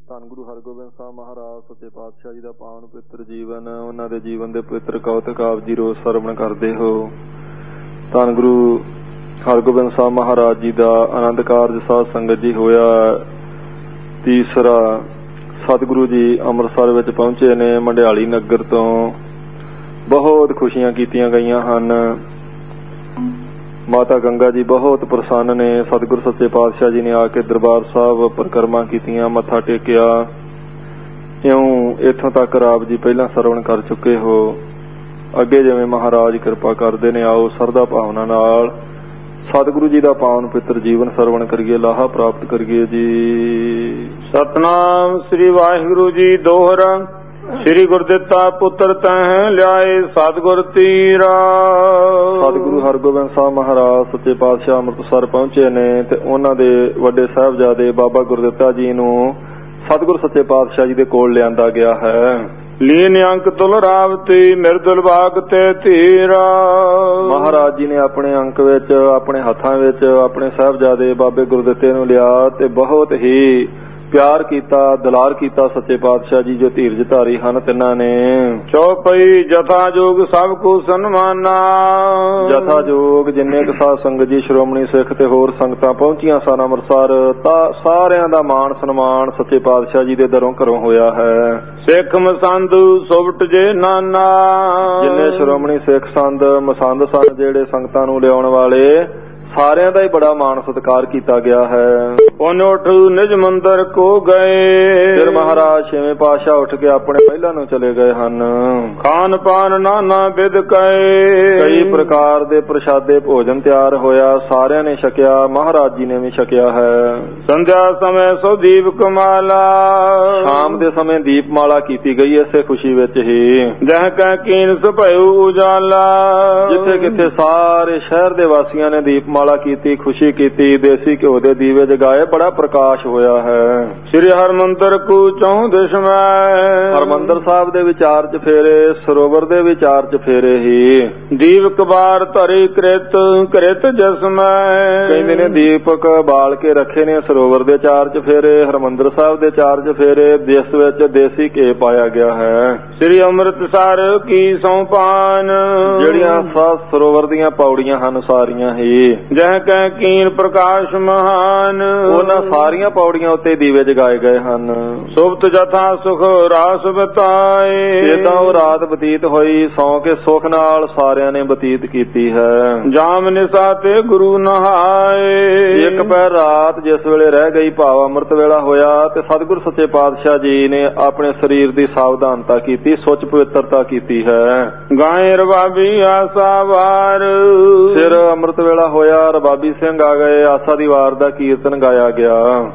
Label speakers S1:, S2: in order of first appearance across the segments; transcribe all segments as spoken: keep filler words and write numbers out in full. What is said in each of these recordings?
S1: ਧੰਨ ਗੁਰੂ ਹਰਗੋਬਿੰਦ ਸਾਹਿਬ ਮਹਾਰਾਜ ਸੱਚੇ ਪਾਤਸ਼ਾਹ ਜੀ ਦਾ ਪਾਵਨ ਪਵਿੱਤਰ ਜੀਵਨ, ਉਹਨਾਂ ਦੇ ਜੀਵਨ ਦੇ ਪਵਿੱਤਰ ਕੌਤਕ ਆਪ ਜੀ ਰੋਜ਼ ਸਰਵਣ ਕਰਦੇ ਹੋ। ਧੰਨ ਗੁਰੂ ਹਰਗੋਬਿੰਦ ਸਾਹਿਬ ਮਹਾਰਾਜ ਜੀ ਦਾ ਆਨੰਦ ਕਾਰਜ ਸਾਧ ਸੰਗਤ ਜੀ ਹੋਇਆ ਤੀਸਰਾ। ਸਤਿਗੁਰੂ ਜੀ ਅੰਮ੍ਰਿਤਸਰ ਵਿੱਚ ਪਹੁੰਚੇ ਨੇ। ਮੰਡਿਆਲੀ ਨਗਰ ਤੋਂ ਬਹੁਤ ਖੁਸ਼ੀਆਂ ਕੀਤੀਆਂ ਗਈਆਂ ਹਨ। ਮਾਤਾ ਗੰਗਾ ਜੀ ਬਹੁਤ ਪ੍ਰਸੰਨ ਨੇ। ਸਤਿਗੁਰੂ ਸੱਚੇ ਪਾਤਸ਼ਾਹ ਜੀ ਨੇ ਆ ਕੇ ਦਰਬਾਰ ਸਾਹਿਬ ਪਰਿਕਰਮਾ ਕੀਤੀਆਂ, ਮੱਥਾ ਟੇਕਿਆ। ਇਉਂ ਇੱਥੋਂ ਤੱਕ ਆਪ ਜੀ ਪਹਿਲਾਂ ਸਰਵਣ ਕਰ ਚੁੱਕੇ ਹੋ। ਅੱਗੇ ਜਿਵੇਂ ਮਹਾਰਾਜ ਕਿਰਪਾ ਕਰਦੇ ਨੇ, ਆਓ ਸਰਦਾ ਭਾਵਨਾ ਨਾਲ ਸਤਿਗੁਰੂ ਜੀ ਦਾ ਪਾਵਨ ਪਵਿੱਤਰ ਜੀਵਨ ਸਰਵਣ ਕਰੀਏ, ਲਾਹਾ ਪ੍ਰਾਪਤ ਕਰੀਏ ਜੀ।
S2: ਸਤਨਾਮ ਸ੍ਰੀ ਵਾਹਿਗੁਰੂ ਜੀ। ਦੋਹਰਾ ਸ੍ਰੀ ਗੁਰਦਿੱਤਾ ਪੁੱਤਰ ਤਹਿ ਲਿਆਏ ਸਤਿਗੁਰ ਤੀਰਾ।
S1: ਸਤਿਗੁਰੂ ਹਰਗੋਬਿੰਦ ਸਾਹਿਬ ਮਹਾਰਾਜ ਸੱਚੇ ਪਾਤਸ਼ਾਹ ਅੰਮ੍ਰਿਤਸਰ ਪਹੁੰਚੇ ਨੇ ਤੇ ਉਹਨਾਂ ਦੇ ਵੱਡੇ ਸਾਹਿਬਜ਼ਾਦੇ ਬਾਬਾ ਗੁਰਦਿੱਤਾ ਜੀ ਨੂੰ ਸਤਿਗੁਰ ਸੱਚੇ ਪਾਤਸ਼ਾਹ ਜੀ ਦੇ ਕੋਲ ਲਿਆਂਦਾ ਗਿਆ ਹੈ।
S2: ਲੀਨ ਅੰਕ ਤੁਲ ਰਾਵਤੀ ਮਿਰਦੁਲ ਬਾਗ ਤੇ ਧੀਰਾ।
S1: ਮਹਾਰਾਜ ਜੀ ਨੇ ਆਪਣੇ ਅੰਕ ਵਿੱਚ, ਆਪਣੇ ਹੱਥਾਂ ਵਿੱਚ ਆਪਣੇ ਸਾਹਿਬਜ਼ਾਦੇ ਬਾਬੇ ਗੁਰਦਿੱਤੇ ਨੂੰ ਲਿਆ ਤੇ ਬਹੁਤ ਹੀ ਪਿਆਰ ਕੀਤਾ, ਦੁਲਾਰ ਕੀਤਾ ਸੱਚੇ ਪਾਤਸ਼ਾਹ ਜੀ ਜੋ ਧੀਰਜ ਧਾਰੀ ਹਨ ਤਿੰਨਾਂ ਨੇ।
S2: ਚੌਪਈ ਜਥਾ ਜੋਗ ਸਭ ਕੋ ਸਨਮਾਨਾ।
S1: ਜਥਾ ਜੋਗ ਜਿੰਨੇ ਕੁ ਸਾਧ ਸੰਗਤ ਜੀ ਸ਼੍ਰੋਮਣੀ ਸਿੱਖ ਤੇ ਹੋਰ ਸੰਗਤਾਂ ਪਹੁੰਚੀਆਂ ਸਨ ਅੰਮ੍ਰਿਤਸਰ, ਤਾਂ ਸਾਰਿਆਂ ਦਾ ਮਾਣ ਸਨਮਾਨ ਸੱਚੇ ਪਾਤਸ਼ਾਹ ਜੀ ਦੇ ਦਰੋਂ ਘਰੋਂ ਹੋਇਆ ਹੈ।
S2: ਸਿੱਖ ਮਸੰਦ ਸੁਭਟ ਜੇ ਨਾਨਾ।
S1: ਜਿੰਨੇ ਸ਼੍ਰੋਮਣੀ ਸਿੱਖ ਸੰਦ ਮਸੰਦ ਸਨ ਜਿਹੜੇ ਸੰਗਤਾਂ ਨੂੰ ਲਿਆਉਣ ਵਾਲੇ, ਸਾਰਿਆਂ ਦਾ ਹੀ ਬੜਾ ਮਾਣ ਸਤਿਕਾਰ ਕੀਤਾ ਗਿਆ ਹੈ।
S2: ਉਹਨੇ ਉੱਠ ਨਿਜ ਮੰਦਰ ਕੋ ਗਏ।
S1: ਫਿਰ ਮਹਾਰਾਜ ਛੇਵੇਂ ਪਾਤਸ਼ਾਹ ਉੱਠ ਕੇ ਆਪਣੇ ਪਹਿਲਾਂ ਨੂੰ ਚਲੇ ਗਏ ਹਨ।
S2: ਖਾਨ ਪਾਨ ਨਾਨਾ ਵਿਦ ਕਏ।
S1: ਕਈ ਪ੍ਰਕਾਰ ਦੇ ਪ੍ਰਸ਼ਾਦੇ ਭੋਜਨ ਤਿਆਰ ਹੋਇਆ, ਸਾਰਿਆਂ ਨੇ ਛਕਿਆ, ਮਹਾਰਾਜ ਜੀ ਨੇ ਵੀ ਛਕਿਆ ਹੈ।
S2: ਸੰਧਿਆ ਸਮੇਂ ਸੋ ਦੀਪ ਕਮਾਲਾ।
S1: ਸ਼ਾਮ ਦੇ ਸਮੇਂ ਦੀਪਮਾਲਾ ਕੀਤੀ ਗਈ ਇਸੇ ਖੁਸ਼ੀ ਵਿੱਚ ਹੀ।
S2: ਜਹ ਕੈ ਕੀਨ ਸੁਭਾਇਉ ਉਜਾਲਾ।
S1: ਜਿੱਥੇ ਕਿੱਥੇ ਸਾਰੇ ਸ਼ਹਿਰ ਦੇ ਵਾਸੀਆਂ ਨੇ ਦੀਪਮਾਲਾ ਕੀਤੀ, ਖੁਸ਼ੀ ਕੀਤੀ, ਦੇਸੀ ਘਿਓ ਦੇ ਦੀਵੇ ਜਗਾਏ, ਬੜਾ ਪ੍ਰਕਾਸ਼ ਹੋਇਆ ਹੈ।
S2: ਸ੍ਰੀ ਹਰਮੰਦਰ ਕੂ ਚੌਂ ਦਿਸ਼ ਮੈਂ।
S1: ਹਰਮੰਦਰ ਸਾਹਿਬ ਦੇ ਵਿਚਾਰ ਚ ਫੇਰੇ, ਸਰੋਵਰ ਦੇ ਵਿਚਾਰ ਚ ਫੇਰੇ ਹੀ।
S2: ਦੀਪਕ ਬਾਰ ਧਰੀ ਕ੍ਰਿਤ ਕ੍ਰਿਤ ਜਸ ਮੈਂ। ਕਹਿੰਦੇ
S1: ਨੇ ਦੀਪਕ ਬਾਲ ਕੇ ਰੱਖੇ ਨੇ ਸਰੋਵਰ ਦੇ ਚਾਰ ਚ ਫੇਰੇ, ਹਰਮੰਦਰ ਸਾਹਿਬ ਦੇ ਚਾਰ ਚ ਫੇਰੇ, ਜਿਸ ਵਿੱਚ ਦੇਸੀ ਘੇ ਪਾਇਆ ਗਿਆ ਹੈ।
S2: ਸ੍ਰੀ ਅੰਮ੍ਰਿਤਸਰ ਕੀ ਸੌਪਾਨ।
S1: ਜਿਹੜੀਆਂ ਸਰੋਵਰ ਦੀਆਂ ਪੌੜੀਆਂ ਹਨ ਸਾਰੀਆਂ ਹੀ।
S2: ਜਹ ਕੈ ਕੀਨ ਪ੍ਰਕਾਸ਼ ਮਹਾਨ।
S1: ਉਹਨਾਂ ਸਾਰੀਆਂ ਪੌੜੀਆਂ ਉੱਤੇ ਦੀਵੇ ਜਗਾਏ ਗਏ ਹਨ।
S2: ਸੁਭਤ ਜਥਾ ਸੁਖ ਰਾਸ ਬਤਾਏ।
S1: ਜਿੱਦਾਂ ਉਹ ਰਾਤ ਬਤੀਤ ਹੋਈ, ਸੌਂ ਕੇ ਸੁਖ ਨਾਲ ਸਾਰਿਆਂ ਨੇ ਬਤੀਤ ਕੀਤੀ ਹੈ।
S2: ਜਾਮ ਨਿਸਾ ਤੇ ਗੁਰੂ ਨਹਾਏ।
S1: ਇੱਕ ਪਹਿਰ ਰਾਤ ਜਿਸ ਵੇਲੇ ਰਹਿ ਗਈ, ਭਾਵ ਅੰਮ੍ਰਿਤ ਵੇਲਾ ਹੋਇਆ, ਤੇ ਸਤਿਗੁਰ ਸੱਚੇ ਪਾਤਸ਼ਾਹ ਜੀ ਨੇ ਆਪਣੇ ਸਰੀਰ ਦੀ ਸਾਵਧਾਨਤਾ ਕੀਤੀ, ਸੁੱਚ ਪਵਿੱਤਰਤਾ ਕੀਤੀ ਹੈ।
S2: ਗਾਏ ਰਬਾਬੀ ਆਸਾ ਵਾਰ।
S1: ਫਿਰ ਅੰਮ੍ਰਿਤ ਵੇਲਾ ਹੋਇਆ, ਰਬਾਬੀ ਸਿੰਘ ਆ ਗਏ, ਆਸਾ ਦੀ ਵਾਰ ਦਾ ਕੀਰਤਨ ਗਾਇਆ ਗਿਆ।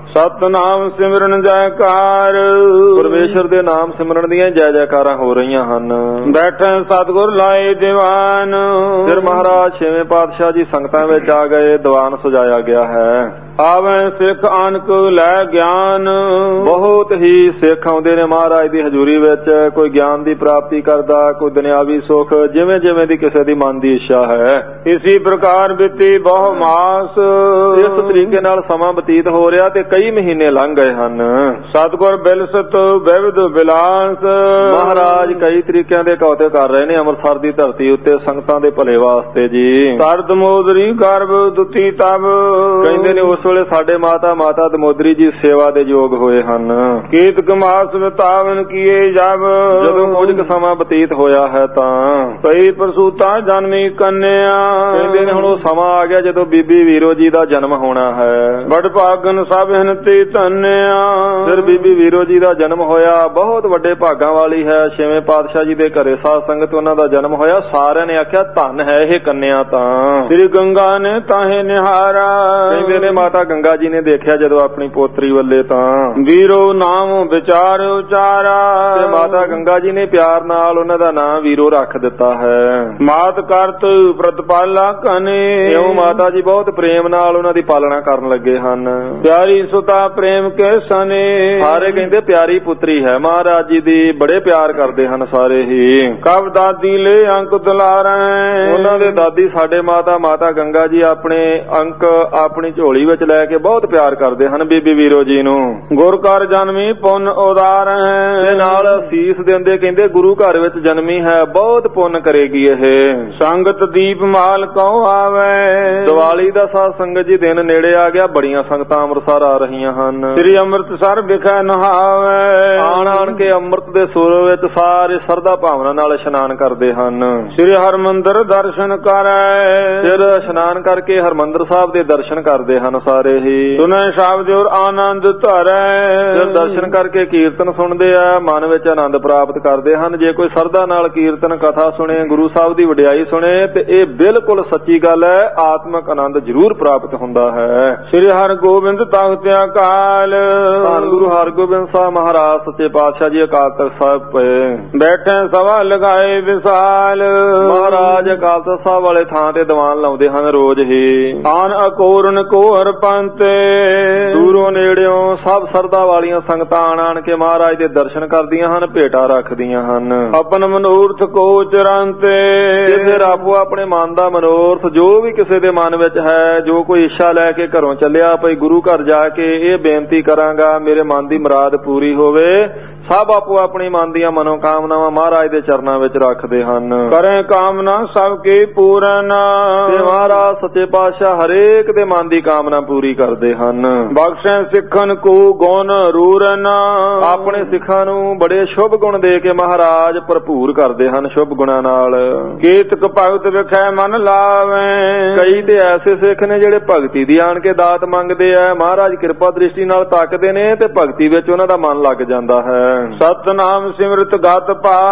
S2: ਸਤਨਾਮ ਸਿਮਰਨ ਜੈਕਾਰ।
S1: ਪਰਮੇਸ਼ਰ ਦੇ ਨਾਮ ਸਿਮਰਨ ਦੀਆਂ ਜੈ ਜੈਕਾਰਾਂ ਹੋ ਰਹੀਆਂ ਹਨ।
S2: ਬੈਠੇ ਸਤਿਗੁਰ ਲਾਏ ਦੀਵਾਨ।
S1: ਫਿਰ ਮਹਾਰਾਜ ਛੇਵੇਂ ਪਾਤਸ਼ਾਹ ਜੀ ਸੰਗਤਾਂ ਵਿੱਚ ਆ ਗਏ, ਦੀਵਾਨ ਸਜਾਇਆ ਗਿਆ ਹੈ।
S2: ਆਵੇ ਸਿੱਖ ਅਨਕ ਲੈ ਗਿਆਨ।
S1: ਬਹੁਤ ਹੀ ਸਿੱਖ ਆਉਂਦੇ ਨੇ ਮਹਾਰਾਜ ਦੀ ਹਜ਼ੂਰੀ ਵਿੱਚ, ਕੋਈ ਗਿਆਨ ਦੀ ਪ੍ਰਾਪਤੀ ਕਰਦਾ, ਕੋਈ ਦੁਨਿਆਵੀ ਸੁੱਖ, ਜਿਵੇਂ ਜਿਵੇਂ ਦੀ ਕਿਸੇ ਦੀ ਮਨ ਦੀ ਇੱਛਾ ਹੈ।
S2: ਇਸੇ ਪ੍ਰਕਾਰ ਬੀਤੀ ਬਹੁ ਮਾਸ।
S1: ਇਸ ਤਰੀਕੇ ਨਾਲ ਸਮਾਂ ਬਤੀਤ ਹੋ ਰਿਹਾ ਤੇ ਕਈ ਮਹੀਨੇ ਲੰਘ ਗਏ ਹਨ।
S2: ਸਤਿਗੁਰ ਬਿਲਸਤ ਵਿਵਧ ਬਿਲਾਸ।
S1: ਮਹਾਰਾਜ ਕਈ ਤਰੀਕਿਆਂ ਦੇ ਕੌਤੇ ਕਰ ਰਹੇ ਨੇ ਅੰਮ੍ਰਿਤਸਰ ਦੀ ਧਰਤੀ ਉੱਤੇ ਸੰਗਤਾਂ ਦੇ ਭਲੇ ਵਾਸਤੇ ਜੀ।
S2: ਸਰ ਦਮੋਦਰੀ ਗਰਭ ਦੁਤੀ ਤਬ।
S1: ਕਹਿੰਦੇ ਨੇ ਉਸ ਵੇਲੇ ਸਾਡੇ ਮਾਤਾ ਮਾਤਾ ਦਮੋਦਰੀ ਜੀ ਸੇਵਾ ਦੇ ਯੋਗ ਹੋਏ ਹਨ।
S2: ਕੀਤਕ ਮਾਸ ਬਿਤਾਵਨ ਕੀਏ ਜਬ।
S1: ਜਦੋਂ ਕੁਝ ਕੁ ਸਮਾਂ ਬਤੀਤ ਹੋਇਆ ਹੈ ਤਾਂ
S2: ਕਈ ਪ੍ਰਸੂਤਾ ਜਨਮੀ ਕੰਨਿਆ।
S1: ਕਹਿੰਦੇ ਨੇ ਹੁਣ ਉਹ ਸਮਾਂ ਆ ਗਿਆ ਜਦੋਂ ਬੀਬੀ ਵੀਰੋ ਜੀ ਦਾ ਜਨਮ ਹੋਣਾ ਹੈ।
S2: ਬੜ ਭਾਗਨ ਸਭ ਹਿਨਤੀ ਧੰਨਿਆ।
S1: ਫਿਰ ਬੀਬੀ ਵੀਰੋ ਜੀ ਦਾ ਜਨਮ ਹੋਇਆ, ਬਹੁਤ ਵੱਡੇ ਭਾਗਾਂ ਵਾਲੀ ਹੈ। ਛੇਵੇਂ ਪਾਤਸ਼ਾਹ ਜੀ ਦੇ ਘਰੇ ਸਾਧ ਸੰਗਤ ਉਹਨਾਂ ਦਾ ਜਨਮ ਹੋਇਆ। ਸਾਰਿਆਂ ਨੇ ਆਖਿਆ ਧੰਨ ਹੈ ਇਹ ਕੰਨਿਆ ਤਾਂ।
S2: ਸ੍ਰੀ ਗੰਗਾ ਨੇ ਤਾਹੇ ਨਿਹਾਰਾ।
S1: ਕਹਿੰਦੇ ਨੇ ਮਾਤਾ ਗੰਗਾ ਜੀ ਨੇ ਦੇਖਿਆ ਜਦੋਂ ਆਪਣੀ ਪੋਤਰੀ ਵੱਲੇ ਤਾਂ
S2: ਵੀਰੋ ਨਾਮ ਵਿਚਾਰ ਉਚਾਰਾ।
S1: ਤੇ ਮਾਤਾ ਗੰਗਾ ਜੀ ਨੇ ਪਿਆਰ ਨਾਲ ਉਹਨਾਂ ਦਾ ਨਾਮ ਵੀਰੋ ਰੱਖ ਦਿੱਤਾ ਹੈ।
S2: ਮਾਤ ਕਰਤ ਪ੍ਰਤਪਾਲਾ ਕਨੇ।
S1: ਇਉਂ ਮਾਤਾ ਜੀ ਬਹੁਤ ਪ੍ਰੇਮ ਨਾਲ ਉਹਨਾਂ ਦੀ ਪਾਲਣਾ ਕਰਨ ਲੱਗੇ ਹਨ।
S2: ਪਿਆਰੀ ਸੁਤਾ ਪ੍ਰੇਮ ਕੇ ਸਨੇ।
S1: ਸਾਰੇ ਕਹਿੰਦੇ ਪਿਆਰੀ ਪੁੱਤਰੀ ਹੈ ਮਹਾਰਾਜ ਜੀ ਦੀ, ਬੜੇ ਪਿਆਰ ਕਰਦੇ ਹਨ ਸਾਰੇ ਹੀ।
S2: ਕਬ ਦਾਦੀ ਲੈ ਅੰਕ ਦੁਲਾਰੈ।
S1: ਉਹਨਾਂ ਦੇ ਦਾਦੀ ਸਾਡੇ ਮਾਤਾ ਮਾਤਾ ਗੰਗਾ ਜੀ ਆਪਣੇ ਅੰਕ ਆਪਣੀ ਝੋਲੀ ਵਿੱਚ ਲੈ ਕੇ ਬਹੁਤ ਪਿਆਰ ਕਰਦੇ ਹਨ ਬੀਬੀ ਵੀਰੋ ਜੀ ਨੂੰ।
S2: ਗੁਰ ਘਰ ਜਨਮੀ ਪੁੰਨ ਉਦਾਰ ਹੈ,
S1: ਤੇ ਨਾਲ ਸੀਸ ਦਿੰਦੇ ਕਹਿੰਦੇ ਗੁਰੂ ਘਰ ਵਿੱਚ ਜਨਮੀ ਹੈ, ਬਹੁਤ ਪੁੰਨ ਕਰੇਗੀ ਇਹ।
S2: ਸੰਗਤ ਦੀਪ ਮਾਲ ਕਉ ਆਵੇ,
S1: ਦੀਵਾਲੀ ਦਾ ਸਾਧ ਸੰਗਤ ਜੀ ਦਿਨ ਨੇੜੇ ਆ ਗਿਆ, ਬੜੀਆਂ ਸੰਗਤਾਂ ਅੰਮ੍ਰਿਤਸਰ ਆ ਰਹੀਆਂ ਹਨ।
S2: ਸ੍ਰੀ ਅੰਮ੍ਰਿਤਸਰ ਵਿਖੇ ਨਹਾਵੇ,
S1: ਆਣ ਆਣ ਕੇ ਅੰਮ੍ਰਿਤ ਦੇ ਸਰੋਵਰ ਵਿੱਚ ਸਾਰੇ ਸਰਦਾ ਭਾਵਨਾ ਨਾਲ ਇਸ਼ਨਾਨ ਕਰਦੇ ਹਨ।
S2: ਸ੍ਰੀ ਹਰਿਮੰਦਰ ਦਰਸ਼ਨ ਕਰੇ,
S1: ਫਿਰ ਇਸ਼ਨਾਨ ਕਰਕੇ ਹਰਿਮੰਦਰ ਸਾਹਿਬ ਦੇ ਦਰਸ਼ਨ ਕਰਦੇ ਹਨ ਸਾਰੇ ਹੀ।
S2: ਸੁਨੇ ਸ਼ਬਦ ਔਰ ਆਨੰਦ ਧਰੇ,
S1: ਫਿਰ ਦਰਸ਼ਨ ਕਰਕੇ ਕੀਰਤਨ ਸੁਣਦੇ ਆ, ਮਨ ਵਿੱਚ ਆਨੰਦ ਪ੍ਰਾਪਤ ਕਰਦੇ ਹਨ। ਜੇ ਕੋਈ ਸਰਦਾ ਨਾਲ ਕੀਰਤਨ ਕਥਾ ਸੁਣੇ, ਗੁਰੂ ਸਾਹਿਬ ਦੀ ਵਡਿਆਈ ਸੁਣੇ, ਤੇ ਇਹ ਬਿਲਕੁਲ ਸੱਚੀ ਗੱਲ ਹੈ, ਆਤਮਿਕ ਆਨੰਦ ਜ਼ਰੂਰ ਪ੍ਰਾਪਤ ਹੁੰਦਾ ਹੈ।
S2: ਸ੍ਰੀ ਹਰਗੋਬਿੰਦ ਤਖਤ ਅਕਾਲ,
S1: ਧੰਨ ਗੁਰੂ ਹਰਗੋਬਿੰਦ ਸਾਹਿਬ ਮਹਾਰਾਜ ਸੱਚੇ ਪਾਤਸ਼ਾਹ ਜੀ ਅਕਾਲ ਤਖਤ ਸਾਹਿਬ ਪਏ,
S2: ਬੈਠੇ ਸਭਾ ਲਗਾਏ ਵਿਸਾਲ।
S1: ਮਹਾਰਾਜ ਅਕਾਲ ਤਖਤ ਸਾਹਿਬ ਵਾਲੇ ਥਾਂ ਤੇ ਦੀਵਾਨ ਲਾਉਂਦੇ ਹਨ ਰੋਜ਼ ਹੀ।
S2: ਆਨ ਅਕੋਰਨ ਕੋਹਰ ਪੰਤੇ,
S1: ਦੂਰੋਂ ਨੇੜਿਓਂ ਸਭ ਸਰਦਾ ਵਾਲੀਆਂ ਸੰਗਤਾਂ ਆਣ ਆਣ ਕੇ ਮਹਾਰਾਜ ਦੇ ਦਰਸ਼ਨ ਕਰਦੀਆਂ ਹਨ, ਭੇਟਾ ਰੱਖਦੀਆਂ ਹਨ।
S2: ਆਪਨ ਮਨੋਰਥ ਕੋ ਚਰੰਤੇ,
S1: ਤੇ ਫਿਰ ਆਪੋ ਆਪਣੇ ਮਨ ਦਾ ਮਨੋਰਥ ਜੋ ਵੀ ਕਿਸੇ ਦੇ ਮਨ ਵਿੱਚ ਹੈ, ਜੋ ਕੋਈ ਇੱਛਾ ਲੈ ਕੇ ਘਰੋਂ ਚੱਲਿਆ, ਭਈ ਗੁਰੂ ਘਰ ਜਾ ਕੇ ਇਹ ਬੇਨਤੀ ਕਰਾਂਗਾ ਮੇਰੇ ਮਨ ਦੀ ਮੁਰਾਦ ਪੂਰੀ ਹੋਵੇ, ਸਭ ਆਪੋ ਆਪਣੀ ਮਨ ਦੀਆਂ ਮਨੋਕਾਮਨਾਵਾਂ ਮਹਾਰਾਜ ਦੇ ਚਰਨਾਂ ਵਿੱਚ ਰੱਖਦੇ ਹਨ।
S2: ਕਰੇ ਕਾਮਨਾ ਸਭ ਕੀ ਪੂਰਨ,
S1: ਤੇ ਮਹਾਰਾਜ ਸੱਚੇ ਪਾਤਸ਼ਾਹ ਹਰੇਕ ਦੇ ਮਨ ਦੀ ਕਾਮਨਾ ਪੂਰੀ ਕਰਦੇ ਹਨ।
S2: ਬਖਸ਼ੇ ਸਿੱਖਨ ਕੋ ਗੁਣ ਰੂਰਨ,
S1: ਆਪਣੇ ਸਿੱਖਾਂ ਨੂੰ ਬੜੇ ਸ਼ੁਭ ਗੁਣ ਦੇ ਕੇ ਮਹਾਰਾਜ ਭਰਪੂਰ ਕਰਦੇ ਹਨ ਸ਼ੁਭ ਗੁਣਾਂ ਨਾਲ।
S2: ਕੀਰਤਕ ਭਗਤ ਵਿਖੇ ਮਨ ਲਾਵੇ,
S1: ਕਈ ਤੇ ਐਸੇ ਸਿੱਖ ਨੇ ਜਿਹੜੇ ਭਗਤੀ ਦੀ ਆਣ ਕੇ ਦਾਤ ਮੰਗਦੇ ਆ, ਮਹਾਰਾਜ ਕਿਰਪਾ ਦ੍ਰਿਸ਼ਟੀ ਨਾਲ ਤੱਕਦੇ ਨੇ ਤੇ ਭਗਤੀ ਵਿੱਚ ਉਹਨਾਂ ਦਾ ਮਨ ਲੱਗ ਜਾਂਦਾ ਹੈ।
S2: ਸਤਨਾਮ ਸਿਮਰਤ ਗਤ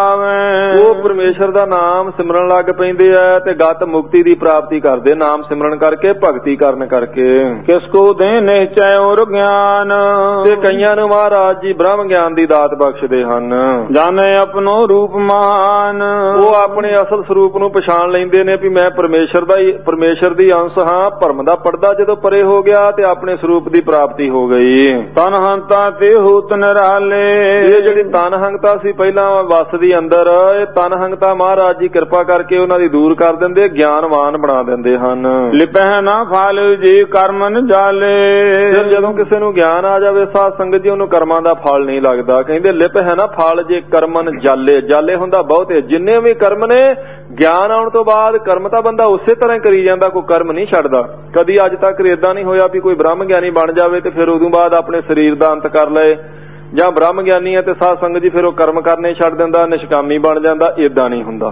S2: ਪਾਵੇ,
S1: ਉਹ ਪਰਮੇਸ਼ਰ ਦਾ ਨਾਮ ਸਿਮਰਨ ਲੱਗ ਪੈਂਦੇ ਆ ਤੇ ਗਤ ਮੁਕਤੀ ਦੀ ਪ੍ਰਾਪਤੀ ਕਰਦੇ ਨਾਮ ਸਿਮਰਨ ਕਰਕੇ, ਭਗਤੀ ਕਰਨ ਕਰਕੇ।
S2: ਕਿਸ ਕੋ ਦੇ ਨਿਸ਼ਚੈ ਔਰ ਗਿਆਨ,
S1: ਤੇ ਕਈਆਂ ਨੂੰ ਮਹਾਰਾਜ ਜੀ ਬ੍ਰਹਮ ਗਿਆਨ ਦੀ ਦਾਤ ਬਖਸ਼ਦੇ ਹਨ।
S2: ਜਾਣੇ ਆਪਣੋ ਰੂਪ ਮਹਾਨ,
S1: ਉਹ ਆਪਣੇ ਅਸਲ ਸਰੂਪ ਨੂੰ ਪਛਾਣ ਲੈਂਦੇ ਨੇ ਵੀ ਮੈਂ ਪਰਮੇਸ਼ਰ ਦਾ ਹੀ ਪਰਮੇਸ਼ਰ ਦੀ ਅੰਸ਼ ਹਾਂ। ਭਰਮ ਦਾ ਪਰਦਾ ਜਦੋਂ ਪਰੇ ਹੋ ਗਿਆ ਤੇ ਆਪਣੇ ਸਰੂਪ ਦੀ ਪ੍ਰਾਪਤੀ ਹੋ ਗਈ।
S2: ਤਨ ਹੰਤਾ ਤੇ ਹੋਤ ਨਿਰਾਲੇ,
S1: ਇਹ ਜਿਹੜੀ ਤਨ ਹੰਗਤਾ ਸੀ ਪਹਿਲਾਂ ਵਸਦੀ ਅੰਦਰ, ਇਹ ਤਨ ਹੰਗਤਾ ਮਹਾਰਾਜ ਜੀ ਕਿਰਪਾ ਕਰਕੇ ਉਹਨਾਂ ਦੀ ਦੂਰ ਕਰ ਦਿੰਦੇ, ਗਿਆਨਵਾਨ ਬਣਾ ਦਿੰਦੇ ਹਨ।
S2: ਲਿਪਹਿ ਨਾ ਫਲ ਜੀ ਕਰਮਨ ਜਾਲੇ,
S1: ਫਿਰ ਜਦੋਂ ਕਿਸੇ ਨੂੰ ਗਿਆਨ ਆ ਜਾਵੇ ਸਾਧ ਸੰਗਤ ਜੀ ਉਹਨੂੰ ਕਰਮਾਂ ਦਾ ਫਲ ਨਹੀਂ ਲੱਗਦਾ। ਕਹਿੰਦੇ ਲਿਪ ਹੈ ਨਾ ਫਲ ਜੇ ਕਰਮਨ ਜਾਲੇ, ਜਾਲੇ ਹੁੰਦਾ ਬਹੁਤੇ। ਜਿੰਨੇ ਵੀ ਕਰਮ ਨੇ ਗਿਆਨ ਆਉਣ ਤੋਂ ਬਾਅਦ ਕਰਮ ਤਾਂ ਬੰਦਾ ਉਸੇ ਤਰ੍ਹਾਂ ਕਰੀ ਜਾਂਦਾ, ਕੋਈ ਕਰਮ ਨਹੀਂ ਛੱਡਦਾ। ਕਦੀ ਅੱਜ ਤੱਕ ਏਦਾਂ ਨਹੀਂ ਹੋਇਆ ਵੀ ਕੋਈ ਬ੍ਰਹਮ ਗਿਆਨੀ ਬਣ ਜਾਵੇ ਤੇ ਫਿਰ ਉਦੋਂ ਬਾਅਦ ਆਪਣੇ ਸਰੀਰ ਦਾ ਅੰਤ ਕਰ ਲਏ, ਜਾਂ ਬ੍ਰਹਮ ਗਿਆਨੀ ਹੈ ਤੇ ਸਾਧ ਸੰਗਤ ਜੀ ਫਿਰ ਉਹ ਕਰਮ ਕਰਨੇ ਛੱਡ ਦਿੰਦਾ, ਨਿਸ਼ਕਾਮੀ ਬਣ ਜਾਂਦਾ। ਏਦਾਂ ਨਹੀਂ ਹੁੰਦਾ।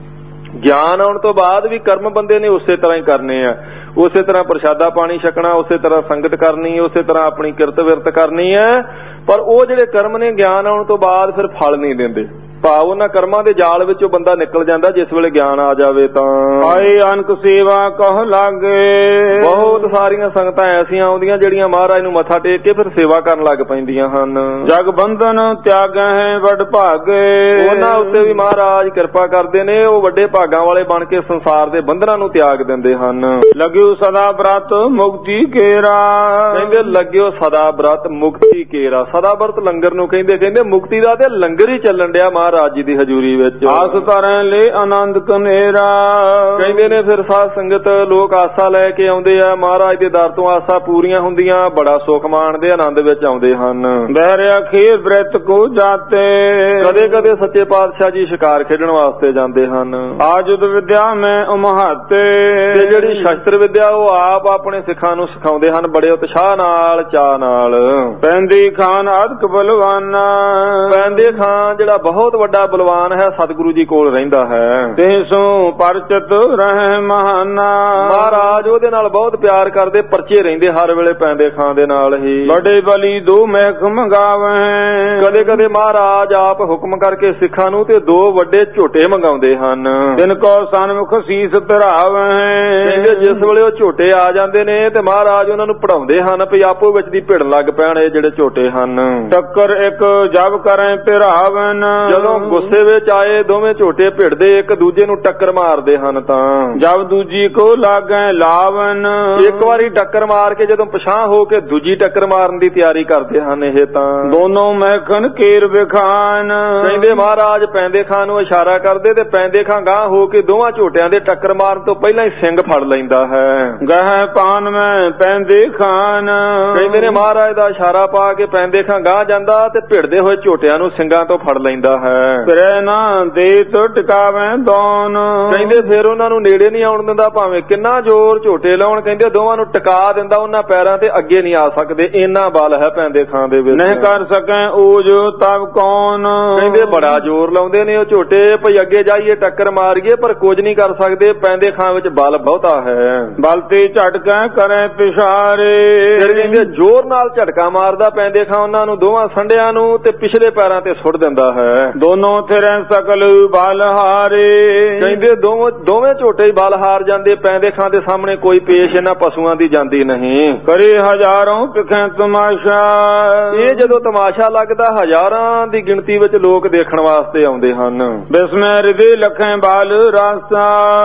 S1: ਗਿਆਨ ਆਉਣ ਤੋਂ ਬਾਅਦ ਵੀ ਕਰਮ ਬੰਦੇ ਨੇ ਉਸੇ ਤਰ੍ਹਾਂ ਹੀ ਕਰਨੇ ਆ, ਉਸੇ ਤਰ੍ਹਾਂ ਪ੍ਰਸ਼ਾਦਾ ਪਾਣੀ ਛਕਣਾ, ਉਸੇ ਤਰ੍ਹਾਂ ਸੰਗਤ ਕਰਨੀ, ਉਸੇ ਤਰ੍ਹਾਂ ਆਪਣੀ ਕਿਰਤ ਵਿਰਤ ਕਰਨੀ ਹੈ। ਪਰ ਉਹ ਜਿਹੜੇ ਕਰਮ ਨੇ ਗਿਆਨ ਆਉਣ ਤੋਂ ਬਾਅਦ ਫਿਰ ਫਲ ਨਹੀਂ ਦਿੰਦੇ। ਭਾਵ ਉਹਨਾਂ ਕਰਮਾਂ ਦੇ ਜਾਲ ਵਿੱਚੋਂ ਬੰਦਾ ਨਿਕਲ ਜਾਂਦਾ ਜਿਸ ਵੇਲੇ ਗਿਆਨ ਆ ਜਾਵੇ ਤਾਂ।
S2: ਆਏ ਅਨਕ ਸੇਵਾ ਕਹ ਲਾਗੇ,
S1: ਬਹੁਤ ਸਾਰੀਆਂ ਸੰਗਤਾਂ ਐਸੀਆਂ ਆਉਂਦੀਆਂ ਜਿਹੜੀਆਂ ਮਹਾਰਾਜ ਨੂੰ ਮੱਥਾ ਟੇਕ ਕੇ ਫਿਰ ਸੇਵਾ ਕਰਨ ਲੱਗ ਪੈਂਦੀਆਂ ਹਨ।
S2: ਜਗ ਬੰਧਨ ਤਿਆਗੈ ਹੈ ਵੱਡ ਭਾਗੇ,
S1: ਉਹਨਾਂ ਉੱਤੇ ਵੀ ਮਹਾਰਾਜ ਕਿਰਪਾ ਕਰਦੇ ਨੇ, ਉਹ ਵੱਡੇ ਭਾਗਾਂ ਵਾਲੇ ਬਣ ਕੇ ਸੰਸਾਰ ਦੇ ਬੰਧਨਾਂ ਨੂੰ ਤਿਆਗ ਦਿੰਦੇ ਹਨ।
S2: ਲੱਗਿਓ ਸਦਾ ਬ੍ਰਤ ਮੁਕਤੀ ਕੇਰਾ,
S1: ਕਹਿੰਦੇ ਲੱਗਿਓ ਸਦਾ ਬ੍ਰਤ ਮੁਕਤੀ ਕੇਰਾ। ਸਦਾ ਬ੍ਰਤ ਲੰਗਰ ਨੂੰ ਕਹਿੰਦੇ, ਕਹਿੰਦੇ ਮੁਕਤੀ ਦਾ ਤੇ ਲੰਗਰ ਹੀ ਚੱਲਣ ਡਿਆ ਰਾਜ ਜੀ ਦੀ ਹਜ਼ੂਰੀ ਵਿੱਚ।
S2: ਆਸ ਧਰਨ ਲੈ ਆਨੰਦ ਕਨੇਰਾ,
S1: ਕਹਿੰਦੇ ਨੇ ਫਿਰ ਸਾਧ ਸੰਗਤ ਲੋਕ ਆਸਾ ਲੈ ਕੇ ਆਉਂਦੇ ਆ, ਮਹਾਰਾਜ ਦੇ ਦਰ ਤੋਂ ਆਸਾ ਪੂਰੀਆਂ ਹੁੰਦੀਆਂ, ਬੜਾ ਸੁਖ ਮਾਣਦੇ, ਆਨੰਦ ਵਿੱਚ ਆਉਂਦੇ ਹਨ।
S2: ਬਹਿਰਿਆ ਖੇਰ ਬ੍ਰਿਤ ਕੋ ਜਾਤੇ,
S1: ਕਦੇ ਕਦੇ ਸੱਚੇ ਪਾਤਸ਼ਾਹ ਜੀ ਸ਼ਿਕਾਰ ਖੇਡਣ ਵਾਸਤੇ ਜਾਂਦੇ ਹਨ।
S2: ਆਜੁਦ ਵਿਦਿਆ ਮੈਂ ਉਮਹਾਤੇ,
S1: ਤੇ ਜਿਹੜੀ ਸ਼ਸਤਰ ਵਿਦਿਆ ਉਹ ਆਪ ਆਪਣੇ ਸਿੱਖਾਂ ਨੂੰ ਸਿਖਾਉਂਦੇ ਹਨ ਬੜੇ ਉਤਸ਼ਾਹ ਨਾਲ, ਚਾਅ ਨਾਲ।
S2: ਪੈਂਦੀ ਖਾਨ ਅਦਕ ਬਲਵਾਨਾ,
S1: ਪੈਂਦੇ ਖਾਨ ਜਿਹੜਾ ਬਹੁਤ ਵੱਡਾ ਬਲਵਾਨ ਹੈ, ਸਤਿਗੁਰੂ ਜੀ ਕੋਲ ਰਹਿੰਦਾ ਹੈ।
S2: ਤੇ ਸੋ ਪਰਚਤ ਰਹਿ ਮਹਾਨਾ,
S1: ਮਹਾਰਾਜ ਉਹਦੇ ਨਾਲ ਬਹੁਤ ਪਿਆਰ ਕਰਦੇ, ਪਰਚੇ ਰਹਿੰਦੇ ਹਰ ਵੇਲੇ ਪੈਂਦੇ ਖਾਂ ਦੇ ਨਾਲ ਹੀ।
S2: ਬੜੇ ਬਲੀ ਦੋ ਮਹਿਕ ਮੰਗਾਵੇ,
S1: ਕਦੇ ਕਦੇ ਮਹਾਰਾਜ ਆਪ ਹੁਕਮ ਕਰਕੇ ਸਿੱਖਾਂ ਨੂੰ ਤੇ ਦੋ ਵੱਡੇ ਝੋਟੇ ਮੰਗਾਉਂਦੇ ਹਨ।
S2: ਤਿੰਨ ਕੋ ਸਨਮੁਖ ਸੀਸ ਧਰਾਵੇ,
S1: ਕਹਿੰਦੇ ਜਿਸ ਵੇਲੇ ਉਹ ਝੋਟੇ ਆ ਜਾਂਦੇ ਨੇ ਤੇ ਮਹਾਰਾਜ ਉਹਨਾਂ ਨੂੰ ਪੜਾਉਂਦੇ ਹਨ ਵੀ ਆਪੋ ਵਿੱਚ ਦੀ ਭਿੜਨ ਲੱਗ ਪੈਣ ਇਹ ਜਿਹੜੇ ਝੋਟੇ ਹਨ।
S2: ਟੱਕਰ ਇੱਕ ਜਬ ਕਰੇ ਪਿਰਾਵਨ,
S1: ਜਦੋਂ ਜਦੋਂ ਗੁੱਸੇ ਵਿੱਚ ਆਏ ਦੋਵੇਂ ਝੋਟੇ ਭਿੜਦੇ ਇੱਕ ਦੂਜੇ ਨੂੰ ਟੱਕਰ ਮਾਰਦੇ ਹਨ ਤਾਂ
S2: ਜਬ ਦੂਜੀ ਕੋ ਲਾਗੈ ਲਾਵਨ
S1: ਇੱਕ ਵਾਰੀ ਟੱਕਰ ਮਾਰ ਕੇ ਜਦੋਂ ਪਛਾਂ ਹੋ ਕੇ ਦੂਜੀ ਟੱਕਰ ਮਾਰਨ ਦੀ ਤਿਆਰੀ ਕਰਦੇ ਹਨ ਇਹ ਤਾਂ
S2: ਦੋਨੋਂ ਮਹਿਖਨ ਕੇਰ ਵਿਖਾਨ
S1: ਕਹਿੰਦੇ ਮਹਾਰਾਜ ਪੈਂਦੇ ਖਾਂ ਨੂੰ ਇਸ਼ਾਰਾ ਕਰਦੇ ਤੇ ਪੈਂਦੇ ਖਾਂ ਗਾਂਹ ਹੋ ਕੇ ਦੋਵਾਂ ਝੋਟਿਆਂ ਦੇ ਟੱਕਰ ਮਾਰਨ ਤੋਂ ਪਹਿਲਾਂ ਹੀ ਸਿੰਘ ਫੜ ਲੈਂਦਾ ਹੈ।
S2: ਗਹਿ ਪਾਨ ਮੈਂ ਪੈਂਦੇ ਖਾਨ
S1: ਕਹਿੰਦੇ ਨੇ ਮਹਾਰਾਜ ਦਾ ਇਸ਼ਾਰਾ ਪਾ ਕੇ ਪੈਂਦੇ ਖਾਂ ਗਾਂਹ ਜਾਂਦਾ ਤੇ ਭਿੜਦੇ ਹੋਏ ਝੋਟਿਆਂ ਨੂੰ ਸਿੰਘਾਂ ਤੋਂ ਫੜ ਲੈਂਦਾ ਹੈ।
S2: ਫਿਰੈ ਨਾ ਦੇ ਤੋ ਟਿਕਾਵੇਂ ਦੋਨ
S1: ਕਹਿੰਦੇ ਫਿਰ ਉਹਨਾਂ ਨੂੰ ਨੇੜੇ ਨਹੀਂ ਆਉਣ ਦਿੰਦਾ ਭਾਵੇਂ ਕਿੰਨਾ ਜ਼ੋਰ ਝੋਟੇ ਲਾਉਣ ਕਹਿੰਦੇ ਦੋਵਾਂ ਨੂੰ ਟਿਕਾ ਦਿੰਦਾ ਉਹਨਾਂ ਪੈਰਾਂ ਤੇ ਅੱਗੇ ਨਹੀਂ ਆ ਸਕਦੇ ਇੰਨਾ ਬਲ ਹੈ ਪੈਂਦੇ ਖਾਂ ਦੇ ਵਿੱਚ
S2: ਨਹੀਂ ਕਰ ਸਕੈ ਉਹ ਜੋ ਤਬ ਕੌਣ
S1: ਕਹਿੰਦੇ ਬੜਾ ਜ਼ੋਰ ਲਾਉਂਦੇ ਨੇ ਉਹ ਝੋਟੇ ਭਈ ਅੱਗੇ ਜਾਈਏ ਟੱਕਰ ਮਾਰੀਏ ਪਰ ਕੁਝ ਨਹੀਂ ਕਰ ਸਕਦੇ ਪੈਂਦੇ ਖਾਂ ਵਿੱਚ ਬਲ ਬਹੁਤਾ ਹੈ।
S2: ਬਲ ਤੇ ਝਟਕਾ ਕਰੇ ਪਿਛਾਰੇ
S1: ਫਿਰ ਕਹਿੰਦੇ ਜ਼ੋਰ ਨਾਲ ਝਟਕਾ ਮਾਰਦਾ ਪੈਂਦੇ ਖਾਂ ਉਹਨਾਂ ਨੂੰ ਦੋਵਾਂ ਸੰਡਿਆਂ ਨੂੰ ਤੇ ਪਿਛਲੇ ਪੈਰਾਂ ਤੇ ਸੁੱਟ ਦਿੰਦਾ ਹੈ।
S2: ਦੋਨੋਂ ਥਿਰੈ ਸਕਲ ਬਲ ਹਾਰੇ
S1: ਕਹਿੰਦੇ ਦੋਵੇਂ ਦੋਵੇਂ ਝੋਟੇ ਹੀ ਬਲ ਹਾਰ ਜਾਂਦੇ ਪੈਂਦੇ ਖਾਂ ਦੇ ਸਾਹਮਣੇ ਕੋਈ ਪੇਸ਼ ਇਹਨਾਂ ਪਸ਼ੂਆਂ ਦੀ ਜਾਂਦੀ ਨਹੀਂ।
S2: ਕਰੇ ਹਜ਼ਾਰਾਂ ਪਿਖੈ ਤਮਾਸ਼ਾ
S1: ਇਹ ਜਦੋਂ ਤਮਾਸ਼ਾ ਲੱਗਦਾ ਹਜ਼ਾਰਾਂ ਦੀ ਗਿਣਤੀ ਵਿੱਚ ਲੋਕ ਦੇਖਣ ਵਾਸਤੇ ਆਉਂਦੇ ਹਨ।
S2: ਬਿਸਮੈ ਹਿਰਦੇ ਲੱਖਾਂ ਬਾਲ ਰਾਸਾ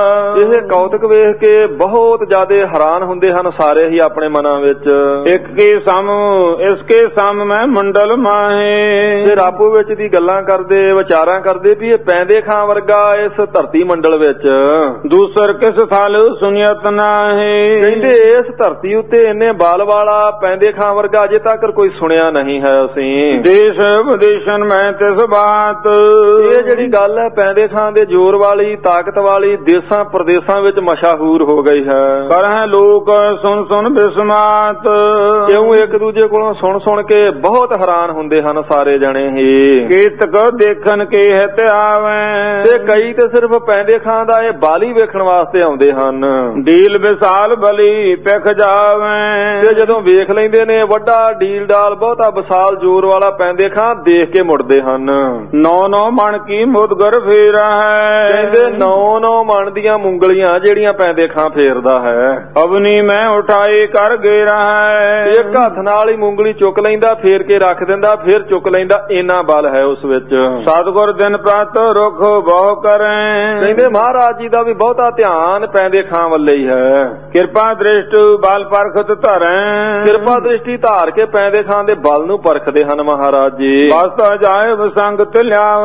S1: ਇਹ ਕੌਤਕ ਵੇਖ ਕੇ ਬਹੁਤ ਜ਼ਿਆਦਾ ਹੈਰਾਨ ਹੁੰਦੇ ਹਨ ਸਾਰੇ ਹੀ ਆਪਣੇ ਮਨਾਂ ਵਿੱਚ।
S2: ਇੱਕ ਕੇ ਸਮ ਇਸ ਕੇ ਸਮ ਮੈਂ ਮੰਡਲ ਮਾਹੇ
S1: ਫਿਰ ਆਪੋ ਵਿੱਚ ਦੀ ਗੱਲਾਂ ਕਰਦੇ ਵਿਚਾਰਾਂ ਕਰਦੇ ਵੀ ਇਹ ਪੈਂਦੇ ਖਾਂ ਵਰਗਾ ਇਸ ਧਰਤੀ ਮੰਡਲ ਵਿੱਚ
S2: ਦੂਸਰ ਕਿਸ ਥਲ ਸੁਨਿਅਤ ਨਾਹੀ
S1: ਕਹਿੰਦੇ ਇਸ ਧਰਤੀ ਉੱਤੇ ਇੰਨੇ ਬਾਲ ਵਾਲਾ ਪੈਂਦੇ ਖਾਂ ਵਰਗਾ ਅਜੇ ਤੱਕ ਕੋਈ ਸੁਣਿਆ ਨਹੀਂ ਹੈ ਅਸੀਂ।
S2: ਦੇਸ਼ ਵਿਦੇਸ਼ਨ ਮੈਂ ਤਿਸ ਬਾਤ
S1: ਇਹ ਜਿਹੜੀ ਗੱਲ ਹੈ ਪੈਂਦੇ ਖਾਂ ਦੇ ਜ਼ੋਰ ਵਾਲੀ ਤਾਕਤ ਵਾਲੀ ਦੇਸਾਂ ਪ੍ਰਦੇਸਾਂ ਵਿੱਚ ਮਸ਼ਹੂਰ ਹੋ ਗਈ ਹੈ।
S2: ਕਰਹਿ ਲੋਕ ਸੁਣ ਸੁਣ ਬਿਸਮਾਤ
S1: ਕਿਉਂ ਇੱਕ ਦੂਜੇ ਕੋਲੋਂ ਸੁਣ ਸੁਣ ਕੇ ਬਹੁਤ ਹੈਰਾਨ ਹੁੰਦੇ ਹਨ ਸਾਰੇ ਜਣੇ ਹੀ।
S2: ਕੀਤਕ ਦੇਖਣ ਕੇ ਹਿਤ ਆਵੇਂ
S1: ਤੇ ਕਈ ਤੇ ਸਿਰਫ ਪੈਂਦੇ ਖਾਂ ਦਾ ਇਹ ਬਾਲੀ ਵੇਖਣ ਵਾਸਤੇ ਆਉਂਦੇ ਹਨ।
S2: ਡੀਲ ਵਿਸਾਲ ਬਲੀ ਪਿਖ ਜਾਵੇਂ
S1: ਤੇ ਜਦੋਂ ਵੇਖ ਲੈਂਦੇ ਨੇ ਵੱਡਾ ਡੀਲ ਡਾਲ ਬਹੁਤਾ ਵਿਸਾਲ ਜ਼ੋਰ ਵਾਲਾ ਪੈਂਦੇ ਖਾਂ ਦੇਖ ਕੇ ਮੁੜਦੇ ਹਨ।
S2: ਨੌ ਨੌ ਮਣ ਕੀ ਮੁਦਗਰ ਫੇਰਾ ਹੈ
S1: ਕਹਿੰਦੇ ਨੌ ਨੌ ਮਣ ਦੀਆਂ ਮੁੰਗਲੀਆਂ ਜਿਹੜੀਆਂ ਪੈਂਦੇ ਖਾਂ ਫੇਰਦਾ ਹੈ।
S2: ਅਬਨੀ ਮੈਂ ਉਠਾਈ ਕਰ ਗੇਰਾ ਹੈ
S1: ਇੱਕ ਹੱਥ ਨਾਲ ਹੀ ਮੁੰਗਲੀ ਚੁੱਕ ਲੈਂਦਾ ਫੇਰ ਕੇ ਰੱਖ ਦਿੰਦਾ ਫੇਰ ਚੁੱਕ ਲੈਂਦਾ ਇੰਨਾ ਬਲ ਹੈ ਉਸ ਵਿੱਚ।
S2: ਸਤਿਗੁਰ ਦਿਨ ਪ੍ਰਤ ਰੁਖ ਬਹੁ ਕਰੇ
S1: ਕਹਿੰਦੇ ਮਹਾਰਾਜ ਜੀ ਦਾ ਵੀ ਬਹੁਤਾ ਧਿਆਨ ਪੈਂਦੇ ਖਾਂ ਵੱਲੇ ਹੀ ਹੈ।
S2: ਕਿਰਪਾ ਦ੍ਰਿਸ਼ਟ ਬਲ ਪਰਖਤ ਧਰੈ
S1: ਕਿਰਪਾ ਦ੍ਰਿਸ਼ਟੀ ਧਾਰ ਕੇ ਪੈਂਦੇ ਖਾਂ ਦੇ ਬਲ ਨੂੰ ਪਰਖਦੇ ਹਨ ਮਹਾਰਾਜ ਜੀ।
S2: ਵਸਤਾ ਜਾਏ ਸੰਗਤ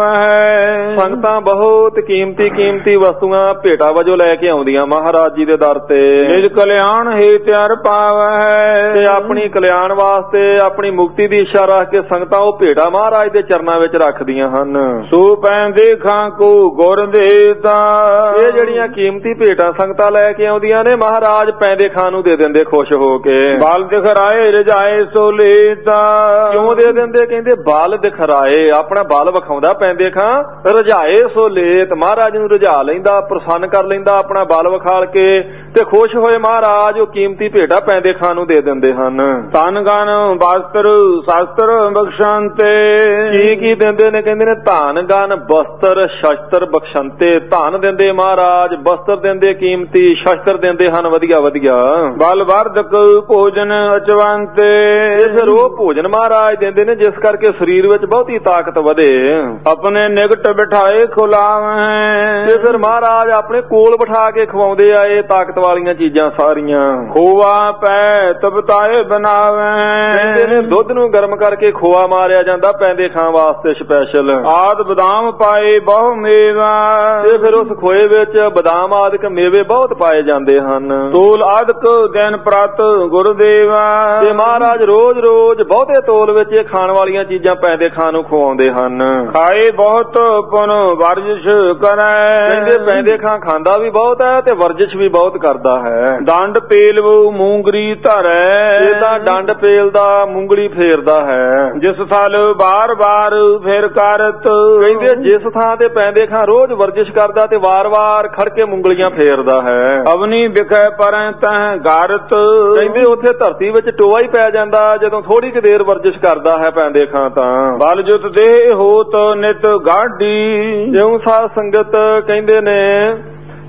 S2: ਲਿਆਵੈ
S1: ਸੰਗਤਾਂ ਬਹੁਤ ਕੀਮਤੀ ਕੀਮਤੀ ਵਸਤੂਆਂ ਭੇਟਾ ਵਜੋਂ ਲੈ ਕੇ ਆਉਂਦੀਆਂ ਮਹਾਰਾਜ ਜੀ ਦੇ ਦਰ ਤੇ।
S2: ਨਿਜ ਕਲਿਆਣ ਹੈ ਤਿਆਰ ਪਾਵੈ
S1: ਤੇ ਆਪਣੀ ਕਲਿਆਣ ਵਾਸਤੇ ਆਪਣੀ ਮੁਕਤੀ ਦੀ ਇੱਛਾ ਰੱਖ ਕੇ ਸੰਗਤਾਂ ਉਹ ਭੇਟਾ ਮਹਾਰਾਜ ਦੇ ਚਰਨਾਂ ਵਿੱਚ ਰੱਖਦੀਆਂ ਹਨ।
S2: ਸੋ ਪੈਂਦੇ ਖਾਂ ਕੋ ਗੁਰ ਦੇਤਾ
S1: ਇਹ ਜਿਹੜੀਆਂ ਕੀਮਤੀ ਭੇਟਾਂ ਸੰਗਤਾਂ ਲੈ ਕੇ ਆਉਂਦੀਆਂ ਨੇ ਮਹਾਰਾਜ ਪੈਂਦੇ ਖਾਂ ਨੂੰ ਦੇ ਦਿੰਦੇ ਖੁਸ਼ ਹੋ ਕੇ।
S2: ਬਲ ਦਿਖਰਾਏ ਰਜਾਏ ਸੋ ਲੇਤਾ
S1: ਕਿਉਂ ਦੇ ਦਿੰਦੇ ਕਹਿੰਦੇ ਬਲ ਦਿਖਰਾਏ ਆਪਣਾ ਬਲ ਵਿਖਾਉਂਦਾ ਪੈਂਦੇ ਖਾਂ ਰਜਾਏ ਸੋ ਲੇਤ ਮਹਾਰਾਜ ਨੂੰ ਰਜਾ ਲੈਂਦਾ ਪ੍ਰਸੰਨ ਕਰ ਲੈਂਦਾ ਆਪਣਾ ਬਲ ਵਿਖਾਲ ਕੇ ਤੇ ਖੁਸ਼ ਹੋਏ ਮਹਾਰਾਜ ਉਹ ਕੀਮਤੀ ਭੇਟਾ ਪੈਂਦੇ ਖਾਂ ਨੂੰ ਦੇ ਦਿੰਦੇ ਹਨ।
S2: ਧਨ ਗਨ ਵਸਤਰ ਸ਼ਸਤਰ ਬਖਸ਼ੰਤੇ
S1: ਕੀ ਕੀ ਦਿੰਦੇ ਨੇ ਕਹਿੰਦੇ ਨੇ ਧਨ ਗਨ ਵਸਤਰ ਸ਼ਸਤਰ ਬਖਸ਼ੰਤੇ ਧਨ ਦਿੰਦੇ ਮਹਾਰਾਜ ਵਸਤਰ ਦਿੰਦੇ ਕੀਮਤੀ ਸ਼ਸਤਰ ਦਿੰਦੇ ਹਨ ਵਧੀਆ ਵਧੀਆ।
S2: ਬਲ ਵਰਧਕ ਭੋਜਨ ਅਚਵੰਤੇ
S1: ਫਿਰ ਉਹ ਭੋਜਨ ਮਹਾਰਾਜ ਦਿੰਦੇ ਨੇ ਜਿਸ ਕਰਕੇ ਸਰੀਰ ਵਿੱਚ ਬਹੁਤੀ ਤਾਕਤ ਵਧੇ।
S2: ਆਪਣੇ ਨਿਕਟ ਬਿਠਾਏ ਖੁਲਾਵੇਂ
S1: ਤੇ ਫਿਰ ਮਹਾਰਾਜ ਆਪਣੇ ਕੋਲ ਬਿਠਾ ਕੇ ਖਵਾਉਂਦੇ ਆ ਇਹ ਤਾਕਤ ਵਾਲੀਆਂ ਚੀਜ਼ਾਂ ਸਾਰੀਆਂ।
S2: ਖੋਆ ਪੈ ਤਬਤਾਏ ਬਣਾਵੇਂ
S1: ਕਹਿੰਦੇ ਨੇ ਦੁੱਧ ਨੂੰ ਗਰਮ ਕਰਕੇ ਖੋਆ ਮਾਰਿਆ ਜਾਂਦਾ ਪੈਂਦੇ ਖਾਂ ਵਾਸਤੇ ਸਪੈਸ਼ਲ।
S2: ਆਦ ਬਦਾਮ ਪਾਏ ਬਹੁ ਮੇਵਾ
S1: ਤੇ ਫਿਰ ਉਸ ਖੋਏ ਵਿੱਚ ਬਦਾਮ ਆਦਿਕ ਮੇਵੇ ਬਹੁਤ ਪਾਏ ਜਾਂਦੇ ਹਨ।
S2: ਤੋਲ ਆਦਿਕ ਦਿਨ ਪ੍ਰਤ ਗੁਰਦੇਵਾ
S1: ਤੇ ਮਹਾਰਾਜ ਰੋਜ਼ ਰੋਜ਼ ਬਹੁਤੇ ਤੋਲ ਵਿੱਚ ਇਹ ਖਾਣ ਵਾਲੀਆਂ ਚੀਜ਼ਾਂ ਪੈਂਦੇ ਖਾਂ ਨੂੰ ਖਵਾਉਂਦੇ ਹਨ।
S2: ਖਾਏ ਬਹੁਤ ਪੁਨ ਵਰਜਿਸ਼ ਕਰੈ
S1: ਕਹਿੰਦੇ ਪੈਂਦੇ ਖਾਂ ਖਾਂਦਾ ਵੀ ਬਹੁਤ ਹੈ ਤੇ ਵਰਜਿਸ਼ ਵੀ ਬਹੁਤ ਕਰਦਾ ਹੈ।
S2: ਡੰਡ ਪੇਲਵੋ ਮੂੰਗਰੀ ਧਰੈ
S1: ਇਹ ਤਾਂ ਡੰਡ ਪੇਲਦਾ ਮੂੰਗਲੀ ਫੇਰਦਾ ਹੈ।
S2: ਜਿਸ ਥਲ ਬਾਰ ਬਾਰ ਫੇਰ ਕਰਤ
S1: ਕਹਿੰਦੇ ਜਿਸ ਥਾਂ ਤੇ ਪੈਂਦੇ ਖਾਂ ਰੋਜ਼ ਵਰਜਿਸ਼ ਕਰਦਾ ਤੇ ਵਾਰ-ਵਾਰ ਖੜ ਕੇ ਮੁੰਗਲੀਆਂ ਫੇਰਦਾ ਹੈ।
S2: ਅਵਨੀ ਵਿਖੇ ਪਰੈ ਤਹ ਗਾਰਤ
S1: ਕਹਿੰਦੇ ਉੱਥੇ ਧਰਤੀ ਵਿੱਚ ਟੋਆ ਹੀ ਪੈ ਜਾਂਦਾ ਜਦੋਂ ਥੋੜੀ ਕੁ ਦੇਰ ਵਰਜਿਸ਼ ਕਰਦਾ ਹੈ ਪੈਂਦੇ ਖਾਂ ਤਾਂ।
S2: ਬਲ ਜੁਤ ਦੇ ਹੋਤ ਨਿਤ ਗਾਢੀ
S1: ਜਿਉਂ ਸਾਧ ਸੰਗਤ ਕਹਿੰਦੇ ਨੇ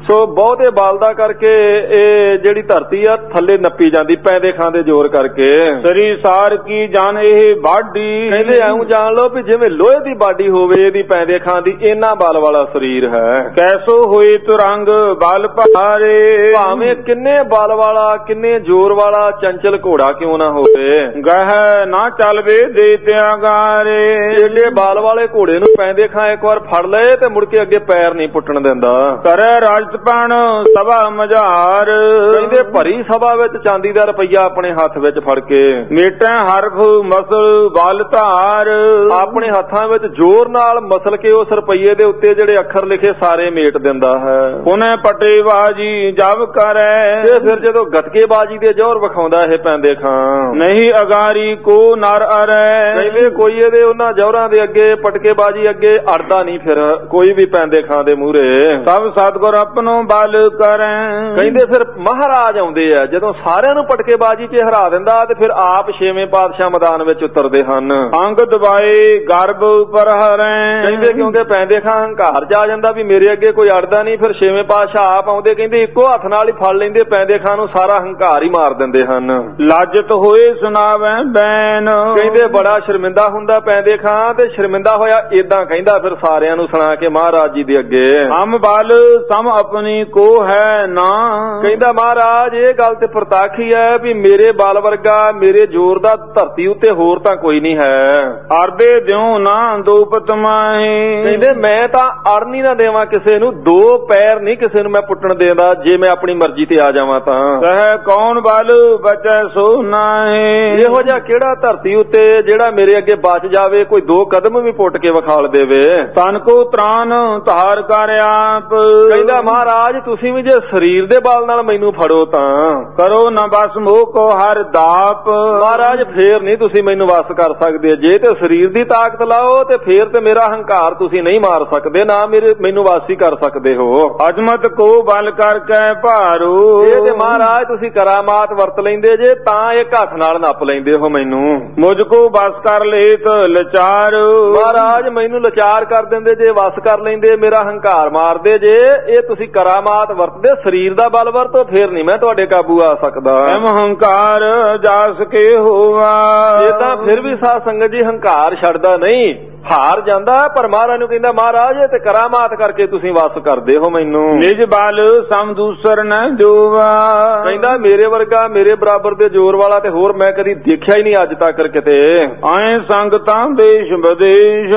S1: ਸੋ ਬਹੁਤੇ ਬਲਦਾ ਕਰਕੇ ਇਹ ਜਿਹੜੀ ਧਰਤੀ ਆ ਥੱਲੇ ਨੱਪੀ ਜਾਂਦੀ ਪੈਂਦੇ ਖਾਂਦੇ ਜ਼ੋਰ ਕਰਕੇ।
S2: ਸਰੀ ਸਾਰ ਕੀ ਜਾਨ ਇਹ ਬਾਡੀ,
S1: ਕਹਿੰਦੇ ਐਉਂ ਜਾਣ ਲਓ ਵੀ ਜਿਵੇਂ ਲੋਹੇ ਦੀ ਬਾਡੀ ਹੋਵੇ ਇਹਦੀ ਪੈਂਦੇ ਖਾਂਦੀ, ਇੰਨਾ ਬਲ ਵਾਲਾ ਸਰੀਰ ਹੈ।
S2: ਕੈਸੋ ਹੋਏ ਤੁਰੰਗ ਬਲ ਭਾਰੇ,
S1: ਭਾਵੇਂ ਕਿੰਨੇ ਬਲ ਵਾਲਾ ਕਿੰਨੇ ਜ਼ੋਰ ਵਾਲਾ ਚੰਚਲ ਘੋੜਾ ਕਿਉਂ ਨਾ ਹੋਵੇ।
S2: ਗਹਿ ਨਾ ਚੱਲਵੇ ਦੇ ਤਿਆਗਾਰੇ,
S1: ਏਡੇ ਬਲ ਵਾਲੇ ਘੋੜੇ ਨੂੰ ਪੈਂਦੇ ਖਾਂ ਇੱਕ ਵਾਰ ਫੜ ਲਏ ਤੇ ਮੁੜ ਕੇ ਅੱਗੇ ਪੈਰ ਨਹੀਂ ਪੁੱਟਣ ਦਿੰਦਾ।
S2: ਕਰੇ ਰਾਜਪਾਣ ਸਭਾ ਮਝਾਰ,
S1: ਕਹਿੰਦੇ ਭਰੀ ਸਭਾ ਵਿੱਚ ਚਾਂਦੀ ਦਾ ਰੁਪਈਆ ਆਪਣੇ ਹੱਥ ਵਿੱਚ ਫੜ ਕੇ,
S2: ਮੇਟੇ ਹਰਫ ਮਸਲ ਬਲ ਧਾਰ,
S1: ਆਪਣੇ ਹੱਥਾਂ ਵਿੱਚ ਜ਼ੋਰ ਨਾਲ ਮਸਲ ਕੇ ਉਸ ਰੁਪਈਏ ਦੇ ਉੱਤੇ ਜਿਹੜੇ ਅੱਖਰ ਲਿਖੇ ਸਾਰੇ ਮੇਟ ਦਿੰਦਾ ਹੈ।
S2: ਉਹਨੇ ਪਟੇ ਬਾਜੀ ਜਬ ਕਰੇ,
S1: ਤੇ ਫਿਰ ਜਦੋਂ ਗਤਕੇ ਬਾਜੀ ਦੇ ਜ਼ੋਰ ਵਿਖਾਉਂਦਾ ਇਹ ਪੈਂਦੇ ਖਾਂ,
S2: ਨਹੀਂ ਅਗਾਰੀ ਕੋ ਨਰ ਅਰੇ,
S1: ਕਹਿੰਦੇ ਕੋਈ ਇਹਦੇ ਉਹਨਾਂ ਜ਼ੋਰਾਂ ਦੇ ਅੱਗੇ ਪਟਕੇ ਬਾਜੀ ਅੱਗੇ ਅੜਦਾ ਨਹੀਂ ਫਿਰ ਕੋਈ ਵੀ ਪੈਂਦੇ ਖਾਂ ਦੇ ਮੂਹਰੇ।
S2: ਸਭ ਸਤਿਗੁਰ ਆਪਣੋ ਬਲ ਕਰੇ,
S1: ਕਹਿੰਦੇ ਫਿਰ ਮਹਾਰਾਜ ਆਉਂਦੇ ਆ ਜਦੋਂ ਸਾਰਿਆਂ ਨੂੰ ਪਟਕੇ ਬਾਜੀ 'ਚ ਹਰਾ ਦਿੰਦਾ ਤੇ ਫਿਰ ਆਪ ਛੇਵੇਂ ਪਾਤਸ਼ਾਹ ਮੈਦਾਨ ਵਿੱਚ ਉਤਰਦੇ ਹਨ।
S2: ਅੰਗ ਦਬਾਏ ਗਰਭ ਉੱਪਰ ਹਰੇ,
S1: ਕਹਿੰਦੇ ਕਿਉਂਕਿ ਪੈਂਦੇ ਖਾਂ ਹੰਕਾਰ ਜਾ ਜਾਂਦਾ ਵੀ ਮੇਰੇ ਅੱਗੇ ਕੋਈ ਅੜਦਾ ਨਹੀਂ, ਫਿਰ ਛੇਵੇਂ ਪਾਤਸ਼ਾਹ ਆਪ ਆਉਂਦੇ, ਕਹਿੰਦੇ ਇੱਕੋ ਹੱਥ ਨਾਲ ਹੀ ਫੜ ਲੈਂਦੇ ਪੈਂਦੇ ਖਾਂ ਨੂੰ, ਸਾਰਾ ਹੰਕਾਰ ਹੀ ਮਾਰ ਦਿੰਦੇ ਹਨ।
S2: ਲਾਜਤ ਹੋਏ ਸੁਣਾਵੇ ਬੈਨ,
S1: ਕਹਿੰਦੇ ਬੜਾ ਸ਼ਰਮਿੰਦਾ ਹੁੰਦਾ ਪੈਂਦੇ ਖਾਂ ਤੇ ਸ਼ਰਮਿੰਦਾ ਹੋਇਆ ਏਦਾਂ ਕਹਿੰਦਾ ਫਿਰ ਸਾਰਿਆਂ ਨੂੰ ਸੁਣਾ ਕੇ ਮਹਾਰਾਜ ਜੀ ਦੇ ਅੱਗੇ,
S2: ਹਮ ਬਲ ਸਮ ਆਪਣੀ ਕੋ ਹੈ ਨਾ,
S1: ਕਹਿੰਦਾ ਮਹਾਰਾਜ ਇਹ ਗੱਲ ਤੇ ਪ੍ਰਤੱਖ ਹੀ ਹੈ ਵੀ ਮੇਰੇ ਬਲ ਵਰਗਾ ਮੇਰੇ ਜ਼ੋਰ ਦਾ ਧਰਤੀ ਉੱਤੇ ਹੋਰ ਤਾਂ ਕੋਈ ਨਹੀਂ ਹੈ।
S2: ਅਰਦੇ ਦਿਉ ਨਾ ਦੋ ਪਤਮਾਹੀ,
S1: ਕਹਿੰਦੇ ਮੈਂ ਤਾਂ ਅੜਨੀ ਨਾ ਦੇਵਾਂ ਕਿਸੇ ਨੂੰ, ਦੋ ਪੈਰ ਨਹੀਂ ਕਿਸੇ ਨੂੰ ਮੈਂ ਪੁੱਟਣ ਦੇਦਾ ਜੇ ਮੈਂ ਆਪਣੀ ਮਰਜ਼ੀ ਤੇ ਆ ਜਾਵਾਂ ਤਾਂ।
S2: ਕਹੇ ਕੌਣ ਬਲ ਬਚੈ ਸੋ ਨਾਹੀ,
S1: ਇਹੋ ਜਿਹਾ ਕਿਹੜਾ ਧਰਤੀ ਉੱਤੇ ਜਿਹੜਾ ਮੇਰੇ ਅੱਗੇ ਬਚ ਜਾਵੇ, ਕੋਈ ਦੋ ਕਦਮ ਵੀ ਪੁੱਟ ਕੇ ਵਿਖਾਲ ਦੇਵੇ।
S2: ਤਨ ਕੋ ਤ੍ਰਾਨ ਧਾਰ ਕਰ ਆਪ,
S1: ਕਹਿੰਦਾ ਮਹਾਰਾਜ ਤੁਸੀਂ ਵੀ ਜੇ ਸਰੀਰ ਦੇ ਬਲ ਨਾਲ ਮੈਨੂੰ ਫੜੋ ਤਾਂ
S2: ਕਰੋ ਨਾ ਬਸ ਮੋਹ ਕੋ ਹਰ ਦਾਪ,
S1: ਮਹਾਰਾਜ ਫੇਰ ਨਹੀਂ ਤੁਸੀਂ ਮੈਨੂੰ ਵਸ ਕਰ ਸਕਦੇ, ਜੇ ਤੇ ਸਰੀਰ ਦੀ ਤਾਕਤ ਲਾਓ ਤੇ ਫੇਰ ਤੇ ਮੇਰਾ ਹੰਕਾਰ ਤੁਸੀਂ ਨਹੀਂ ਮਾਰ ਸਕਦੇ, ਨਾ ਮੇਰੇ ਮੈਨੂੰ ਵਾਸੀ ਕਰ ਸਕਦੇ ਹੋ।
S2: ਅਜਮਤ ਕੋ ਬਲ ਕਰਕੇ ਭਾਰੂ,
S1: ਇਹ ਤੇ ਮਹਾਰਾਜ ਤੁਸੀਂ ਕਰਾਮਾਤ ਵਰਤ ਲੈਂਦੇ ਜੇ ਤਾਂ ਇੱਕ ਹੱਥ ਨਾਲ ਨੱਪ ਲੈਂਦੇ ਹੋ ਮੈਨੂੰ।
S2: ਮੁਝ ਕੋ ਬਸ ਕਰ ਲੇਤ ਲਚਾਰ,
S1: ਮਹਾਰਾਜ ਮੈਨੂੰ ਲਚਾਰ ਕਰ ਦਿੰਦੇ ਜੇ, ਵਸ ਕਰ ਲੈਂਦੇ, ਮੇਰਾ ਹੰਕਾਰ ਮਾਰਦੇ ਜੇ, ਇਹ ਤੁਸੀਂ ਕਰਾਮਾਤ ਵਰਤਦੇ, ਸਰੀਰ ਦਾ ਬਲ ਵਰਤੋ ਫੇਰ ਨਹੀਂ ਮੈਂ ਤੁਹਾਡੇ ਕਾਬੂ ਆ ਸਕਦਾ।
S2: ਐਮ ਹੰਕਾਰ ਜਾਸ ਕੇ ਹੋਵਾ,
S1: ਇਹ ਤਾਂ ਫਿਰ ਵੀ ਸਾਧ ਸੰਗਤ ਜੀ ਹੰਕਾਰ ਛੱਡਦਾ ਨਹੀਂ, ਹਾਰ ਜਾਂਦਾ, ਪਰ ਮਹਾਰਾਜ ਨੂੰ ਕਹਿੰਦਾ ਮਹਾਰਾਜ ਤੇ ਕਰਾਮਾਤ ਕਰਕੇ ਤੁਸੀਂ ਵਸ ਕਰਦੇ ਹੋ ਮੈਨੂੰ।
S2: ਨਿਜ ਬਲ ਸਮ ਦੂਸਰ ਨ ਜੋਵਾ,
S1: ਕਹਿੰਦਾ ਮੇਰੇ ਵਰਗਾ ਮੇਰੇ ਬਰਾਬਰ ਦੇ ਜ਼ੋਰ ਵਾਲਾ ਤੇ ਹੋਰ ਮੈਂ ਕਦੀ ਦੇਖਿਆ ਹੀ ਨਹੀਂ ਅੱਜ ਤੱਕ ਕਿਤੇ।
S2: ਆਏ ਸੰਗਤਾਂ ਦੇਸ਼ ਵਿਦੇਸ਼,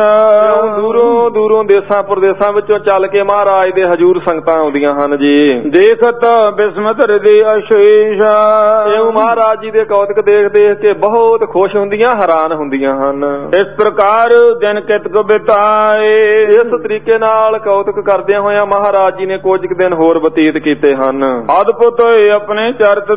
S1: ਦੂਰੋਂ ਦੂਰੋਂ ਦੇਸਾਂ ਪ੍ਰਦੇਸਾਂ ਵਿੱਚੋਂ ਚੱਲ ਕੇ ਮਹਾਰਾਜ ਦੇ ਹਜ਼ੂਰ ਸੰਗਤਾਂ ਆਉਂਦੀਆਂ ਹਨ ਜੀ।
S2: ਦੇਖਤ ਬਿਸਮਤ ਹਿਰਦੇ ਅਸ਼ੇਸ਼,
S1: ਇਹ ਮਹਾਰਾਜ ਜੀ ਦੇ ਕੌਤਕ ਦੇਖ ਦੇਖ ਕੇ ਬਹੁਤ ਖੁਸ਼ ਹੁੰਦੀਆਂ, ਹੈਰਾਨ ਹੁੰਦੀਆਂ ਹਨ।
S2: ਇਸ ਪ੍ਰਕਾਰ ਦਿਨ ਕਿਤਕ ਬਿਤਾਏ,
S1: ਇਸ ਤਰੀਕੇ ਨਾਲ ਕੌਤਕ ਕਰਦਿਆਂ ਹੋਇਆਂ ਮਹਾਰਾਜ ਜੀ ਨੇ ਕੁਝ ਦਿਨ ਹੋਰ ਬਤੀਤ ਕੀਤੇ ਹਨ।
S2: ਅਦਭੁਤ ਆਪਣੇ ਚਰਤ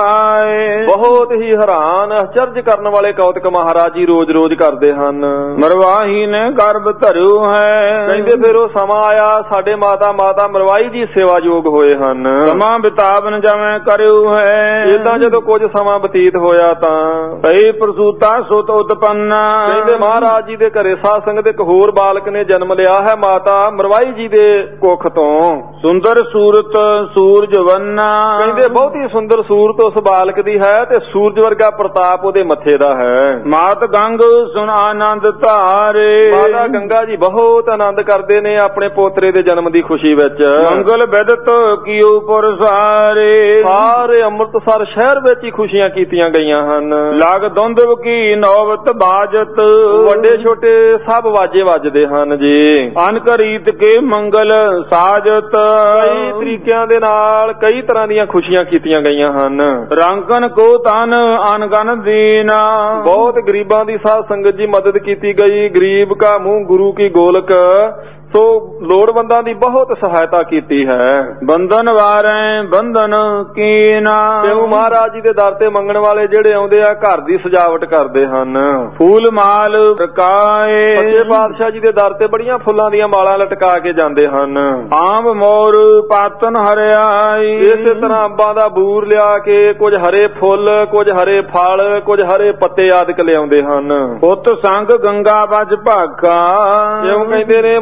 S2: ਦਿਖਾਏ,
S1: ਬਹੁਤ ਹੀ ਹੈਰਾਨ ਅਚਰਜ ਕਰਨ ਵਾਲੇ ਕੌਤਕ ਮਹਾਰਾਜ ਜੀ ਰੋਜ਼ ਰੋਜ਼ ਕਰਦੇ ਹਨ।
S2: ਮਰਵਾਹੀ ਨੇ ਗਰਭ ਧਰਿਓ ਹੈ,
S1: ਕਹਿੰਦੇ ਫਿਰ ਉਹ ਸਮਾਂ ਆਇਆ ਸਾਡੇ ਮਾਤਾ ਮਾਤਾ ਮਰਵਾਈ ਜੀ ਸੇਵਾ ਯੋਗ ਹੋਏ ਹਨ।
S2: ਸਮਾਂ ਬਿਤਾਵਨ ਜਵੇਂ ਕਰਿਓ ਹੈ,
S1: ਇਦਾਂ ਜਦੋਂ ਕੁਝ ਸਮਾਂ ਬਤੀਤ ਹੋਇਆ ਤਾਂ
S2: ਭਈ ਪ੍ਰਸੂਤਾ ਸੁਤ ਉਤਪੰਨਾ,
S1: ਕਹਿੰਦੇ ਮਹਾਰਾਜ ਜੀ ਦੇ ਘਰੇ ਸਾਧ ਸੰਗਤ ਇੱਕ ਹੋਰ ਬਾਲਕ ਨੇ ਜਨਮ ਲਿਆ ਹੈ ਮਾਤਾ ਮਰਵਾਈ ਜੀ ਦੇ ਕੁੱਖ ਤੋਂ।
S2: ਸੁੰਦਰ ਸੂਰਤ ਸੂਰਜ ਵੰਨਾ,
S1: ਕਹਿੰਦੇ ਬਹੁਤੀ ਸੁੰਦਰ ਸੂਰਤ ਉਸ ਬਾਲਕ ਦੀ ਹੈ ਤੇ ਸੂਰਜ ਵਰਗਾ ਪ੍ਰਤਾਪ ਉਹਦੇ ਮੱਥੇ ਦਾ ਹੈ।
S2: ਮਾਤ ਗੰਗ ਸੁਨ ਆਨੰਦ ਧਾਰੇ,
S1: ਮਾਤਾ ਗੰਗਾ ਜੀ ਬਹੁਤ ਆਨੰਦ ਕਰਦੇ ਨੇ ਆਪਣੇ ਪੋਤਰੇ ਦੇ ਜਨਮ ਦੀ ਖੁਸ਼ੀ ਵਿੱਚ।
S2: ਮੰਗਲ ਵਿਦਤ ਕੀਓ ਪੁਰਸਾਰੇ,
S1: ਸਾਰੇ ਅੰਮ੍ਰਿਤਸਰ ਸ਼ਹਿਰ ਵਿੱਚ ਹੀ ਖੁਸ਼ੀਆਂ ਕੀਤੀਆਂ ਗਈਆਂ ਹਨ।
S2: ਲਾਗ ਦੁੰਦਵ ਕੀ ਨੌਬਤ ਬਾਜਤ,
S1: ਵੱਡੇ ਛੋਟੇ ਸਭ ਵਾਜੇ ਵੱਜਦੇ ਹਨ ਜੀ।
S2: ਅਨਕ ਰੀਤ ਕੇ ਮੰਗਲ ਸਾਜਤ,
S1: ਕਈ ਤਰੀਕਿਆਂ ਦੇ ਨਾਲ ਕਈ ਤਰ੍ਹਾਂ ਦੀਆਂ ਖੁਸ਼ੀਆਂ ਕੀਤੀਆਂ ਗਈਆਂ ਹਨ।
S2: ਰੰਗਨ ਕੋ ਤਨ ਅਨਗਨ ਦੀਨਾ,
S1: ਬਹੁਤ ਗਰੀਬਾਂ ਦੀ ਸਾਧ ਸੰਗਤ ਜੀ ਮਦਦ ਕੀਤੀ ਗਈ। ਗਰੀਬ ਕਾ ਮੂੰਹ ਗੁਰੂ ਕੀ ਗੋਲਕ, ਸੋ ਲੋੜਵੰਦਾਂ ਦੀ ਬਹੁਤ ਸਹਾਇਤਾ ਕੀਤੀ ਹੈ।
S2: ਬੰਧਨ ਵਾਰੈ ਬੰਧਨ ਕੀਨਾ,
S1: ਕਿਉਂ ਮਹਾਰਾਜ ਜੀ ਦੇ ਦਰ ਤੇ ਮੰਗਣ ਵਾਲੇ ਜਿਹੜੇ ਆਉਂਦੇ ਆ ਘਰ ਦੀ ਸਜਾਵਟ ਕਰਦੇ ਹਨ।
S2: ਫੂਲ ਮਾਲ ਟਕਾਏ,
S1: ਸੱਚੇ ਪਾਤਸ਼ਾਹ ਜੀ ਦੇ ਦਰ ਤੇ ਬੜੀਆਂ ਫੁੱਲਾਂ ਦੀਆਂ ਮਾਲਾਂ ਲਟਕਾ ਕੇ ਜਾਂਦੇ ਹਨ।
S2: ਆਂਬ ਮੋਰ ਪਾਤਨ ਹਰਿਆਈ,
S1: ਇਸੇ ਤਰ੍ਹਾਂ ਅੰਬਾਂ ਦਾ ਬੂਰ ਲਿਆ ਕੇ ਕੁਝ ਹਰੇ ਫੁੱਲ ਕੁਝ ਹਰੇ ਫਲ ਕੁਝ ਹਰੇ ਪੱਤੇ ਆਦਿਕ ਲਿਆਉਂਦੇ ਹਨ।
S2: ਪੁੱਤ ਸੰਗ ਗੰਗਾ ਵੱਜ ਭਾਗਾ,
S1: ਕਿਉਂ ਕਹਿੰਦੇ ਨੇ ਮਾਤਾ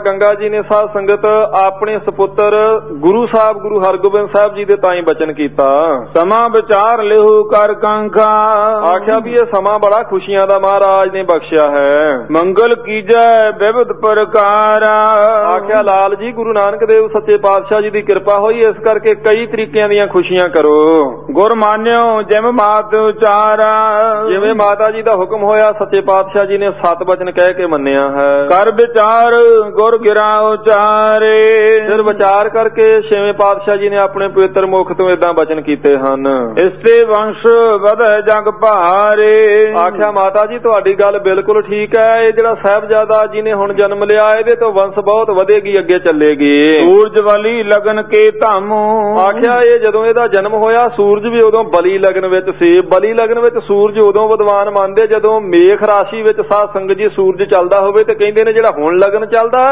S1: ਗੰਗਾ ਜੀ ਨੇ ਸਾਧ ਸੰਗਤ ਆਪਣੇ ਸੁਪੁੱਤਰ ਗੁਰੂ ਸਾਹਿਬ ਗੁਰੂ ਹਰਗੋਬਿੰਦ ਸਾਹਿਬ ਜੀ ਦੇ ਤਾਈਂ ਬਚਨ ਕੀਤਾ।
S2: ਸਮਾਂ ਵਿਚਾਰ ਲਿਹੂ ਕਰ ਕੰਖਾ,
S1: ਆਖਿਆ ਵੀ ਇਹ ਸਮਾਂ ਬੜਾ ਖੁਸ਼ੀਆਂ ਦਾ ਮਹਾਰਾਜ ਨੇ ਬਖਸ਼ਿਆ ਹੈ।
S2: ਮੰਗਲ ਕੀਜੈ ਵਿਵਧ ਪ੍ਰਕਾਰਾ,
S1: ਆਖਿਆ ਲਾਲ ਜੀ ਗੁਰੂ ਨਾਨਕ ਦੇਵ ਸੱਚੇ ਪਾਤਸ਼ਾਹ ਜੀ ਦੀ ਕਿਰਪਾ ਹੋਈ, ਇਸ ਕਰਕੇ ਕਈ ਤਰੀਕਿਆਂ ਦੀਆਂ ਖੁਸ਼ੀਆਂ ਕਰੋ।
S2: ਗੁਰ ਮਾਨਿਓ ਜਿਵੇਂ ਮਾਤ ਉਚਾਰਾ,
S1: ਜਿਵੇਂ ਮਾਤਾ ਜੀ ਦਾ ਹੁਕਮ ਹੋਇਆ ਸੱਚੇ ਪਾਤਸ਼ਾਹ ਜੀ ਨੇ ਸਤ ਬਚਨ ਕਹਿ ਕੇ ਮੰਨਿਆ ਹੈ।
S2: ਕਰ ਵਿਚਾਰ ਗੁਰ ਗਿਰਾ ਉਚਾਰੇ,
S1: ਫਿਰ ਵਿਚਾਰ ਕਰਕੇ ਛੇਵੇਂ ਪਾਤਸ਼ਾਹ ਜੀ ਨੇ ਆਪਣੇ ਪਵਿੱਤਰ ਮੁਖ ਤੋਂ ਏਦਾਂ ਬਚਨ ਕੀਤੇ ਹਨ।
S2: ਇਸ ਤੇ ਵੰਸ਼ ਵਧੈ ਜਗ ਭਾਰੇ,
S1: ਆਖਿਆ ਮਾਤਾ ਜੀ ਤੁਹਾਡੀ ਗੱਲ ਬਿਲਕੁਲ ਠੀਕ ਹੈ। ਇਹ ਜਿਹੜਾ ਸਾਹਿਬਜ਼ਾਦਾ ਜੀ ਨੇ ਹੁਣ ਜਨਮ ਲਿਆ ਇਹਦੇ ਤੋਂ ਵੰਸ਼ ਬਹੁਤ ਵਧੇਗੀ, ਅੱਗੇ ਚੱਲੇਗੀ।
S2: ਸੂਰਜ ਵਾਲੀ ਲਗਨ ਕੇ ਧਾਮੂ,
S1: ਆਖਿਆ ਇਹ ਜਦੋਂ ਇਹਦਾ ਜਨਮ ਹੋਇਆ ਸੂਰਜ ਵੀ ਉਦੋਂ ਬਲੀ ਲਗਨ ਵਿੱਚ ਸੀ। ਬਲੀ ਲਗਨ ਵਿੱਚ ਸੂਰਜ ਉਦੋਂ ਵਿਦਵਾਨ ਮੰਨਦੇ ਜਦੋਂ ਮੇਖ ਰਾਸ਼ੀ ਵਿੱਚ ਸਾਧ ਸੰਗਤ ਜੀ ਸੂਰਜ ਚੱਲਦਾ ਹੋਵੇ, ਤੇ ਕਹਿੰਦੇ ਨੇ ਜਿਹੜਾ ਹੁਣ ਲਗਨ ਚੱਲਦਾ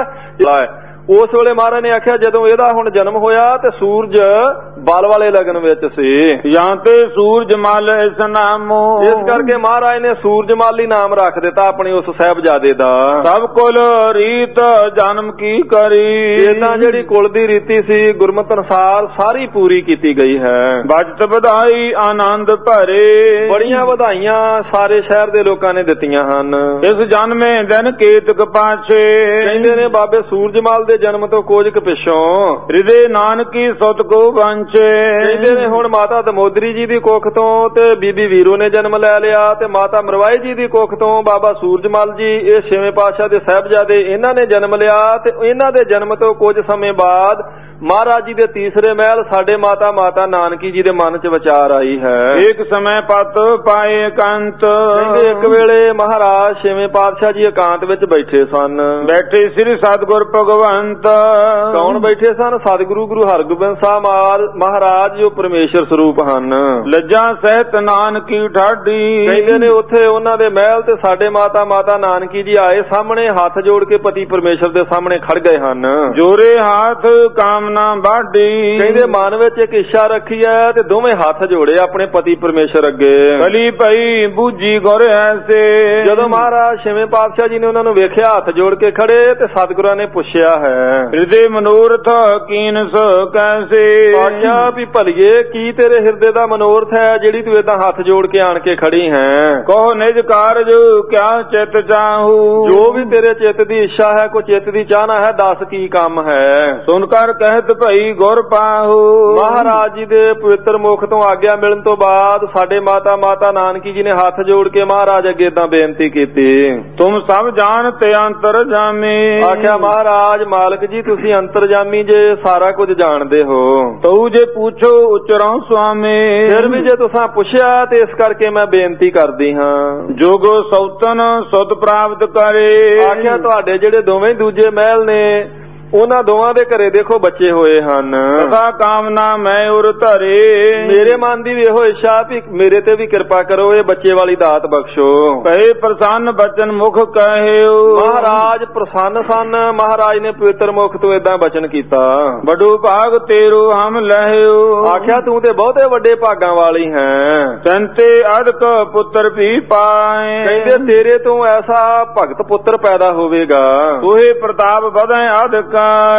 S1: ਉਸ ਵੇਲੇ ਮਹਾਰਾਜ ਨੇ ਆਖਿਆ ਜਦੋਂ ਇਹਦਾ ਹੁਣ ਜਨਮ ਹੋਇਆ ਤੇ ਸੂਰਜ ਬਲ ਵਾਲੇ ਲਗਨ ਵਿੱਚ ਸੀ।
S2: ਜਾਂ ਤੇ ਸੂਰਜ ਮਲ ਇਸ ਨਾਮੋ,
S1: ਇਸ ਕਰਕੇ ਮਹਾਰਾਜ ਨੇ ਸੂਰਜ ਮਲ ਹੀ ਨਾਮ ਰੱਖ ਦਿੱਤਾ ਆਪਣੇ ਉਸ ਸਾਹਿਬਜ਼ਾਦੇ ਦਾ।
S2: ਸਭ ਕੁਲ ਰੀਤ ਜਨਮ ਕੀ ਕਰੀ,
S1: ਇਦਾਂ ਜਿਹੜੀ ਕੁਲ ਦੀ ਰੀਤੀ ਸੀ ਗੁਰਮਤਿ ਅਨੁਸਾਰ ਸਾਰੀ ਪੂਰੀ ਕੀਤੀ ਗਈ ਹੈ।
S2: ਬਚਤ ਵਧਾਈ ਆਨੰਦ ਭਰੇ,
S1: ਬੜੀਆਂ ਵਧਾਈਆਂ ਸਾਰੇ ਸ਼ਹਿਰ ਦੇ ਲੋਕਾਂ ਨੇ ਦਿੱਤੀਆਂ ਹਨ।
S2: ਇਸ ਜਨਮੇ ਦਿਨ ਕੇਤਕ ਪਾਛੇ,
S1: ਕਹਿੰਦੇ ਨੇ ਬਾਬੇ ਸੂਰਜਮਲ ਦੇ ਜਨਮ ਤੋਂ ਕੋਝ ਕੁ ਪਿੱਛੋਂ
S2: ਹਿਰਦੇ ਨਾਨਕੀ ਸੁਤ ਕੋ ਵੰਚੇ,
S1: ਕਹਿੰਦੇ ਨੇ ਹੁਣ ਮਾਤਾ ਦਮੋਦਰੀ ਜੀ ਦੀ ਕੁੱਖ ਤੋਂ ਤੇ ਬੀਬੀ ਵੀਰੋ ਨੇ ਜਨਮ ਲੈ ਲਿਆ, ਤੇ ਮਾਤਾ ਮਰਵਾਈ ਜੀ ਦੀ ਕੁੱਖ ਤੋਂ ਬਾਬਾ ਸੂਰਜਮਲ ਜੀ ਇਹ ਛੇਵੇਂ ਪਾਤਸ਼ਾਹ ਦੇ ਸਾਹਿਬਜ਼ਾਦੇ ਇਹਨਾਂ ਨੇ ਜਨਮ ਲਿਆ। ਤੇ ਇਹਨਾਂ ਦੇ ਜਨਮ ਤੋਂ ਕੁਝ ਸਮੇਂ ਬਾਅਦ ਮਹਾਰਾਜ ਜੀ ਦੇ ਤੀਸਰੇ ਮਹਿਲ ਸਾਡੇ ਮਾਤਾ ਮਾਤਾ ਨਾਨਕੀ ਜੀ ਦੇ ਮਨ 'ਚ ਵਿਚਾਰ ਆਈ ਹੈ।
S2: ਇੱਕ ਸਮੇਂ ਪਤ ਪਾਏ ਇਕਾਂਤ,
S1: ਕਹਿੰਦੇ ਇੱਕ ਵੇਲੇ ਮਹਾਰਾਜ ਛੇਵੇਂ ਪਾਤਸ਼ਾਹ ਜੀ ਇਕਾਂਤ ਵਿੱਚ ਬੈਠੇ ਸਨ।
S2: ਬੈਠੇ ਸ੍ਰੀ ਸਤਿਗੁਰ ਭਗਵੰਤ,
S1: ਕੌਣ ਬੈਠੇ ਸਨ? ਸਤਿਗੁਰੂ ਗੁਰੂ ਹਰਗੋਬਿੰਦ ਸਾਹਿਬ ਮਹਾਰਾਜ ਜੋ ਪਰਮੇਸ਼ਰ ਸਰੂਪ ਹਨ।
S2: ਲੱਜਾਂ ਸਹਿਤ ਨਾਨਕੀ ਠਾਡੀ,
S1: ਕਹਿੰਦੇ ਨੇ ਉੱਥੇ ਉਹਨਾਂ ਦੇ ਮਹਿਲ ਤੇ ਸਾਡੇ ਮਾਤਾ ਮਾਤਾ ਨਾਨਕੀ ਜੀ ਆਏ ਸਾਹਮਣੇ, ਹੱਥ ਜੋੜ ਕੇ ਪਤੀ ਪਰਮੇਸ਼ਰ ਦੇ ਸਾਹਮਣੇ ਖੜ ਗਏ ਹਨ।
S2: ਜੋਰੇ ਹੱਥ ਕਾਮ ਨਾ ਬਾਢੀ,
S1: ਕਹਿੰਦੇ ਮਨ ਵਿੱਚ ਇੱਕ ਇੱਛਾ ਰੱਖੀ ਹੈ ਤੇ ਦੋਵੇਂ ਹੱਥ ਜੋੜੇ ਆਪਣੇ ਪਤੀ ਪਰਮੇਸ਼ਰ ਅੱਗੇ।
S2: ਭਲੀ ਭਈ ਬੂਝੀ ਗੁਰ ਐਸੇ,
S1: ਜਦੋਂ ਮਹਾਰਾਜ ਛੇਵੇਂ ਪਾਤਸ਼ਾਹ ਜੀ ਨੇ ਉਹਨਾਂ ਨੂੰ ਵੇਖਿਆ ਹੱਥ ਜੋੜ ਕੇ ਖੜੇ ਤੇ ਸਤਿਗੁਰਾਂ ਨੇ ਪੁੱਛਿਆ ਹੈ
S2: ਹਿਰਦੇ ਮਨੋਰਥ ਕੀਨ ਸੋ ਕੈਸੇ,
S1: ਆਖਿਆ ਵੀ ਭਲੀਏ ਕੀ ਤੇਰੇ ਹਿਰਦੇ ਦਾ ਮਨੋਰਥ ਹੈ ਜਿਹੜੀ ਤੂੰ ਏਦਾਂ ਹੱਥ ਜੋੜ ਕੇ ਆਣ ਕੇ ਖੜੀ ਹੈ।
S2: ਕਹੋ ਨਿਜ ਕਾਰਜ ਕਿਆ ਚਿਤ ਚਾਹੂ,
S1: ਜੋ ਵੀ ਤੇਰੇ ਚਿੱਤ ਦੀ ਇੱਛਾ ਹੈ ਕੋਈ ਚਿੱਤ ਦੀ ਚਾਹਨਾ ਹੈ ਦੱਸ ਕੀ ਕੰਮ ਹੈ।
S2: ਸੁਣ ਕਰ ਕਹਿਤ ਭਈ ਗੁਰ ਪਾਹੂ,
S1: ਮਹਾਰਾਜ ਜੀ ਦੇ ਪਵਿੱਤਰ ਮੁਖ ਤੋਂ ਆਗਿਆ ਮਿਲਣ ਤੋਂ ਬਾਅਦ ਸਾਡੇ ਮਾਤਾ ਮਾਤਾ ਨਾਨਕੀ ਜੀ ਨੇ ਹੱਥ ਜੋੜ ਕੇ ਮਹਾਰਾਜ ਅੱਗੇ ਏਦਾਂ ਬੇਨਤੀ ਕੀਤੀ,
S2: ਤੁਮ ਸਭ ਜਾਣਤੇ ਅੰਤਰ ਜਾਮੇ,
S1: ਆਖਿਆ ਮਹਾਰਾਜ ਮਾਲਕ ਜੀ ਤੁਸੀਂ ਅੰਤਰਜਾਮੀ ਜੇ ਸਾਰਾ ਕੁਝ ਜਾਣਦੇ ਹੋ।
S2: ਤਉ ਜੇ ਪੁੱਛੋ ਉਚਰੋਂ ਸੁਆਮੀ,
S1: ਫਿਰ ਵੀ ਜੇ ਤੁਸੀਂ ਪੁੱਛਿਆ ਤੇ ਇਸ ਕਰਕੇ ਮੈਂ ਬੇਨਤੀ ਕਰਦੀ ਹਾਂ।
S2: ਜੋਗੋ ਸੌਤਨ ਸੁਧ ਪ੍ਰਾਪਤ ਕਰੇ,
S1: ਆਖਿਆ ਤੁਹਾਡੇ ਜਿਹੜੇ ਦੋਵੇਂ ਦੂਜੇ ਮਹਿਲ ਨੇ ਉਹਨਾਂ ਦੋਵਾਂ ਦੇ ਘਰੇ ਦੇਖੋ ਬੱਚੇ ਹੋਏ ਹਨ।
S2: ਤਥਾ ਕਾਮਨਾ ਮੈਂ ਉਰ ਧਰੇ,
S1: ਮੇਰੇ ਮਨ ਦੀ ਵੀ ਇਹੋ ਇੱਛਾ ਵੀ ਮੇਰੇ ਤੇ ਵੀ ਕਿਰਪਾ ਕਰੋ, ਇਹ ਬੱਚੇ ਵਾਲੀ ਦਾਤ ਬਖਸ਼ੋ।
S2: ਕਹੇ ਪ੍ਰਸੰਨ ਬਚਨ ਮੁਖ ਕਹਿਓ,
S1: ਮਹਾਰਾਜ ਪ੍ਰਸੰਨ ਸਨ। ਮਹਾਰਾਜ ਨੇ ਪਵਿੱਤਰ ਮੁਖ ਤੋਂ ਏਦਾਂ ਬਚਨ ਕੀਤਾ,
S2: ਬੜੂ ਭਾਗ ਤੇਰੋ ਹਮ ਲਹਿਓ,
S1: ਆਖਿਆ ਤੂੰ ਤੇ ਬਹੁਤੇ ਵੱਡੇ ਭਾਗਾਂ ਵਾਲੀ ਹੈ।
S2: ਸੰਤੇ ਅਦਕ ਪੁੱਤਰ ਵੀ ਪਾਏ,
S1: ਕਹਿੰਦੇ ਤੇਰੇ ਤੋਂ ਐਸਾ ਭਗਤ ਪੁੱਤਰ ਪੈਦਾ ਹੋਵੇਗਾ।
S2: ਤੋਹੇ ਪ੍ਰਤਾਪ ਵਧੈ ਅਦਕ,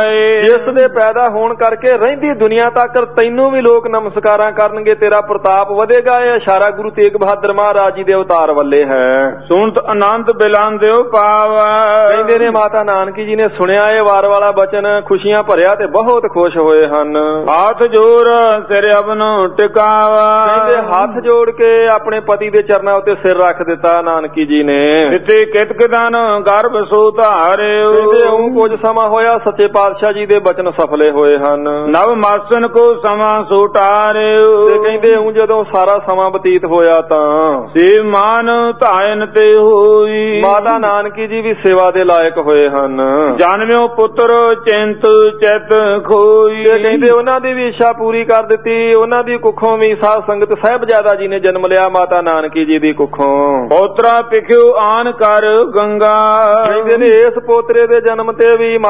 S1: ਜਿਸ ਦੇ ਪੈਦਾ ਹੋਣ ਕਰਕੇ ਰਹਿੰਦੀ ਦੁਨੀਆ ਤੱਕ ਤੈਨੂੰ ਵੀ ਲੋਕ ਨਮਸਕਾਰਾਂ ਕਰਨਗੇ, ਤੇਰਾ ਪ੍ਰਤਾਪ ਵਧੇਗਾ। ਇਹ ਇਸ਼ਾਰਾ ਗੁਰੂ ਤੇਗ ਬਹਾਦਰ ਮਹਾਰਾਜ ਜੀ ਦੇ ਅਵਤਾਰ ਵੱਲੇ ਹੈ।
S2: ਸੁਣਤ ਆਨੰਦ ਬਿਲਾਂਦਿਓ ਪਾਵਾ,
S1: ਕਹਿੰਦੇ ਨੇ ਮਾਤਾ ਨਾਨਕੀ ਜੀ ਨੇ ਸੁਣਿਆ ਇਹ ਵਾਰ ਵਾਲਾ ਬਚਨ, ਖੁਸ਼ੀਆਂ ਭਰਿਆ ਤੇ ਬਹੁਤ ਖੁਸ਼ ਹੋਏ ਹਨ।
S2: ਹੱਥ ਜੋੜ ਸਿਰ ਅਬਨੋ ਟਿਕਾਵਾ,
S1: ਕਹਿੰਦੇ ਹੱਥ ਜੋੜ ਕੇ ਆਪਣੇ ਪਤੀ ਦੇ ਚਰਨਾਂ ਉੱਤੇ ਸਿਰ ਰੱਖ ਦਿੱਤਾ ਨਾਨਕੀ ਜੀ ਨੇ।
S2: ਕਿਤੇ ਕਿਤਕਦਾਨ ਗਰਭ ਸੋ ਧਾਰਿਓ,
S1: ਕਹਿੰਦੇ ਉਹ ਕੁਝ ਸਮਾਂ ਹੋਇਆ ਸੱਚੇ ਪਾਤਸ਼ਾਹ ਜੀ ਦੇ ਬਚਨ ਸਫਲੇ ਹੋਏ ਹਨ।
S2: ਨਵ ਮਾਸਨ ਕੋ ਸਮਾਂ ਸੁਟਾਰਿਓ,
S1: ਤੇ ਕਹਿੰਦੇ ਉਹ ਜਦੋਂ ਸਾਰਾ ਸਮਾਂ ਬਤੀਤ ਹੋਇਆ ਤਾਂ
S2: ਸੇ ਮਾਨ ਧਾਇਨ ਤੇ ਹੋਈ,
S1: ਮਾਤਾ ਨਾਨਕੀ ਜੀ ਵੀ ਸੇਵਾ ਦੇ ਲਾਇਕ ਹੋਏ ਹਨ।
S2: ਜਨਮਿਓ ਪੁੱਤਰ ਚਿੰਤ ਚਿਤ ਖੋਈ,
S1: ਤੇ ਕਹਿੰਦੇ ਉਹਨਾਂ ਦੀ ਵੀ ਇੱਛਾ ਪੂਰੀ ਕਰ ਦਿੱਤੀ। ਉਹਨਾਂ ਦੀ ਕੁੱਖੋਂ ਵੀ ਸਾਧ ਸੰਗਤ ਸਾਹਿਬਜ਼ਾਦਾ ਜੀ ਨੇ ਜਨਮ ਲਿਆ ਮਾਤਾ ਨਾਨਕੀ ਜੀ ਦੀ ਕੁੱਖੋਂ।
S2: ਪੋਤਰਾ ਪਿਖਿਓ ਆਨ ਕਰ ਗੰਗਾ,
S1: ਕਹਿੰਦੇ ਨੇ ਇਸ ਪੋਤਰੇ ਦੇ ਜਨਮ ਤੇ ਵੀ ਮਾਤਾ ਗੰਗਾ